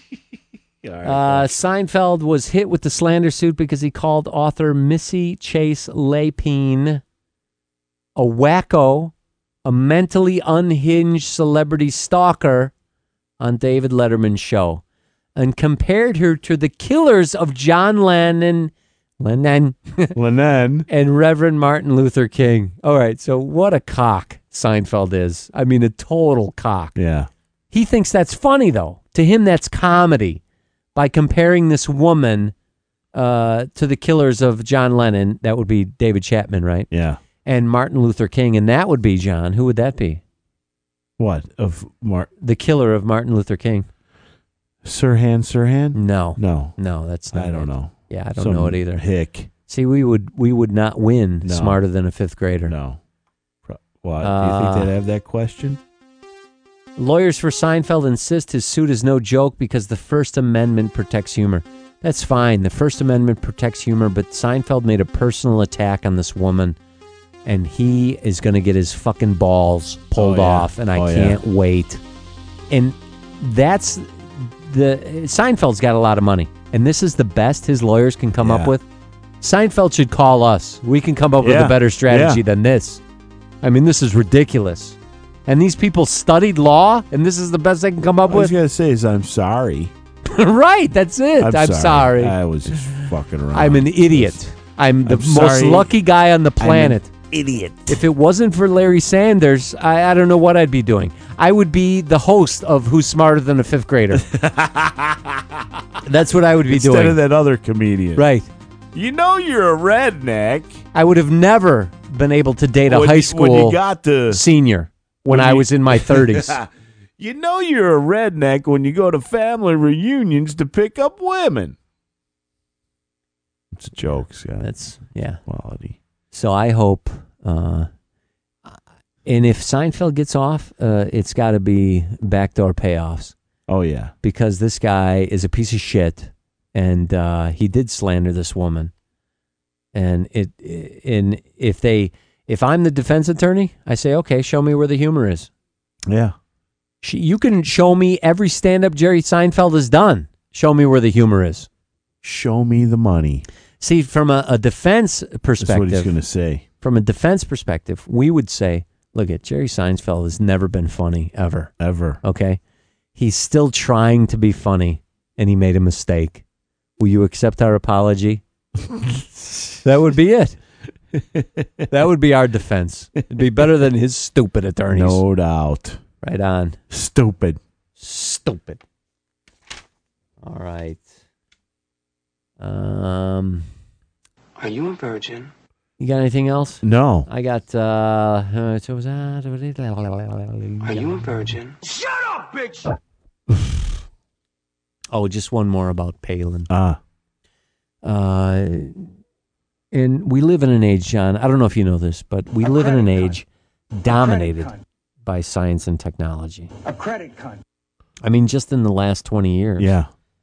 Seinfeld was hit with the slander suit because he called author Missy Chase Lapine a wacko, a mentally unhinged celebrity stalker on David Letterman's show, and compared her to the killers of John Lennon, and Reverend Martin Luther King. All right, so what a cock Seinfeld is. I mean, a total cock. Yeah. He thinks that's funny, though. To him, that's comedy. By comparing this woman to the killers of John Lennon, that would be David Chapman, right? Yeah. And Martin Luther King, and that would be John. Who would that be? What? The killer of Martin Luther King. Sirhan? No. No, that's not I don't know. Yeah, I don't know it either. Hick. See, we would not win smarter than a fifth grader. No. What? Do you think they'd have that question? Lawyers for Seinfeld insist his suit is no joke because the First Amendment protects humor. That's fine. The First Amendment protects humor, but Seinfeld made a personal attack on this woman, and he is going to get his fucking balls pulled off, and I can't wait. And that's Seinfeld's got a lot of money, and this is the best his lawyers can come up with. Seinfeld should call us. We can come up with a better strategy than this. I mean, this is ridiculous. And these people studied law, and this is the best they can come up All with? he's got to say is, I'm sorry. Right, that's it. I'm sorry. I was just fucking around. I'm an idiot. I'm the most sorry. lucky guy on the planet. I'm an idiot. If it wasn't for Larry Sanders, I don't know what I'd be doing. I would be the host of Who's Smarter Than a Fifth Grader. That's what I would be Instead doing. of that other comedian. Right. You know you're a redneck. I would have never been able to date a high school when you got to, senior when I was in my 30s. You know you're a redneck when you go to family reunions to pick up women. It's a joke, Scott. That's, yeah. Quality. So I hope, and if Seinfeld gets off, it's got to be backdoor payoffs. Oh, yeah. Because this guy is a piece of shit, and he did slander this woman. And if I'm the defense attorney, I say, okay, show me where the humor is. Yeah. You can show me every stand-up Jerry Seinfeld has done. Show me where the humor is. Show me the money. See, from a defense perspective. That's what he's going to say. From a defense perspective, we would say, look at Jerry Seinfeld has never been funny, ever. Ever. Okay? He's still trying to be funny, and he made a mistake. Will you accept our apology? That would be it. That would be our defense. It'd be better than his stupid attorneys. No doubt. Right on. Stupid. All right. Are you a virgin? You got anything else? No. I got, Are you a virgin? Shut up, bitch! oh, just one more about Palin. And we live in an age, John, I don't know if you know this, but we live in an age dominated by science and technology. A credit cunt. I mean, just in the last 20 years. Yeah.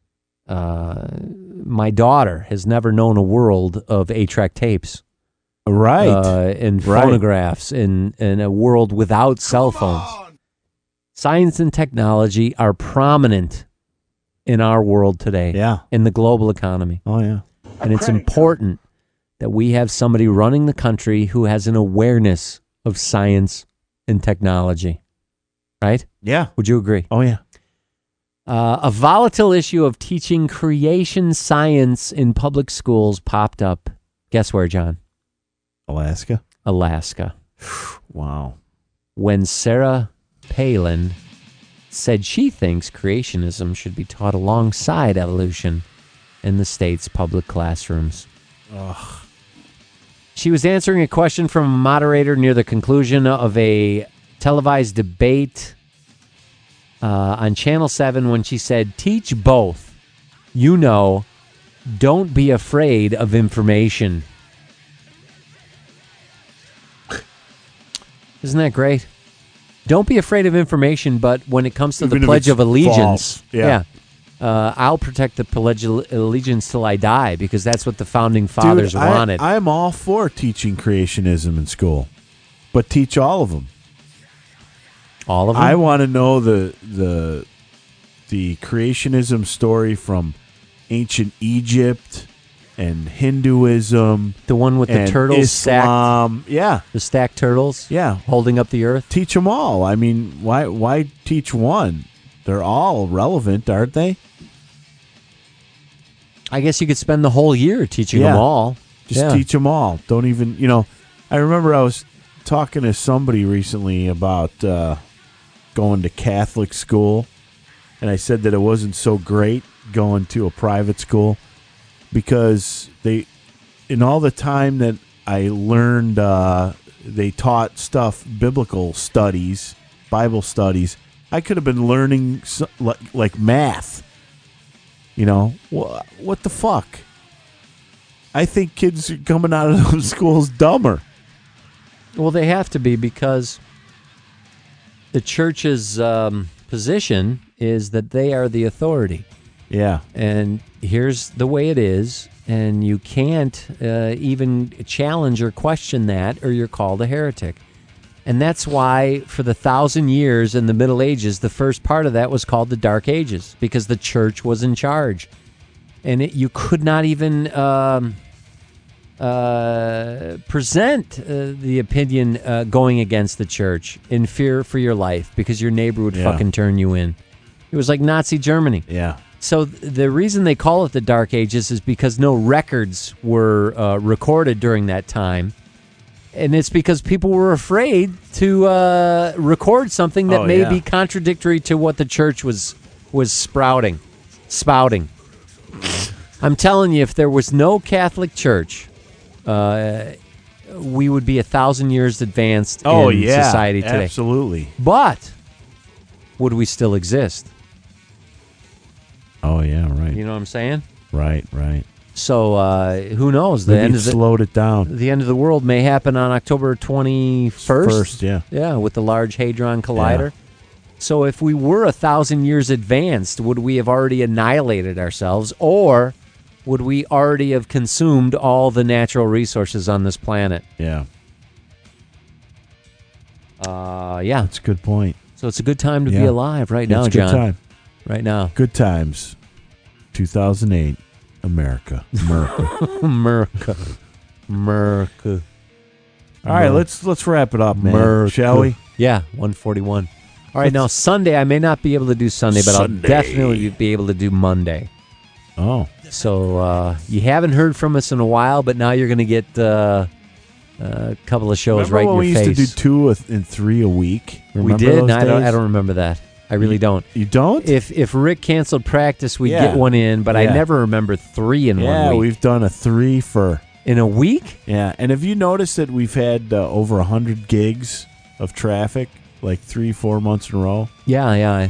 My daughter has never known a world of 8-track tapes. Right. And phonographs in a world without cell phones. Science and technology are prominent in our world today. Yeah. In the global economy. Oh, yeah. And it's important that we have somebody running the country who has an awareness of science and technology. Right? Yeah. Would you agree? Oh, yeah. A volatile issue of teaching creation science in public schools popped up. Guess where, John? Alaska. Wow. When Sarah Palin said she thinks creationism should be taught alongside evolution in the state's public classrooms. Ugh. She was answering a question from a moderator near the conclusion of a televised debate on Channel 7 when she said, teach both. You know, don't be afraid of information. Isn't that great? Don't be afraid of information, but when it comes to Even the if Pledge it's of Allegiance, false. Yeah. I'll protect the Pledge of Allegiance till I die, because that's what the founding fathers wanted. I'm all for teaching creationism in school, but teach all of them. All of them? I want to know the creationism story from ancient Egypt and Hinduism. The one with the turtles Islam. stacked. Yeah. The stacked turtles? Yeah. Holding up the earth? Teach them all. I mean, why teach one? They're all relevant, aren't they? I guess you could spend the whole year teaching them all. Just teach them all. Don't even, I remember I was talking to somebody recently about going to Catholic school, and I said that it wasn't so great going to a private school because in all the time that I learned, they taught stuff, biblical studies, Bible studies. I could have been learning like math. What the fuck? I think kids are coming out of those schools dumber. Well, they have to be, because the church's position is that they are the authority. Yeah. And here's the way it is, and you can't even challenge or question that, or you're called a heretic. And that's why for the 1,000 years in the Middle Ages, the first part of that was called the Dark Ages, because the church was in charge. And you could not even present the opinion going against the church in fear for your life because your neighbor would fucking turn you in. It was like Nazi Germany. Yeah. So the reason they call it the Dark Ages is because no records were recorded during that time. And it's because people were afraid to record something that may be contradictory to what the church was spouting. I'm telling you, if there was no Catholic Church, we would be 1,000 years advanced in society today. Absolutely. But would we still exist? Oh, yeah, right. You know what I'm saying? Right. So who knows? Maybe it slowed it down. The end of the world may happen on October 21st. First, yeah. Yeah, with the Large Hadron Collider. Yeah. So if we were 1,000 years advanced, would we have already annihilated ourselves, or would we already have consumed all the natural resources on this planet? Yeah. Yeah. That's a good point. So it's a good time to be alive right now, it's a John. Good time. Right now. Good times. 2008. America. All right, let's wrap it up, man. Shall we? Yeah, 141. All right, now Sunday, I may not be able to do Sunday, but I'll definitely be able to do Monday. Oh. So you haven't heard from us in a while, but now you're going to get a couple of shows right in your face. Remember when we used to do 2 and 3 a week? We did? No, I don't remember that. I really don't. You don't? If Rick canceled practice, we'd get one in, but I never remember 3 in 1 week. Yeah, we've done a 3 in a week? Yeah, and have you noticed that we've had over 100 gigs of traffic, like 3-4 months in a row? Yeah.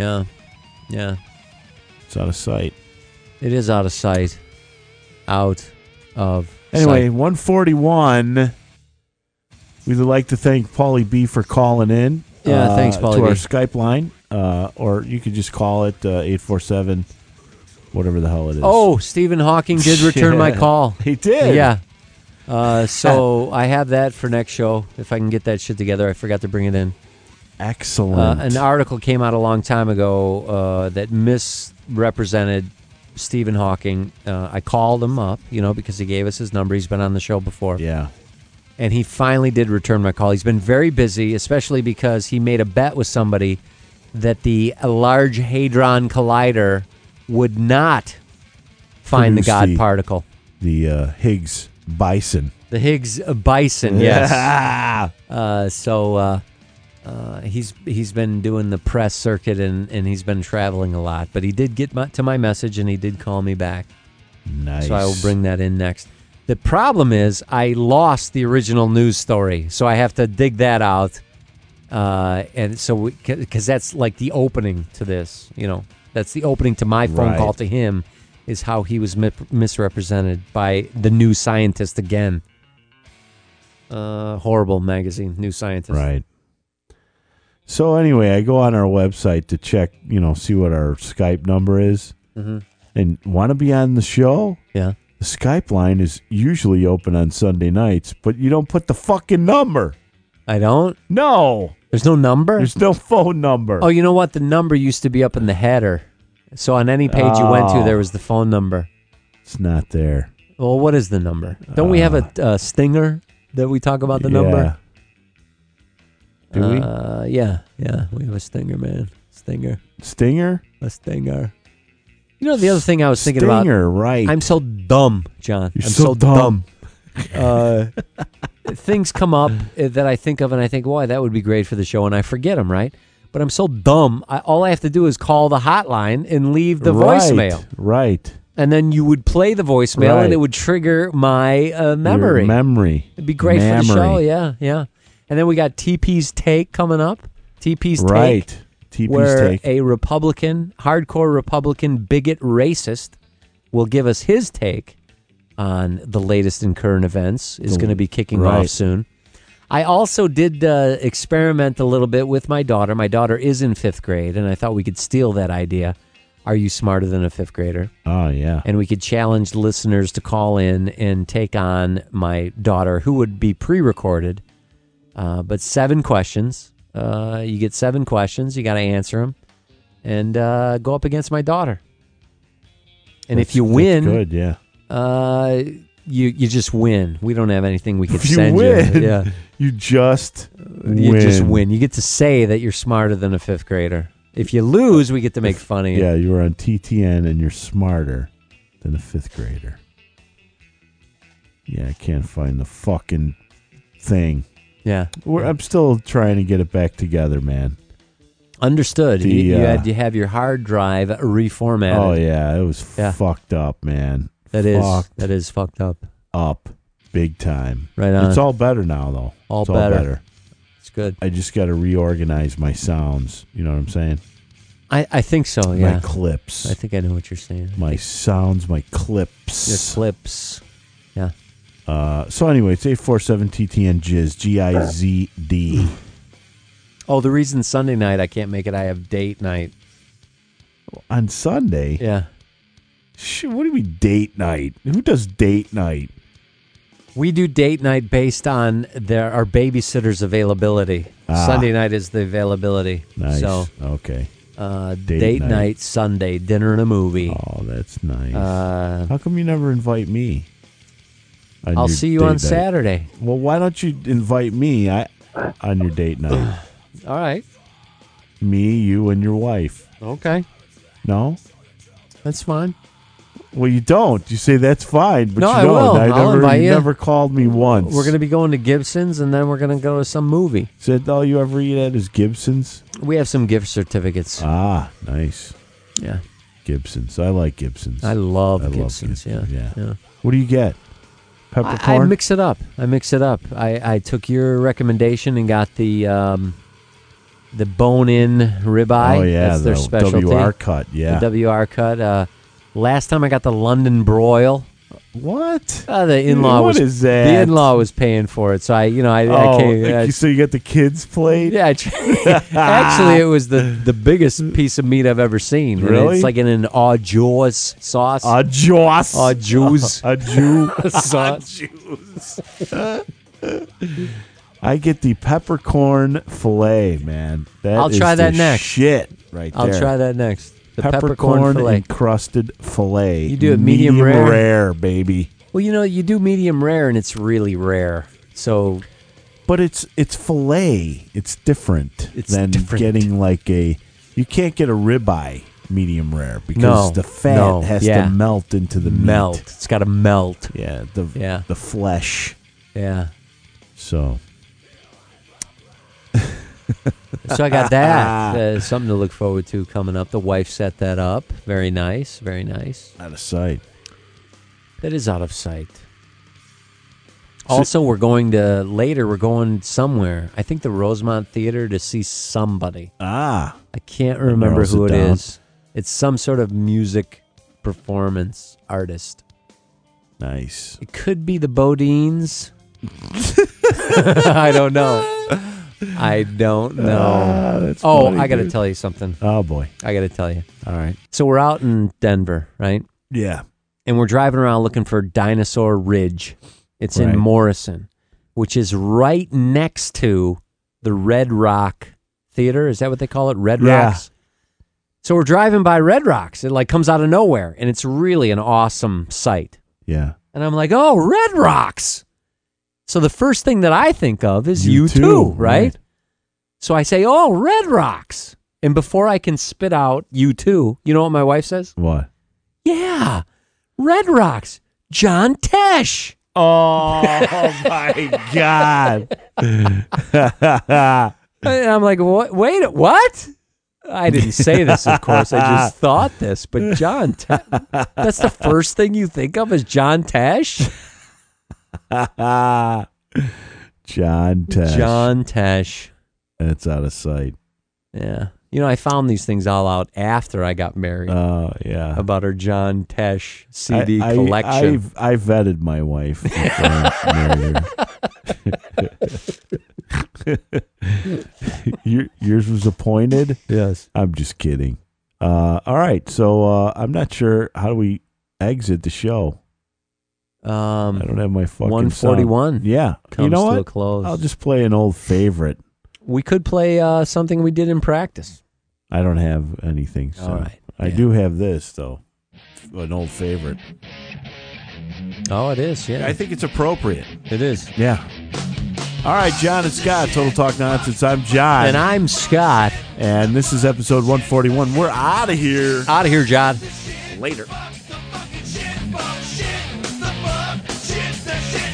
It's out of sight. It is out of sight. Out of Anyway, sight. 141. We'd like to thank Paulie B for calling in. Yeah, thanks, Paulie to B. our Skype line, or you could just call it 847, whatever the hell it is. Oh, Stephen Hawking did return my call. He did? Yeah. So I have that for next show. If I can get that shit together. I forgot to bring it in. Excellent. An article came out a long time ago that misrepresented Stephen Hawking. I called him up, because he gave us his number. He's been on the show before. Yeah. And he finally did return my call. He's been very busy, especially because he made a bet with somebody that the Large Hadron Collider would not find the God particle. The Higgs Bison. The Higgs Bison, yes. So he's been doing the press circuit and he's been traveling a lot. But he did get to my message and he did call me back. Nice. So I will bring that in next. The problem is I lost the original news story, so I have to dig that out. And so, because that's like the opening to this, that's the opening to my phone call to him, is how he was misrepresented by the New Scientist again. Horrible magazine, New Scientist. Right. So anyway, I go on our website to check, see what our Skype number is. Mm-hmm. And want to be on the show? Yeah. The Skype line is usually open on Sunday nights, but you don't put the fucking number. I don't? No. There's no number? There's no phone number. Oh, you know what? The number used to be up in the header. So on any page you went to, there was the phone number. It's not there. Well, what is the number? Don't we have a stinger that we talk about the number? Do we? Yeah. We have a stinger, man. Stinger? A stinger. The other thing I was thinking about. Stinger, right. I'm so dumb, John. I'm so dumb. Things come up that I think of and I think, why, that would be great for the show, and I forget them, right? But I'm so dumb. All I have to do is call the hotline and leave the voicemail. Right. And then you would play the voicemail and it would trigger my memory. Your memory. It'd be great for the show, yeah. And then we got TP's Take coming up. TP's Take. Right. TP's where Take. A hardcore Republican bigot racist will give us his take on the latest in current events. Is going to be kicking off soon. I also did experiment a little bit with my daughter. My daughter is in 5th grade, and I thought we could steal that idea. Are you smarter than a 5th grader? Oh, yeah. And we could challenge listeners to call in and take on my daughter, who would be pre-recorded. But 7 questions. You get 7 questions. You got to answer them. And go up against my daughter. And if you win... That's good, yeah. you just win. We don't have anything we could If you send win, you. Yeah, you just you just win. You get to say that you're smarter than a fifth grader. If you lose, we get to make fun of you. Yeah, you were on TTN and you're smarter than a fifth grader. Yeah, I can't find the fucking thing. Yeah. I'm still trying to get it back together, man. Understood. You had to have your hard drive reformatted. Oh, yeah. It was fucked up, man. That is fucked up. Up. Big time. Right on. It's all better now, though. All better. It's good. I just got to reorganize my sounds. You know what I'm saying? I think so, yeah. My clips. I think I know what you're saying. My sounds, my clips. Your clips. Yeah. So anyway, it's 847-TTN Jizz, Gizd. Oh, the reason Sunday night I can't make it, I have date night. On Sunday? Yeah. What do you mean date night? Who does date night? We do date night based on our babysitter's availability. Sunday night is the availability. Nice. So, okay. Date night, Sunday, dinner and a movie. Oh, that's nice. How come you never invite me? I'll see you on Saturday. Well, why don't you invite me on your date night? All right. Me, you, and your wife. Okay. No? That's fine. Well, you don't. You say that's fine, but no, you I don't. will. I'll invite you. Never called me once. We're going to be going to Gibson's, and then we're going to go to some movie. Is that all you ever eat at is Gibson's? We have some gift certificates. Ah, nice. Yeah. Gibson's. I like Gibson's. I love Gibson's, yeah. What do you Peppercorn? I mix it up. I took your recommendation and got the bone-in ribeye. Oh, yeah. That's their specialty. WR cut, yeah. The WR cut. Last time I got the London broil. What? The in-law What was. is that? The in-law was paying for it, so I came. So you got the kids' plate? Yeah, actually, it was the biggest piece of meat I've ever seen. Really? It's like in an au jus sauce. Au jus. Au jus. Au jus. sauce. I get the peppercorn fillet, man. I'll try that next. Shit, right there. I'll try that next. The peppercorn fillet. encrusted fillet. You do it medium rare, baby. Well, you do medium rare, and it's really rare. So, but it's fillet. It's different than getting like a. You can't get a ribeye medium rare because the fat has to melt into the meat. It's got to melt. Yeah, the flesh. Yeah. So I got that. Something to look forward to coming up. The wife set that up. Very nice. Very nice. Out of sight. That is out of sight. Also, we're going somewhere. I think the Rosemont Theater to see somebody. I can't remember who it is. It's some sort of music performance artist. Nice. It could be the Bodines. I don't know. I got to tell you something. Oh, boy. I got to tell you. All right. So we're out in Denver, right? Yeah. And we're driving around looking for Dinosaur Ridge. It's in Morrison, which is right next to the Red Rock Theater. Is that what they call it? Red Rocks? So we're driving by Red Rocks. It comes out of nowhere, and it's really an awesome sight. Yeah. And I'm like, oh, Red Rocks. So the first thing that I think of is U2, right? So I say, oh, Red Rocks. And before I can spit out U2, you know what my wife says? What? Yeah, Red Rocks. John Tesh. Oh, my God. And I'm like, what? Wait, what? I didn't say this, of course. I just thought this. But John Tesh, that's the first thing you think of is John Tesh? John Tesh. John Tesh. That's out of sight. Yeah. I found these things all out after I got married. Oh, yeah. About her John Tesh CD collection. I vetted my wife before I married her. Yours was appointed? Yes. I'm just kidding. All right. So I'm not sure. How do we exit the show? I don't have my fucking 141. Sound. Yeah. Comes you know to what? a close. I'll just play an old favorite. We could play something we did in practice. I don't have anything. So all right. I do have this, though. An old favorite. Oh, it is, yeah. I think it's appropriate. It is. Yeah. All right, John and Scott, Total Talk Nonsense. I'm John. And I'm Scott. And this is episode 141. We're out of here. Out of here, John. Later. Shit,